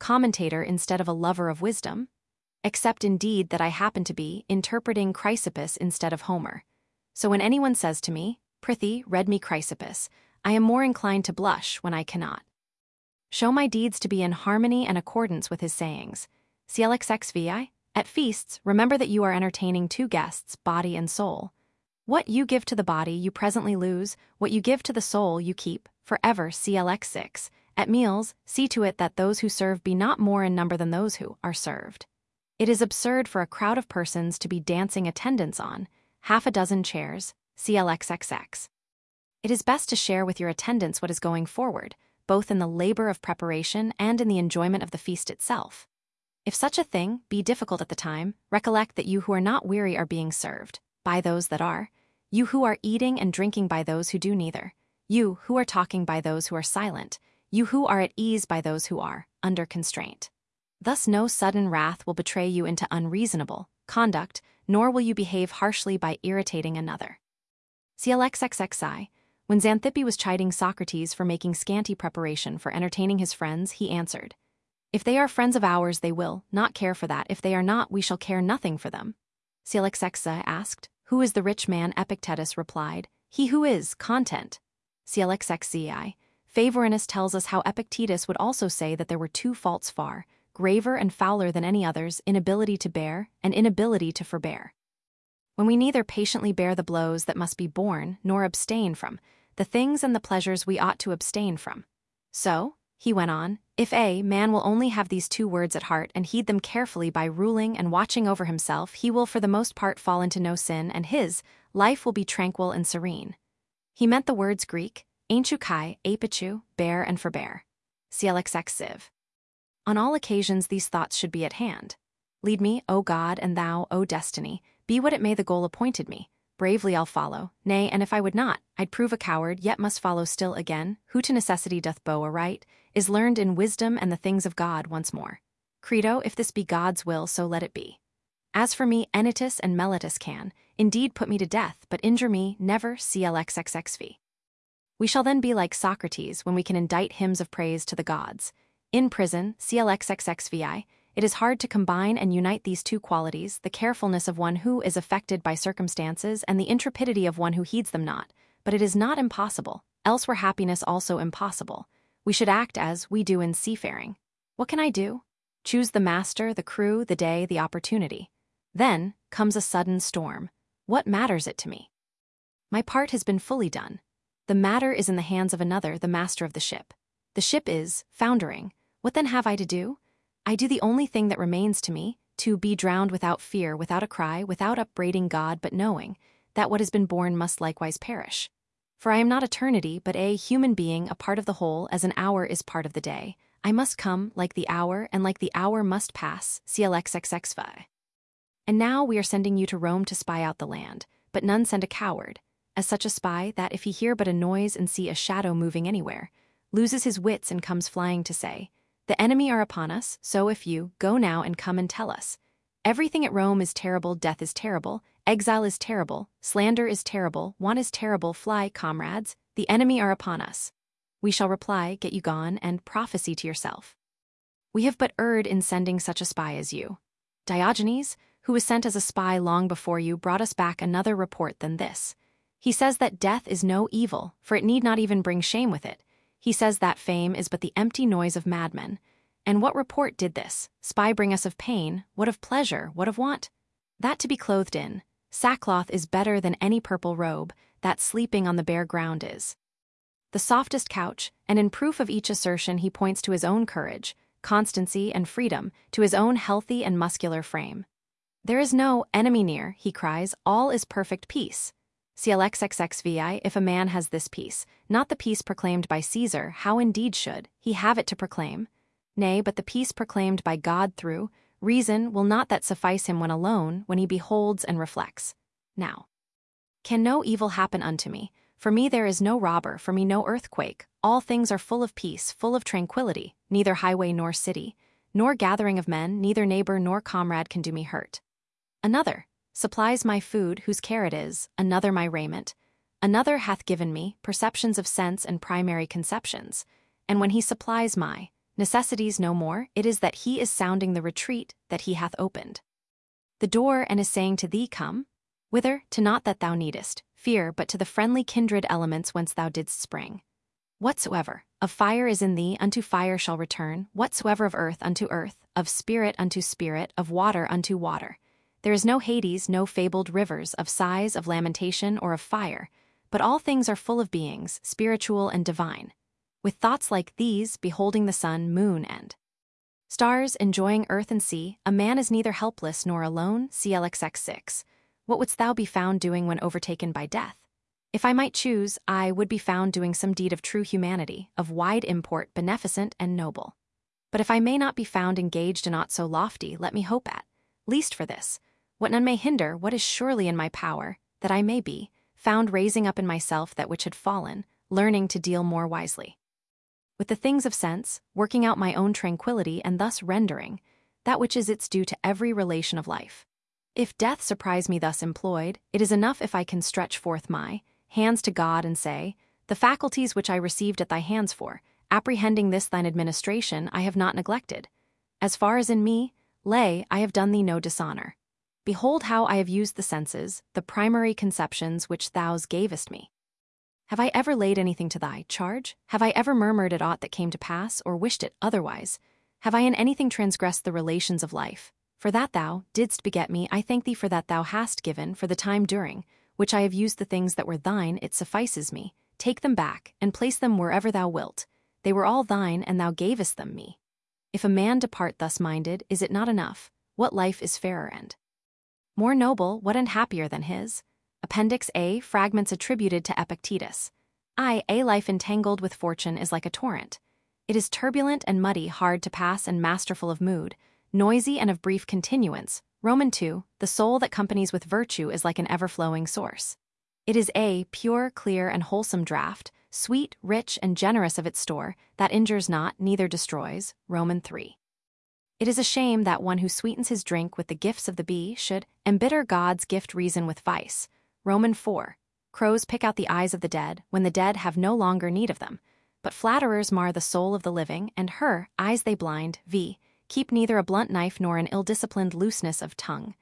commentator instead of a lover of wisdom? Except indeed that I happen to be interpreting Chrysippus instead of Homer. So when anyone says to me, "Prithee, read me Chrysippus," I am more inclined to blush when I cannot. Show my deeds to be in harmony and accordance with his sayings. CLXXVI, at feasts, remember that you are entertaining two guests, body and soul. What you give to the body you presently lose, what you give to the soul you keep, forever. CLX6, at meals, see to it that those who serve be not more in number than those who are served. It is absurd for a crowd of persons to be dancing attendance on half a dozen chairs. CLXXX. It is best to share with your attendants what is going forward, both in the labor of preparation and in the enjoyment of the feast itself. If such a thing be difficult at the time, recollect that you who are not weary are being served by those that are, you who are eating and drinking by those who do neither, you who are talking by those who are silent, you who are at ease by those who are under constraint. Thus no sudden wrath will betray you into unreasonable conduct, nor will you behave harshly by irritating another. CLXXXI. When Xanthippe was chiding Socrates for making scanty preparation for entertaining his friends, he answered, "If they are friends of ours, they will not care for that. If they are not, we shall care nothing for them." CLXXI asked, "Who is the rich man?" Epictetus replied, "He who is content." CLXXCI. Favorinus tells us how Epictetus would also say that there were two faults far graver and fouler than any others, inability to bear and inability to forbear. When we neither patiently bear the blows that must be borne, nor abstain from the things and the pleasures we ought to abstain from. So, he went on, if a man will only have these two words at heart and heed them carefully by ruling and watching over himself, he will for the most part fall into no sin, and his life will be tranquil and serene. He meant the words Greek, ainchou kai, apichu, bear and forbear. CLXX Civ. On all occasions these thoughts should be at hand. Lead me, O God, and thou, O destiny, be what it may the goal appointed me. Bravely I'll follow, nay, and if I would not, I'd prove a coward, yet must follow still again. Who to necessity doth bow aright, is learned in wisdom and the things of God once more. Credo, if this be God's will, so let it be. As for me, Anytus and Meletus can, indeed put me to death, but injure me, never. CLXXXV. We shall then be like Socrates when we can indite hymns of praise to the gods. In prison, CLXXXVI, it is hard to combine and unite these two qualities, the carefulness of one who is affected by circumstances and the intrepidity of one who heeds them not, but it is not impossible, else were happiness also impossible. We should act as we do in seafaring. What can I do? Choose the master, the crew, the day, the opportunity. Then comes a sudden storm. What matters it to me? My part has been fully done. The matter is in the hands of another, the master of the ship. The ship is foundering. What then have I to do? I do the only thing that remains to me, to be drowned without fear, without a cry, without upbraiding God, but knowing that what has been born must likewise perish. For I am not eternity, but a human being, a part of the whole, as an hour is part of the day. I must come like the hour, and like the hour must pass. CLXXXV. And now we are sending you to Rome to spy out the land, but none send a coward, as such a spy that if he hear but a noise and see a shadow moving anywhere, loses his wits and comes flying to say, the enemy are upon us, so if you go now and come and tell us. Everything at Rome is terrible, death is terrible, exile is terrible, slander is terrible, want is terrible, fly, comrades, the enemy are upon us. We shall reply, get you gone, and prophecy to yourself. We have but erred in sending such a spy as you. Diogenes, who was sent as a spy long before you, brought us back another report than this. He says that death is no evil, for it need not even bring shame with it. He says that fame is but the empty noise of madmen. And what report did this spy bring us of pain? What of pleasure? What of want? That to be clothed in sackcloth is better than any purple robe, that sleeping on the bare ground is the softest couch, and in proof of each assertion he points to his own courage, constancy, and freedom, to his own healthy and muscular frame. There is no enemy near, he cries, all is perfect peace. CLXXXVI, if a man has this peace, not the peace proclaimed by Caesar, how indeed should he have it to proclaim? Nay, but the peace proclaimed by God through reason, will not that suffice him when alone, when he beholds and reflects? Now, can no evil happen unto me? For me there is no robber, for me no earthquake, all things are full of peace, full of tranquility, neither highway nor city, nor gathering of men, neither neighbor nor comrade can do me hurt. Another supplies my food, whose care it is, another my raiment. Another hath given me perceptions of sense and primary conceptions, and when he supplies my necessities no more, it is that he is sounding the retreat that he hath opened. The door and is saying to thee, Come. Whither? To naught that thou needest, fear, but to the friendly kindred elements whence thou didst spring. Whatsoever of fire is in thee, unto fire shall return, whatsoever of earth unto earth, of spirit unto spirit, of water unto water. There is no Hades, no fabled rivers, of sighs, of lamentation, or of fire, but all things are full of beings, spiritual and divine. With thoughts like these, beholding the sun, moon, and stars, enjoying earth and sea, a man is neither helpless nor alone. CLXX 6. What wouldst thou be found doing when overtaken by death? If I might choose, I would be found doing some deed of true humanity, of wide import, beneficent and noble. But if I may not be found engaged in aught so lofty, let me hope at least for this, what none may hinder, what is surely in my power, that I may be found raising up in myself that which had fallen, learning to deal more wisely with the things of sense, working out my own tranquility, and thus rendering that which is its due to every relation of life. If death surprise me thus employed, it is enough if I can stretch forth my hands to God and say, The faculties which I received at thy hands for, apprehending this thine administration, I have not neglected. As far as in me lay, I have done thee no dishonor. Behold how I have used the senses, the primary conceptions which thou gavest me. Have I ever laid anything to thy charge? Have I ever murmured at aught that came to pass, or wished it otherwise? Have I in anything transgressed the relations of life? For that thou didst beget me, I thank thee for that thou hast given, for the time during which I have used the things that were thine, it suffices me. Take them back, and place them wherever thou wilt. They were all thine, and thou gavest them me. If a man depart thus minded, is it not enough? What life is fairer and more noble, what and happier than his? Appendix A. Fragments attributed to Epictetus. A life entangled with fortune is like a torrent. It is turbulent and muddy, hard to pass and masterful of mood, noisy and of brief continuance. Roman 2. The soul that companies with virtue is like an ever-flowing source. It is a pure, clear, and wholesome draught, sweet, rich, and generous of its store, that injures not, neither destroys. Roman 3. It is a shame that one who sweetens his drink with the gifts of the bee should embitter God's gift reason with vice. Roman 4. Crows pick out the eyes of the dead when the dead have no longer need of them, but flatterers mar the soul of the living, and her eyes they blind. Keep neither a blunt knife nor an ill-disciplined looseness of tongue.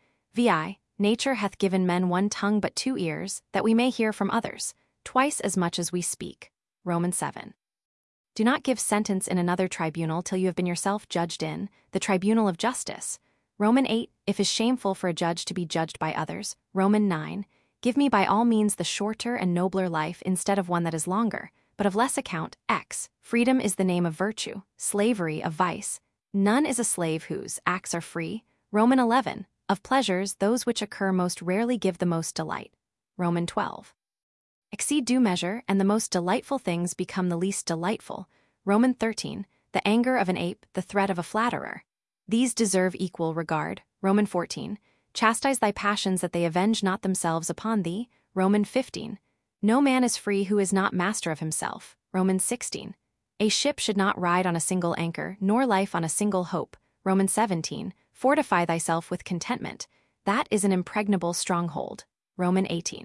Nature hath given men one tongue but two ears, that we may hear from others, twice as much as we speak. Roman 7. Do not give sentence in another tribunal till you have been yourself judged in the tribunal of justice. Roman 8. If it is shameful for a judge to be judged by others. Roman 9. Give me by all means the shorter and nobler life instead of one that is longer, but of less account. Freedom is the name of virtue, slavery of vice. None is a slave whose acts are free. Roman 11. Of pleasures, those which occur most rarely give the most delight. Roman 12. Exceed due measure, and the most delightful things become the least delightful. Roman 13. The anger of an ape, the threat of a flatterer. These deserve equal regard. Roman 14. Chastise thy passions that they avenge not themselves upon thee. Roman 15. No man is free who is not master of himself. Roman 16. A ship should not ride on a single anchor, nor life on a single hope. Roman 17. Fortify thyself with contentment. That is an impregnable stronghold. Roman 18.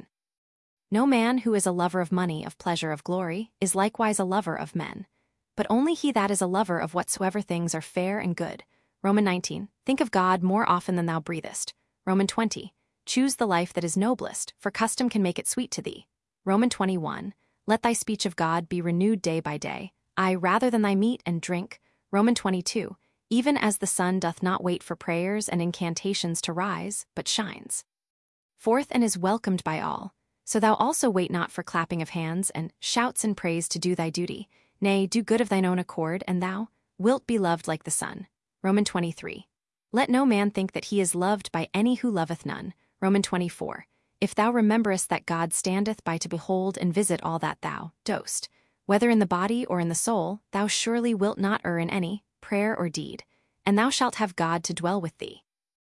No man who is a lover of money, of pleasure, of glory, is likewise a lover of men, but only he that is a lover of whatsoever things are fair and good. Roman 19. Think of God more often than thou breathest. Roman 20. Choose the life that is noblest, for custom can make it sweet to thee. Roman 21. Let thy speech of God be renewed day by day, aye, rather than thy meat and drink. Roman 22. Even as the sun doth not wait for prayers and incantations to rise, but shines forth and is welcomed by all, so thou also wait not for clapping of hands and shouts and praise to do thy duty. Nay, do good of thine own accord, and thou wilt be loved like the sun. Roman 23. Let no man think that he is loved by any who loveth none. Roman 24. If thou rememberest that God standeth by to behold and visit all that thou dost, whether in the body or in the soul, thou surely wilt not err in any prayer or deed, and thou shalt have God to dwell with thee.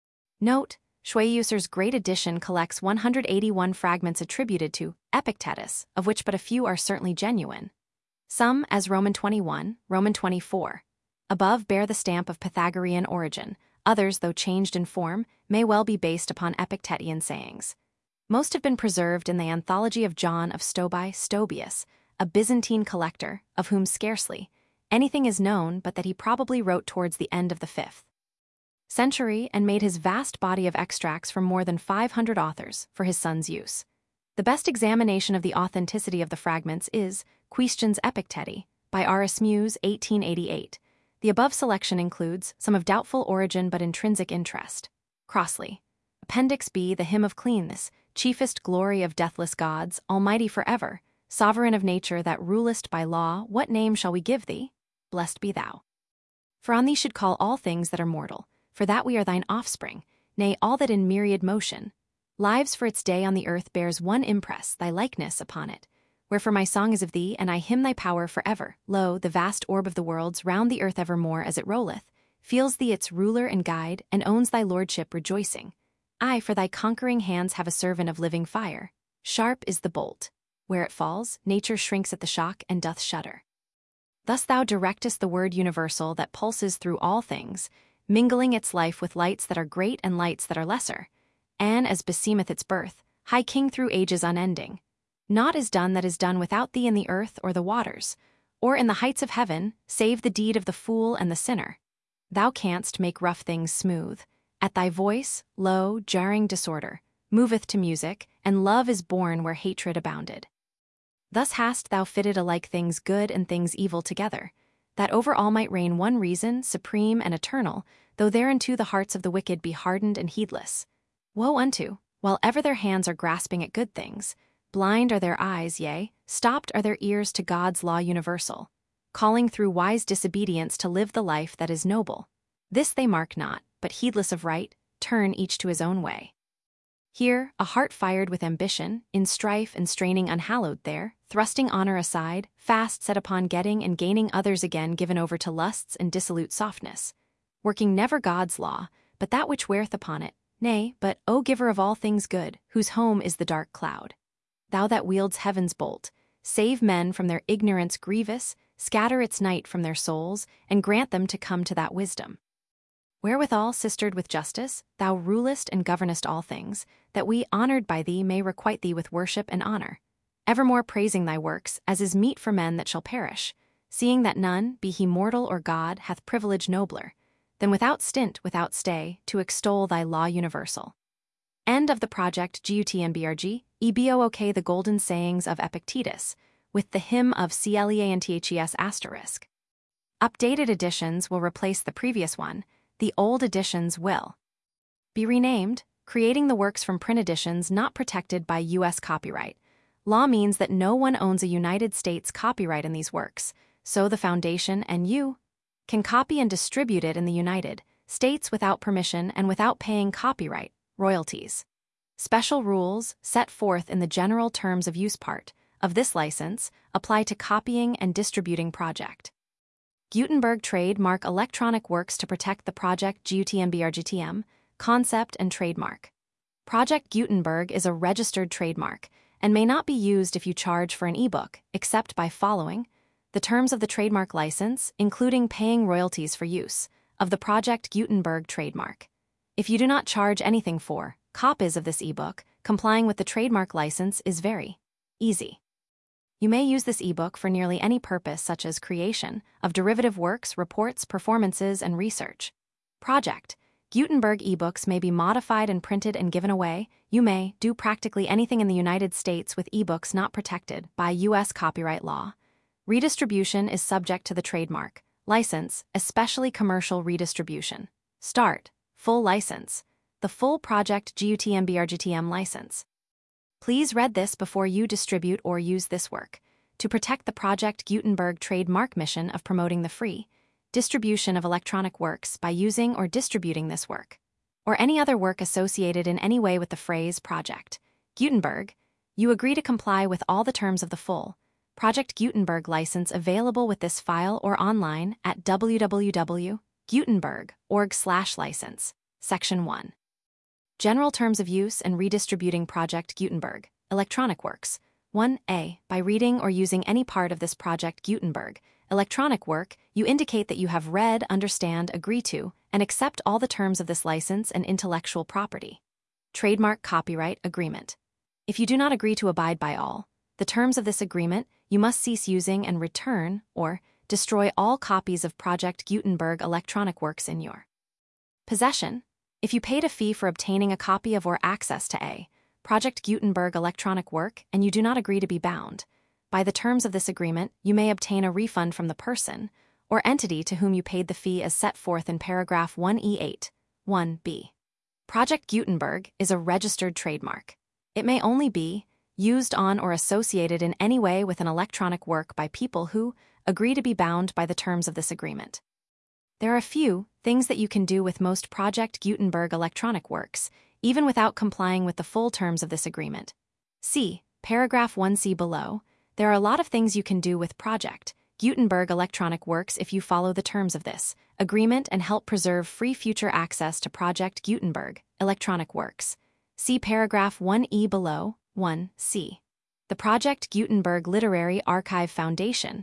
Note: Schweiuser's great edition collects 181 fragments attributed to Epictetus, of which but a few are certainly genuine. Some, as Roman 21, Roman 24, above bear the stamp of Pythagorean origin. Others, though changed in form, may well be based upon Epictetian sayings. Most have been preserved in the Anthology of John of Stobi, Stobius, a Byzantine collector, of whom scarcely Anything is known but that he probably wrote towards the end of the 5th century and made his vast body of extracts from more than 500 authors for his son's use. The best examination of the authenticity of the fragments is Questions Epicteti by Erasmus, 1888. The above selection includes some of doubtful origin but intrinsic interest. Crossley. Appendix B. The Hymn of Cleanness, chiefest glory of deathless gods, almighty forever, sovereign of nature that rulest by law, what name shall we give thee? Blessed be thou. For on thee should call all things that are mortal, for that we are thine offspring, nay, all that in myriad motion lives for its day on the earth bears one impress, thy likeness, upon it. Wherefore my song is of thee, and I hymn thy power for ever. Lo, the vast orb of the worlds round the earth evermore as it rolleth, feels thee its ruler and guide, and owns thy lordship rejoicing. I for thy conquering hands have a servant of living fire. Sharp is the bolt. Where it falls, nature shrinks at the shock and doth shudder. Thus thou directest the word universal that pulses through all things, mingling its life with lights that are great and lights that are lesser, and, as beseemeth its birth, high king through ages unending. Naught is done that is done without thee in the earth or the waters, or in the heights of heaven, save the deed of the fool and the sinner. Thou canst make rough things smooth. At thy voice, low, jarring disorder moveth to music, and love is born where hatred abounded. Thus hast thou fitted alike things good and things evil together, that over all might reign one reason, supreme and eternal, though thereunto the hearts of the wicked be hardened and heedless. Woe unto, while ever their hands are grasping at good things, blind are their eyes, yea, stopped are their ears to God's law universal, calling through wise disobedience to live the life that is noble. This they mark not, but heedless of right, turn each to his own way. Here, a heart fired with ambition, in strife and straining unhallowed there, thrusting honor aside, fast set upon getting and gaining others again given over to lusts and dissolute softness, working never God's law, but that which weareth upon it, nay, but, O giver of all things good, whose home is the dark cloud. Thou that wields heaven's bolt, save men from their ignorance grievous, scatter its night from their souls, and grant them to come to that wisdom. Wherewithal, sistered with justice, thou rulest and governest all things, that we, honored by thee, may requite thee with worship and honor, evermore praising thy works, as is meet for men that shall perish, seeing that none, be he mortal or God, hath privilege nobler, than without stint, without stay, to extol thy law universal. End of the project. GUTNBRG, EBOOK. The Golden Sayings of Epictetus, with the Hymn of Cleanths***. Updated editions will replace the previous one. The old editions will be renamed, creating the works from print editions not protected by U.S. copyright. Law means that no one owns a United States copyright in these works, so the Foundation and you can copy and distribute it in the United States without permission and without paying copyright royalties. Special rules, set forth in the General Terms of Use part of this license, apply to copying and distributing project Gutenberg trademark electronic works to protect the project GUTNBRGTM, concept and trademark. Project Gutenberg is a registered trademark and may not be used if you charge for an ebook, except by following the terms of the trademark license, including paying royalties for use of the Project Gutenberg trademark. If you do not charge anything for copies of this ebook, complying with the trademark license is very easy. You may use this ebook for nearly any purpose, such as creation of derivative works, reports, performances, and research. Project Gutenberg ebooks may be modified and printed and given away. You may do practically anything in the United States with ebooks not protected by U.S. copyright law. Redistribution is subject to the trademark license, especially commercial redistribution. Start full license. The full Project GUTNBRGTM license. Please read this before you distribute or use this work to protect the Project Gutenberg trademark mission of promoting the free distribution of electronic works by using or distributing this work, or any other work associated in any way with the phrase Project Gutenberg. You agree to comply with all the terms of the full Project Gutenberg license available with this file or online at www.gutenberg.org/license, Section 1. General Terms of Use and Redistributing Project Gutenberg, Electronic Works. 1a. By reading or using any part of this Project Gutenberg electronic work, you indicate that you have read, understand, agree to, and accept all the terms of this license and intellectual property. Trademark Copyright Agreement. If you do not agree to abide by all the terms of this agreement, you must cease using and return or destroy all copies of Project Gutenberg electronic works in your possession. If you paid a fee for obtaining a copy of or access to a Project Gutenberg electronic work and you do not agree to be bound by the terms of this agreement, you may obtain a refund from the person or entity to whom you paid the fee as set forth in paragraph 1E8, 1b. Project Gutenberg is a registered trademark. It may only be used on or associated in any way with an electronic work by people who agree to be bound by the terms of this agreement. There are a few things that you can do with most Project Gutenberg electronic works, even without complying with the full terms of this agreement. See paragraph 1c below. There are a lot of things you can do with Project Gutenberg electronic works if you follow the terms of this agreement and help preserve free future access to Project Gutenberg electronic works. See paragraph 1e below, 1c. The Project Gutenberg Literary Archive Foundation,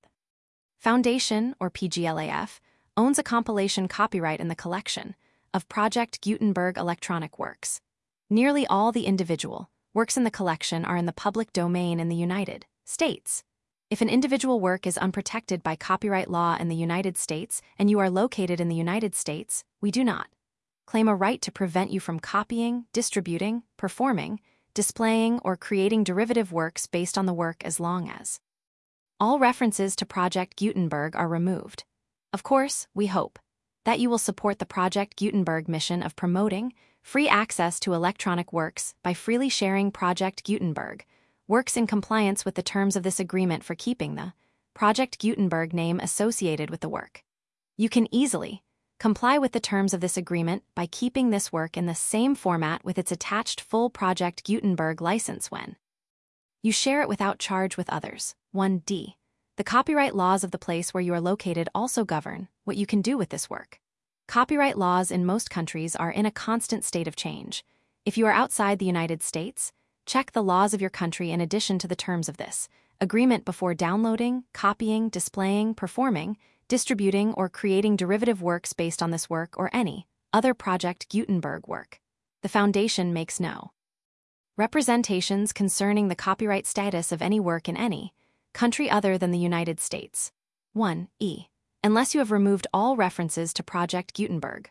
or PGLAF, owns a compilation copyright in the collection of Project Gutenberg electronic works. Nearly all the individual works in the collection are in the public domain in the United States. If an individual work is unprotected by copyright law in the United States and you are located in the United States, we do not claim a right to prevent you from copying, distributing, performing, displaying, or creating derivative works based on the work as long as all references to Project Gutenberg are removed. Of course, we hope that you will support the Project Gutenberg mission of promoting free access to electronic works by freely sharing Project Gutenberg works in compliance with the terms of this agreement for keeping the Project Gutenberg name associated with the work. You can easily comply with the terms of this agreement by keeping this work in the same format with its attached full Project Gutenberg license when you share it without charge with others. 1d. The copyright laws of the place where you are located also govern what you can do with this work. Copyright laws in most countries are in a constant state of change. If you are outside the United States, check the laws of your country in addition to the terms of this agreement before downloading, copying, displaying, performing, distributing, or creating derivative works based on this work or any other Project Gutenberg work. The Foundation makes no representations concerning the copyright status of any work in any country other than the United States. 1e. Unless you have removed all references to Project Gutenberg.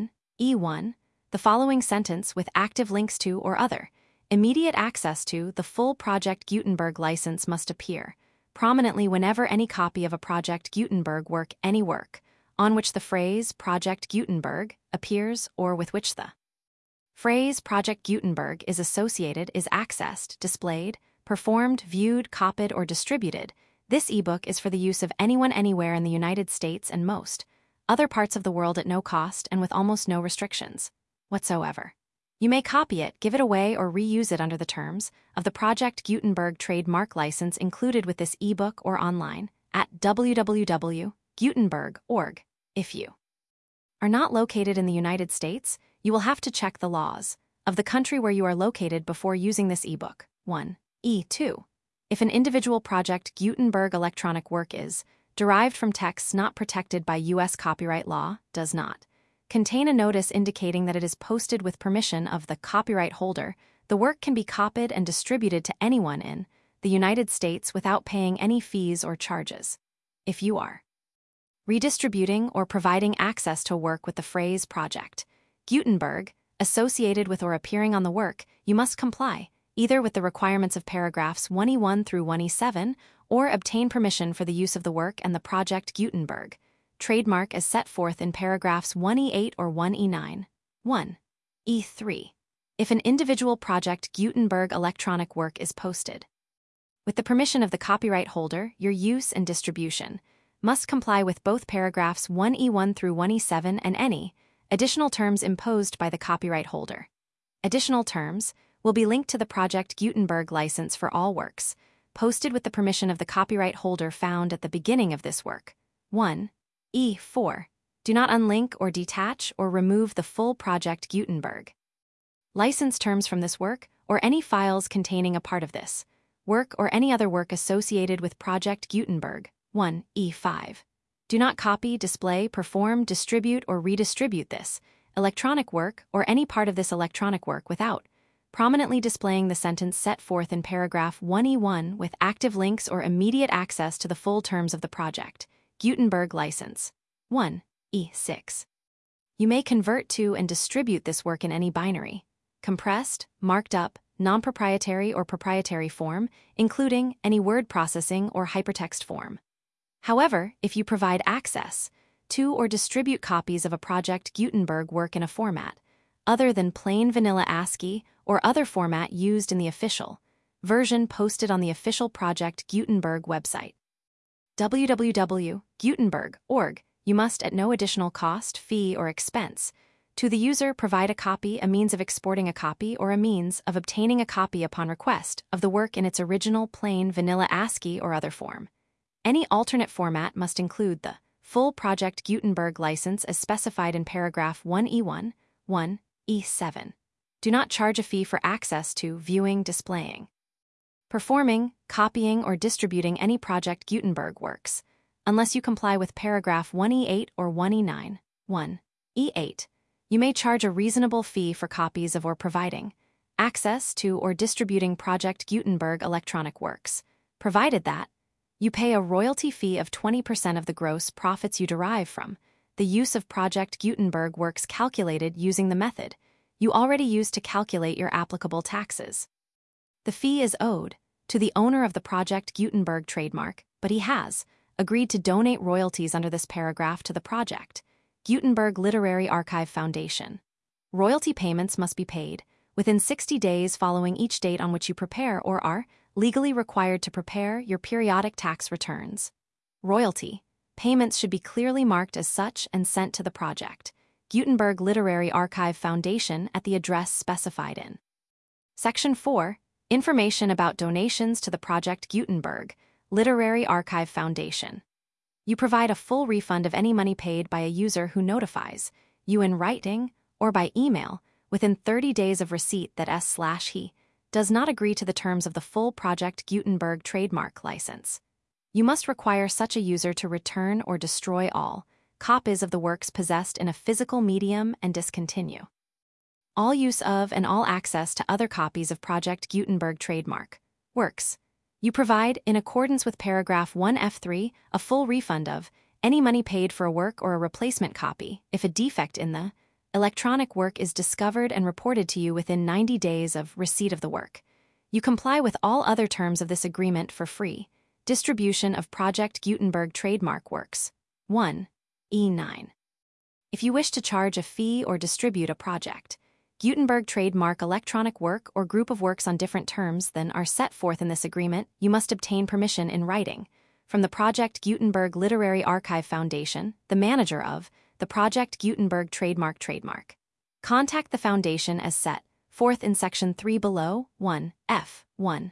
1e1. The following sentence with active links to or other immediate access to the full Project Gutenberg license must appear prominently whenever any copy of a Project Gutenberg work, any work, on which the phrase Project Gutenberg appears or with which the phrase Project Gutenberg is associated is accessed, displayed, performed, viewed, copied, or distributed. This ebook is for the use of anyone anywhere in the United States and most other parts of the world at no cost and with almost no restrictions whatsoever. You may copy it, give it away, or reuse it under the terms of the Project Gutenberg trademark license included with this ebook or online at www.gutenberg.org. If you are not located in the United States, you will have to check the laws of the country where you are located before using this ebook. 1e2. If an individual Project Gutenberg electronic work is derived from texts not protected by U.S. copyright law, does not contain a notice indicating that it is posted with permission of the copyright holder, the work can be copied and distributed to anyone in the United States without paying any fees or charges. If you are redistributing or providing access to a work with the phrase Project Gutenberg associated with or appearing on the work, you must comply either with the requirements of paragraphs 1e1 through 1e7 or obtain permission for the use of the work and the Project Gutenberg trademark as set forth in paragraphs 1e8 or 1e9. 1e3. If an individual Project Gutenberg electronic work is posted with the permission of the copyright holder, your use and distribution must comply with both paragraphs 1e1 through 1e7 and any additional terms imposed by the copyright holder. Additional terms will be linked to the Project Gutenberg license for all works posted with the permission of the copyright holder found at the beginning of this work. 1e4. Do not unlink or detach or remove the full Project Gutenberg license terms from this work or any files containing a part of this work or any other work associated with Project Gutenberg. 1e5. Do not copy, display, perform, distribute, or redistribute this electronic work or any part of this electronic work without prominently displaying the sentence set forth in paragraph 1e1 with active links or immediate access to the full terms of the Project Gutenberg license. 1. E6. You may convert to and distribute this work in any binary, compressed, marked up, non-proprietary or proprietary form, including any word processing or hypertext form. However, if you provide access to or distribute copies of a Project Gutenberg work in a format other than plain vanilla ASCII or other format used in the official version posted on the official Project Gutenberg website, www.gutenberg.org, you must at no additional cost, fee, or expense to the user provide a copy, a means of exporting a copy, or a means of obtaining a copy upon request of the work in its original plain vanilla ASCII or other form. Any alternate format must include the full Project Gutenberg license as specified in paragraph 1E1, 1E7. Do not charge a fee for access to, viewing, displaying, performing, copying, or distributing any Project Gutenberg works, unless you comply with paragraph 1E8 or 1E9, 1E8. You may charge a reasonable fee for copies of or providing access to or distributing Project Gutenberg electronic works, provided that you pay a royalty fee of 20% of the gross profits you derive from the use of Project Gutenberg works calculated using the method you already used to calculate your applicable taxes. The fee is owed to the owner of the Project Gutenberg trademark, but he has agreed to donate royalties under this paragraph to the Project Gutenberg Literary Archive Foundation. Royalty payments must be paid within 60 days following each date on which you prepare or are legally required to prepare your periodic tax returns. Royalty payments should be clearly marked as such and sent to the Project Gutenberg Literary Archive Foundation at the address specified in Section 4, Information about donations to the Project Gutenberg Literary Archive Foundation. You provide a full refund of any money paid by a user who notifies you in writing or by email within 30 days of receipt that he does not agree to the terms of the full Project Gutenberg trademark license. You must require such a user to return or destroy all copies of the works possessed in a physical medium and discontinue all use of and all access to other copies of Project Gutenberg trademark works. You provide, in accordance with paragraph 1F3, a full refund of any money paid for a work or a replacement copy if a defect in the electronic work is discovered and reported to you within 90 days of receipt of the work. You comply with all other terms of this agreement for free distribution of Project Gutenberg trademark works. 1E9. If you wish to charge a fee or distribute a Project Gutenberg trademark electronic work or group of works on different terms than are set forth in this agreement, you must obtain permission in writing from the Project Gutenberg Literary Archive Foundation, the manager of the Project Gutenberg trademark. Contact the foundation as set forth in Section 3 below, 1F1.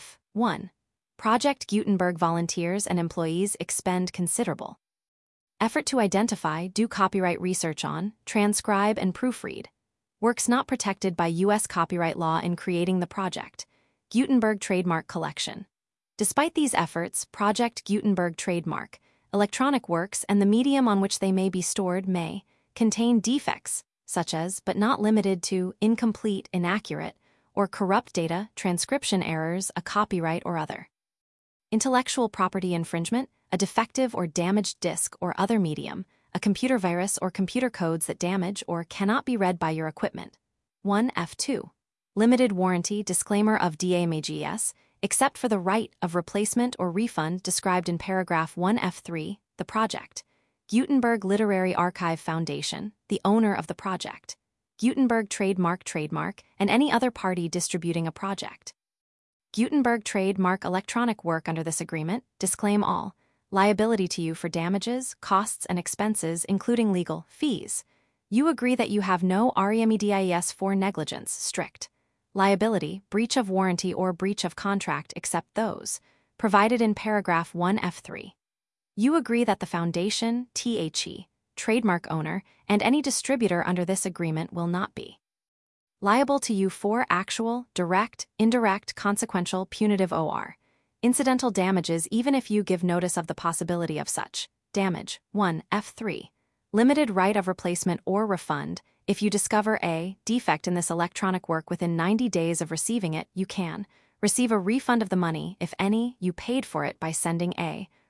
Project Gutenberg volunteers and employees expend considerable effort to identify, do copyright research on, transcribe, and proofread works not protected by U.S. copyright law in creating the Project Gutenberg trademark collection. Despite these efforts, Project Gutenberg trademark electronic works and the medium on which they may be stored may contain defects, such as, but not limited to, incomplete, inaccurate, or corrupt data, transcription errors, a copyright or other intellectual property infringement, a defective or damaged disk or other medium, a computer virus or computer codes that damage or cannot be read by your equipment. 1F2. Limited warranty disclaimer of DMAGS, except for the right of replacement or refund described in paragraph 1F3, the Project Gutenberg Literary Archive Foundation, the owner of the Project Gutenberg trademark, and any other party distributing a Project Gutenberg trademark electronic work under this agreement, disclaim all liability to you for damages, costs, and expenses, including legal fees. You agree that you have no REMEDIS for negligence, strict liability, breach of warranty, or breach of contract except those provided in paragraph 1F3. You agree that the foundation, trademark owner, and any distributor under this agreement will not be liable to you for actual, direct, indirect, consequential, punitive or incidental damages even if you give notice of the possibility of such damage. 1F3. Limited right of replacement or refund. If you discover a defect in this electronic work within 90 days of receiving it, you can receive a refund of the money, if any, you paid for it by sending a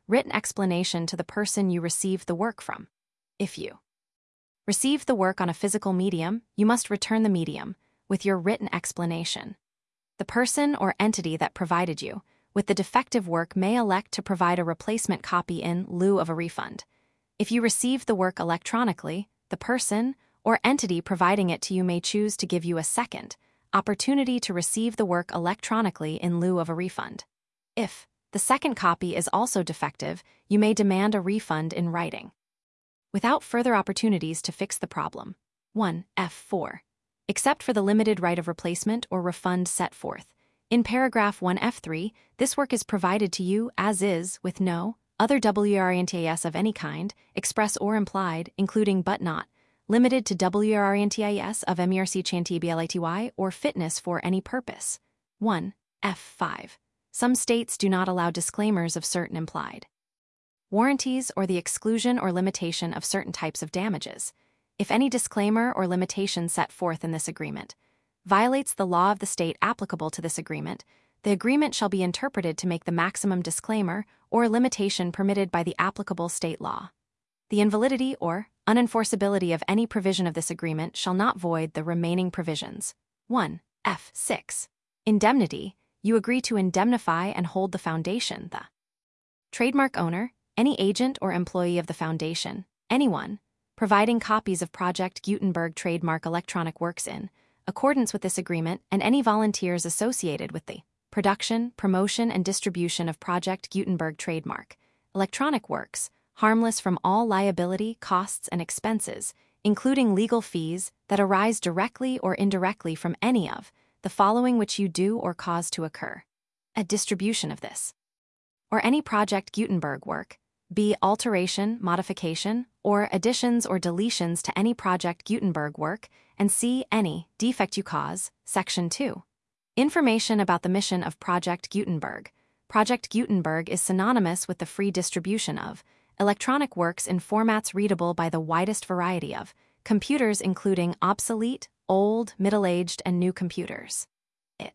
written explanation to the person you received the work from. If you received the work on a physical medium, you must return the medium with your written explanation. The person or entity that provided you with the defective work may elect to provide a replacement copy in lieu of a refund. If you received the work electronically, the person or entity providing it to you may choose to give you a second opportunity to receive the work electronically in lieu of a refund. If the second copy is also defective, you may demand a refund in writing. Without further opportunities to fix the problem. 1. F4. Except for the limited right of replacement or refund set forth in paragraph 1 F3, this work is provided to you as is with no other WRNTIS of any kind, express or implied, including but not limited to WRNTIS of MERC CHANTBLATY or fitness for any purpose. 1. F5. Some states do not allow disclaimers of certain implied warranties or the exclusion or limitation of certain types of damages. If any disclaimer or limitation set forth in this agreement violates the law of the state applicable to this agreement, the agreement shall be interpreted to make the maximum disclaimer or limitation permitted by the applicable state law. The invalidity or unenforceability of any provision of this agreement shall not void the remaining provisions. 1. F6. Indemnity. You agree to indemnify and hold the foundation, the trademark owner, any agent or employee of the foundation, anyone, providing copies of Project Gutenberg trademark electronic works in accordance with this agreement, and any volunteers associated with the production, promotion, and distribution of Project Gutenberg trademark electronic works, harmless from all liability, costs, and expenses, including legal fees that arise directly or indirectly from any of the following which you do or cause to occur: a distribution of this or any Project Gutenberg work, b. alteration, modification, or additions or deletions to any Project Gutenberg work, and c. any defect you cause. Section 2. Information about the mission of Project Gutenberg. Project Gutenberg is synonymous with the free distribution of electronic works in formats readable by the widest variety of computers, including obsolete, old, middle-aged, and new computers. It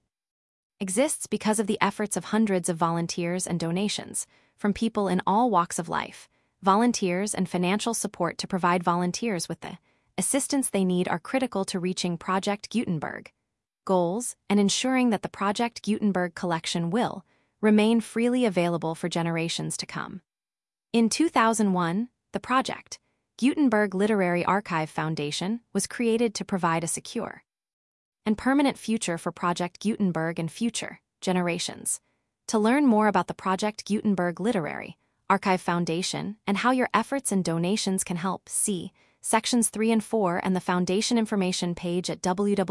exists because of the efforts of hundreds of volunteers and donations from people in all walks of life. Volunteers and financial support to provide volunteers with the assistance they need are critical to reaching Project Gutenberg goals and ensuring that the Project Gutenberg collection will remain freely available for generations to come. In 2001, the Project Gutenberg Literary Archive Foundation was created to provide a secure and permanent future for Project Gutenberg and future generations. To learn more about the Project Gutenberg Literary Archive Foundation and how your efforts and donations can help, see Sections 3 and 4 and the Foundation information page at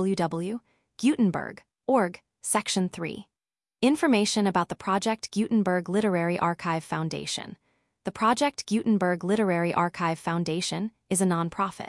www.gutenberg.org, Section 3. Information about the Project Gutenberg Literary Archive Foundation. The Project Gutenberg Literary Archive Foundation is a nonprofit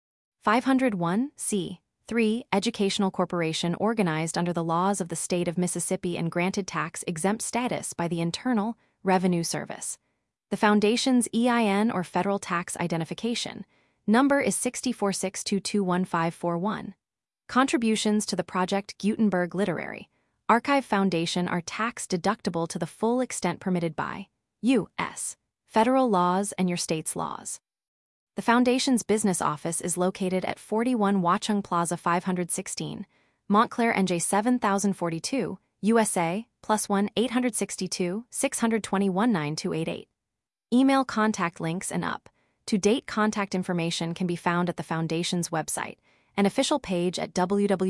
501(c)(3) educational corporation organized under the laws of the state of Mississippi and granted tax-exempt status by the Internal Revenue Service. The foundation's EIN or federal tax identification number is 646221541. Contributions to the Project Gutenberg Literary Archive Foundation are tax-deductible to the full extent permitted by U.S. federal laws and your state's laws. The Foundation's business office is located at 41 Watchung Plaza 516, Montclair, NJ 7042, USA, +1 862 621 9288. Email contact links and up-to-date contact information can be found at the Foundation's website and official page at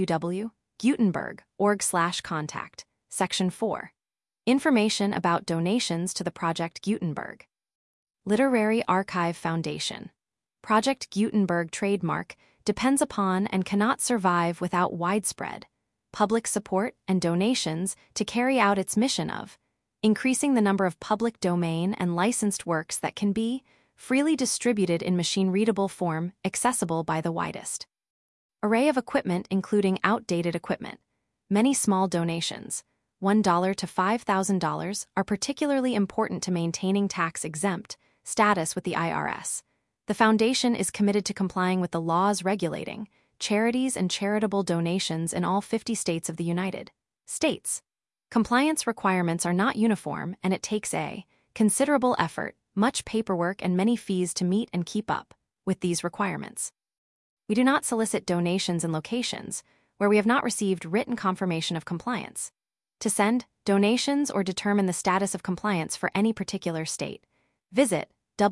www.gutenberg.org/contact. Section 4. Information about donations to the Project Gutenberg Literary Archive Foundation. Project Gutenberg trademark depends upon and cannot survive without widespread public support and donations to carry out its mission of increasing the number of public domain and licensed works that can be freely distributed in machine-readable form, accessible by the widest array of equipment, including outdated equipment. Many small donations, $1 to $5,000, are particularly important to maintaining tax-exempt status with the IRS. The Foundation is committed to complying with the laws regulating charities and charitable donations in all 50 states of the United States. Compliance requirements are not uniform, and it takes a considerable effort, much paperwork, and many fees to meet and keep up with these requirements. We do not solicit donations in locations where we have not received written confirmation of compliance. To send donations or determine the status of compliance for any particular state, visit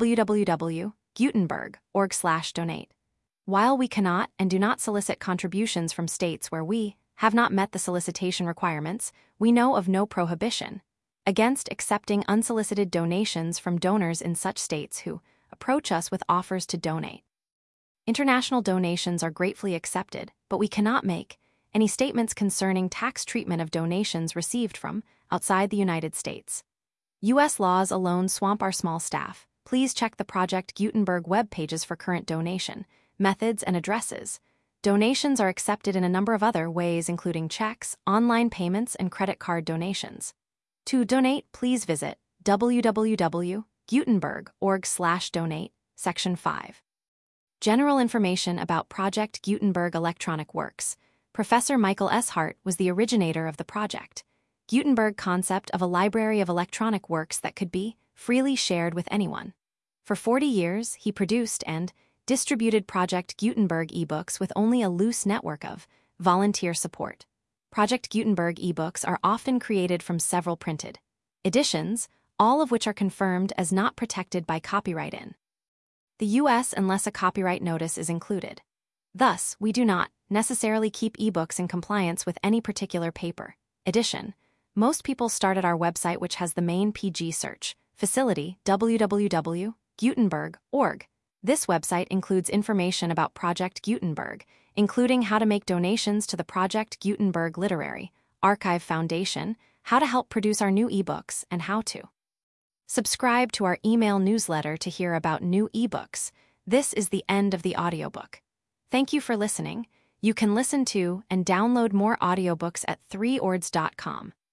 www.gutenberg.org/donate. While we cannot and do not solicit contributions from states where we have not met the solicitation requirements, we know of no prohibition against accepting unsolicited donations from donors in such states who approach us with offers to donate. International donations are gratefully accepted, but we cannot make any statements concerning tax treatment of donations received from outside the United States. U.S. laws alone swamp our small staff. Please check the Project Gutenberg web pages for current donation methods and addresses. Donations are accepted in a number of other ways, including checks, online payments, and credit card donations. To donate, please visit www.gutenberg.org/donate, Section 5. General information about Project Gutenberg Electronic Works. Professor Michael S. Hart was the originator of the Project Gutenberg concept of a library of electronic works that could be freely shared with anyone. For 40 years, he produced and distributed Project Gutenberg ebooks with only a loose network of volunteer support. Project Gutenberg ebooks are often created from several printed editions, all of which are confirmed as not protected by copyright in the U.S. unless a copyright notice is included. Thus, we do not necessarily keep ebooks in compliance with any particular paper edition. Most people start at our website, which has the main PG search facility, www.gutenberg.org. This website includes information about Project Gutenberg, including how to make donations to the Project Gutenberg Literary Archive Foundation, how to help produce our new ebooks, and how to subscribe to our email newsletter to hear about new ebooks. This is the end of the audiobook. Thank you for listening. You can listen to and download more audiobooks at 3ords.com.